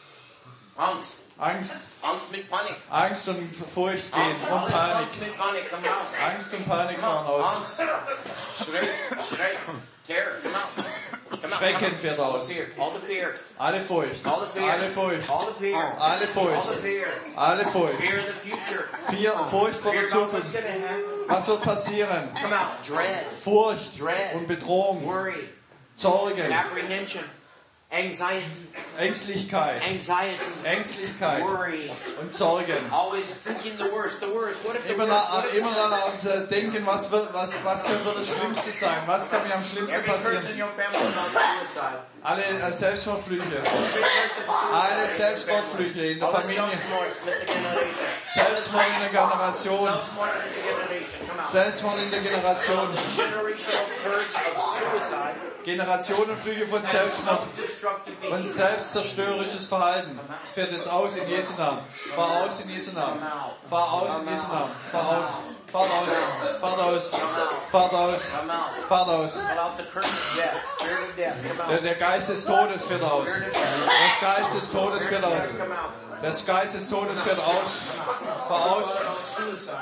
Angst, Angst, Angst mit Panik. Angst und Furcht gehen Angst, und alles Panik. Angst mit Panik, come out. Angst und Panik fahren aus. Angst, Schreck, Schreck, Terror, come out. Come out. Schrecken fährt All aus. the fear, all the fear, Alle Furcht. all the fear, Alle Furcht. all the fear, Alle all Furcht. the fear, Alle Furcht. fear of the future, Vier, Furcht vor fear der about what's Zukunft. gonna happen. Was wird passieren? Come out, dread, Furcht Dread. und Bedrohung. worry, Sorgen. apprehension, anxiety, Ängstlichkeit. anxiety, Ängstlichkeit worry, und Sorgen. always thinking the worst, the worst. What if the Immer, worst? nach, What if immer danach äh, denken, was wird, was, was kann wird das Schlimmste sein? Was kann mir am schlimmsten Every person in passieren? your family is on suicide. Alle äh, Selbstmordflüche. Every person Alle suicide. Selbstmordflüche in der All the Familie. self-mords with the generation. Selbstmord in der Generation. Self-mord in the generation. Come out. Selbstmord in der Generation. Generational curse of suicide. Generationenflüche von And Selbstmord. self-destructive Und behavior. selbstzerstörerisches Verhalten. Es fährt jetzt aus in Jesu Namen. Fahr aus in Jesu Namen. Fahr aus in Jesu Namen. Fahr aus. Fahr aus. Fahr aus. Fahr aus. Come out. Fahr aus. Call out the curse of death. Spirit of death. Come Der, out. der Geist des Todes fährt aus. Das Geist des Todes fährt aus. Come out. Das Geist des Todes fährt aus. Fahr aus. Suicide.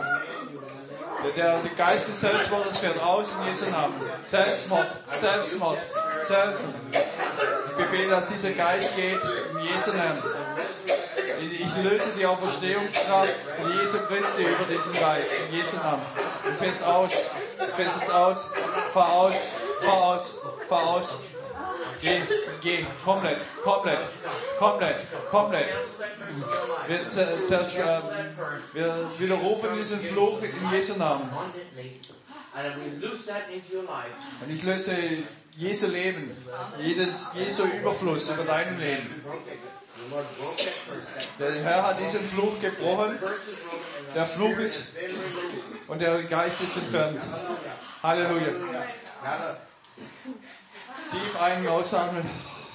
Der, der, der Geist des Selbstmordes fährt aus in Jesu Namen. Selbstmord, Selbstmord, Selbstmord. Ich befehle, dass dieser Geist geht in Jesu Namen. Ich löse die Auferstehungskraft von Jesu Christi über diesen Geist in Jesu Namen. Du fährst aus, du fährst jetzt aus, fahr aus, fahr aus, fahr aus. Geh, geh, komplett, komplett, komplett, komplett. Wir, zer, zer, äh, wir widerrufen diesen Fluch in Jesu Namen. Abundantly. And we loose that into your life. Und ich löse Jesu Leben, jedes, Jesu Überfluss über deinem Leben. Der Herr hat diesen Fluch gebrochen. Der Fluch ist und der Geist ist entfernt. Halleluja. Tief ein- und ausatmen.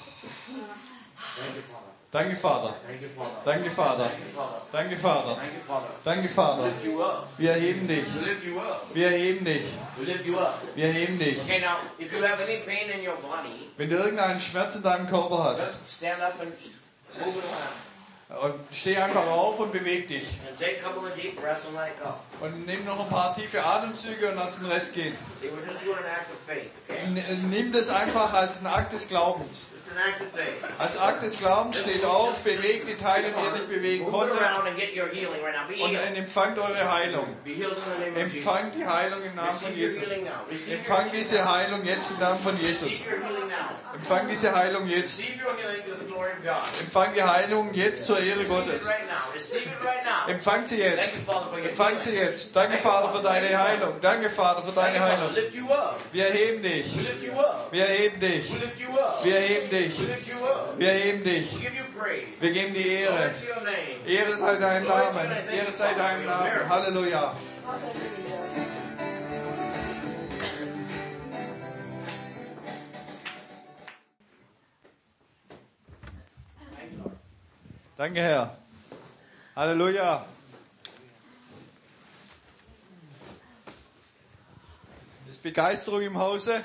Danke, Vater. Danke, Vater. Danke, Vater. Danke, Vater. You up. Wir erheben dich. We lift you up. Wir erheben dich. We lift you up. Wir erheben dich. Okay, now, if you have any pain in your body, Wenn du irgendeinen Schmerz in deinem Körper hast, just stand up and move it around. und steh einfach auf und beweg dich. And take a couple of deep breaths and let go. Und nimm noch ein paar tiefe Atemzüge und lass den Rest gehen. See, we're just doing an act of faith, okay? N- Nimm das einfach als einen Akt des Glaubens. Just an act of faith. Als Akt des Glaubens steht auf, bewegt die Teile, die ihr nicht bewegen Move konntet, around and get your healing right now. Be und healed. empfangt eure Heilung. Be healed in the name of Jesus. Empfangt die Heilung im Namen von Receive your Jesus. healing now. Receive your Empfangt diese Heilung jetzt im Namen von Jesus. Receive your healing now. Empfangt diese Heilung jetzt. Receive your healing to the glory of God. Empfangt die Heilung jetzt zur Ehre Receive it Gottes. right now. Receive it right now. Empfangt sie jetzt. Thank you, Father, for your Empfangt sie healing. jetzt. Danke, Vater, für deine Heilung. Danke, Vater, für Thank deine you, Father. Heilung. Lift you up. Wir erheben dich. We lift you up. Wir erheben dich. We lift you up. Wir erheben dich. We lift you up. Wir erheben We dich. give you praise. Wir geben die Ehre. Glory to your name. Ehre sei dein Name. Ehre sei deinem Namen. Halleluja. Danke, Herr. Halleluja. Ist Begeisterung im Hause?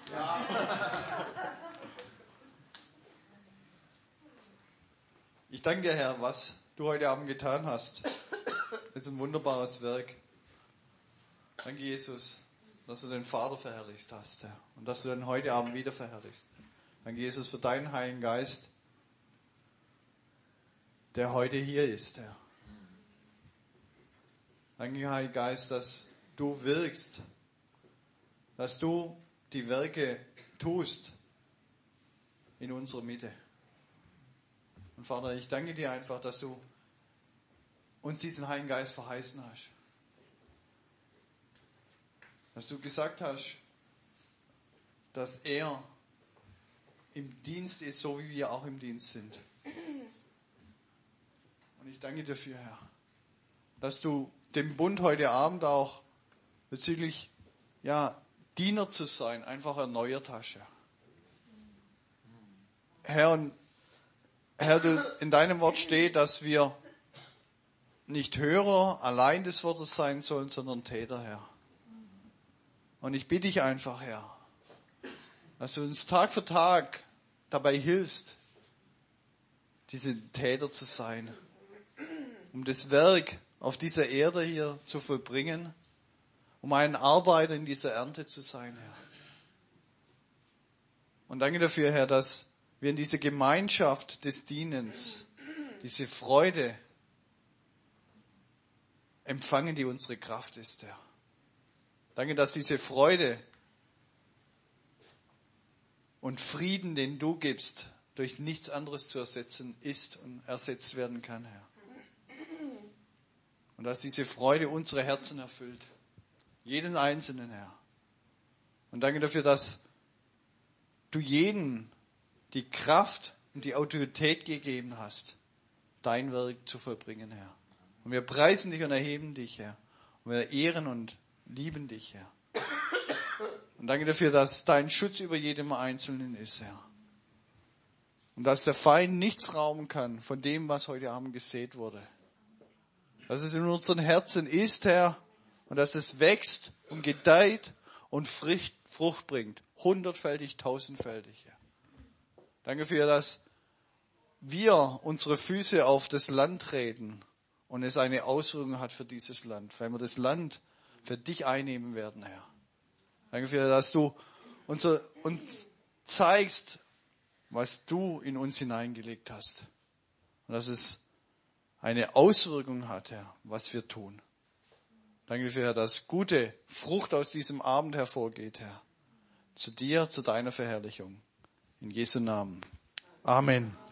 Ich danke dir, Herr, was du heute Abend getan hast. Das ist ein wunderbares Werk. Danke, Jesus, dass du den Vater verherrlicht hast, Herr, und dass du den heute Abend wieder verherrlichst. Danke, Jesus, für deinen Heiligen Geist, der heute hier ist, Herr. Danke, Heiliger Geist, dass du wirkst, dass du die Werke tust in unserer Mitte. Und Vater, ich danke dir einfach, dass du uns diesen Heiligen Geist verheißen hast. Dass du gesagt hast, dass er im Dienst ist, so wie wir auch im Dienst sind. Und ich danke dir dafür, Herr, dass du dem Bund heute Abend auch bezüglich, ja, Diener zu sein, einfach erneuert hast, Herr. Herr, und Herr, du, in deinem Wort steht, dass wir nicht Hörer allein des Wortes sein sollen, sondern Täter, Herr. Und ich bitte dich einfach, Herr, dass du uns Tag für Tag dabei hilfst, diese Täter zu sein, um das Werk auf dieser Erde hier zu vollbringen, um ein Arbeiter in dieser Ernte zu sein, Herr. Und danke dafür, Herr, dass wir in dieser Gemeinschaft des Dienens diese Freude empfangen, die unsere Kraft ist, Herr. Danke, dass diese Freude und Frieden, den du gibst, durch nichts anderes zu ersetzen ist und ersetzt werden kann, Herr. Und dass diese Freude unsere Herzen erfüllt. Jeden Einzelnen, Herr. Und danke dafür, dass du jeden die Kraft und die Autorität gegeben hast, dein Werk zu vollbringen, Herr. Und wir preisen dich und erheben dich, Herr. Und wir ehren und lieben dich, Herr. Und danke dafür, dass dein Schutz über jedem Einzelnen ist, Herr. Und dass der Feind nichts rauben kann von dem, was heute Abend gesät wurde. Dass es in unseren Herzen ist, Herr, und dass es wächst und gedeiht und Frucht bringt. Hundertfältig, tausendfältig, Herr. Danke dafür, dass wir unsere Füße auf das Land treten und es eine Auswirkung hat für dieses Land, weil wir das Land für dich einnehmen werden, Herr. Danke dafür, dass du unser, uns zeigst, was du in uns hineingelegt hast. Und dass es eine Auswirkung hat, Herr, was wir tun. Danke dafür, Herr, dass gute Frucht aus diesem Abend hervorgeht, Herr. Zu dir, zu deiner Verherrlichung. In Jesu Namen. Amen.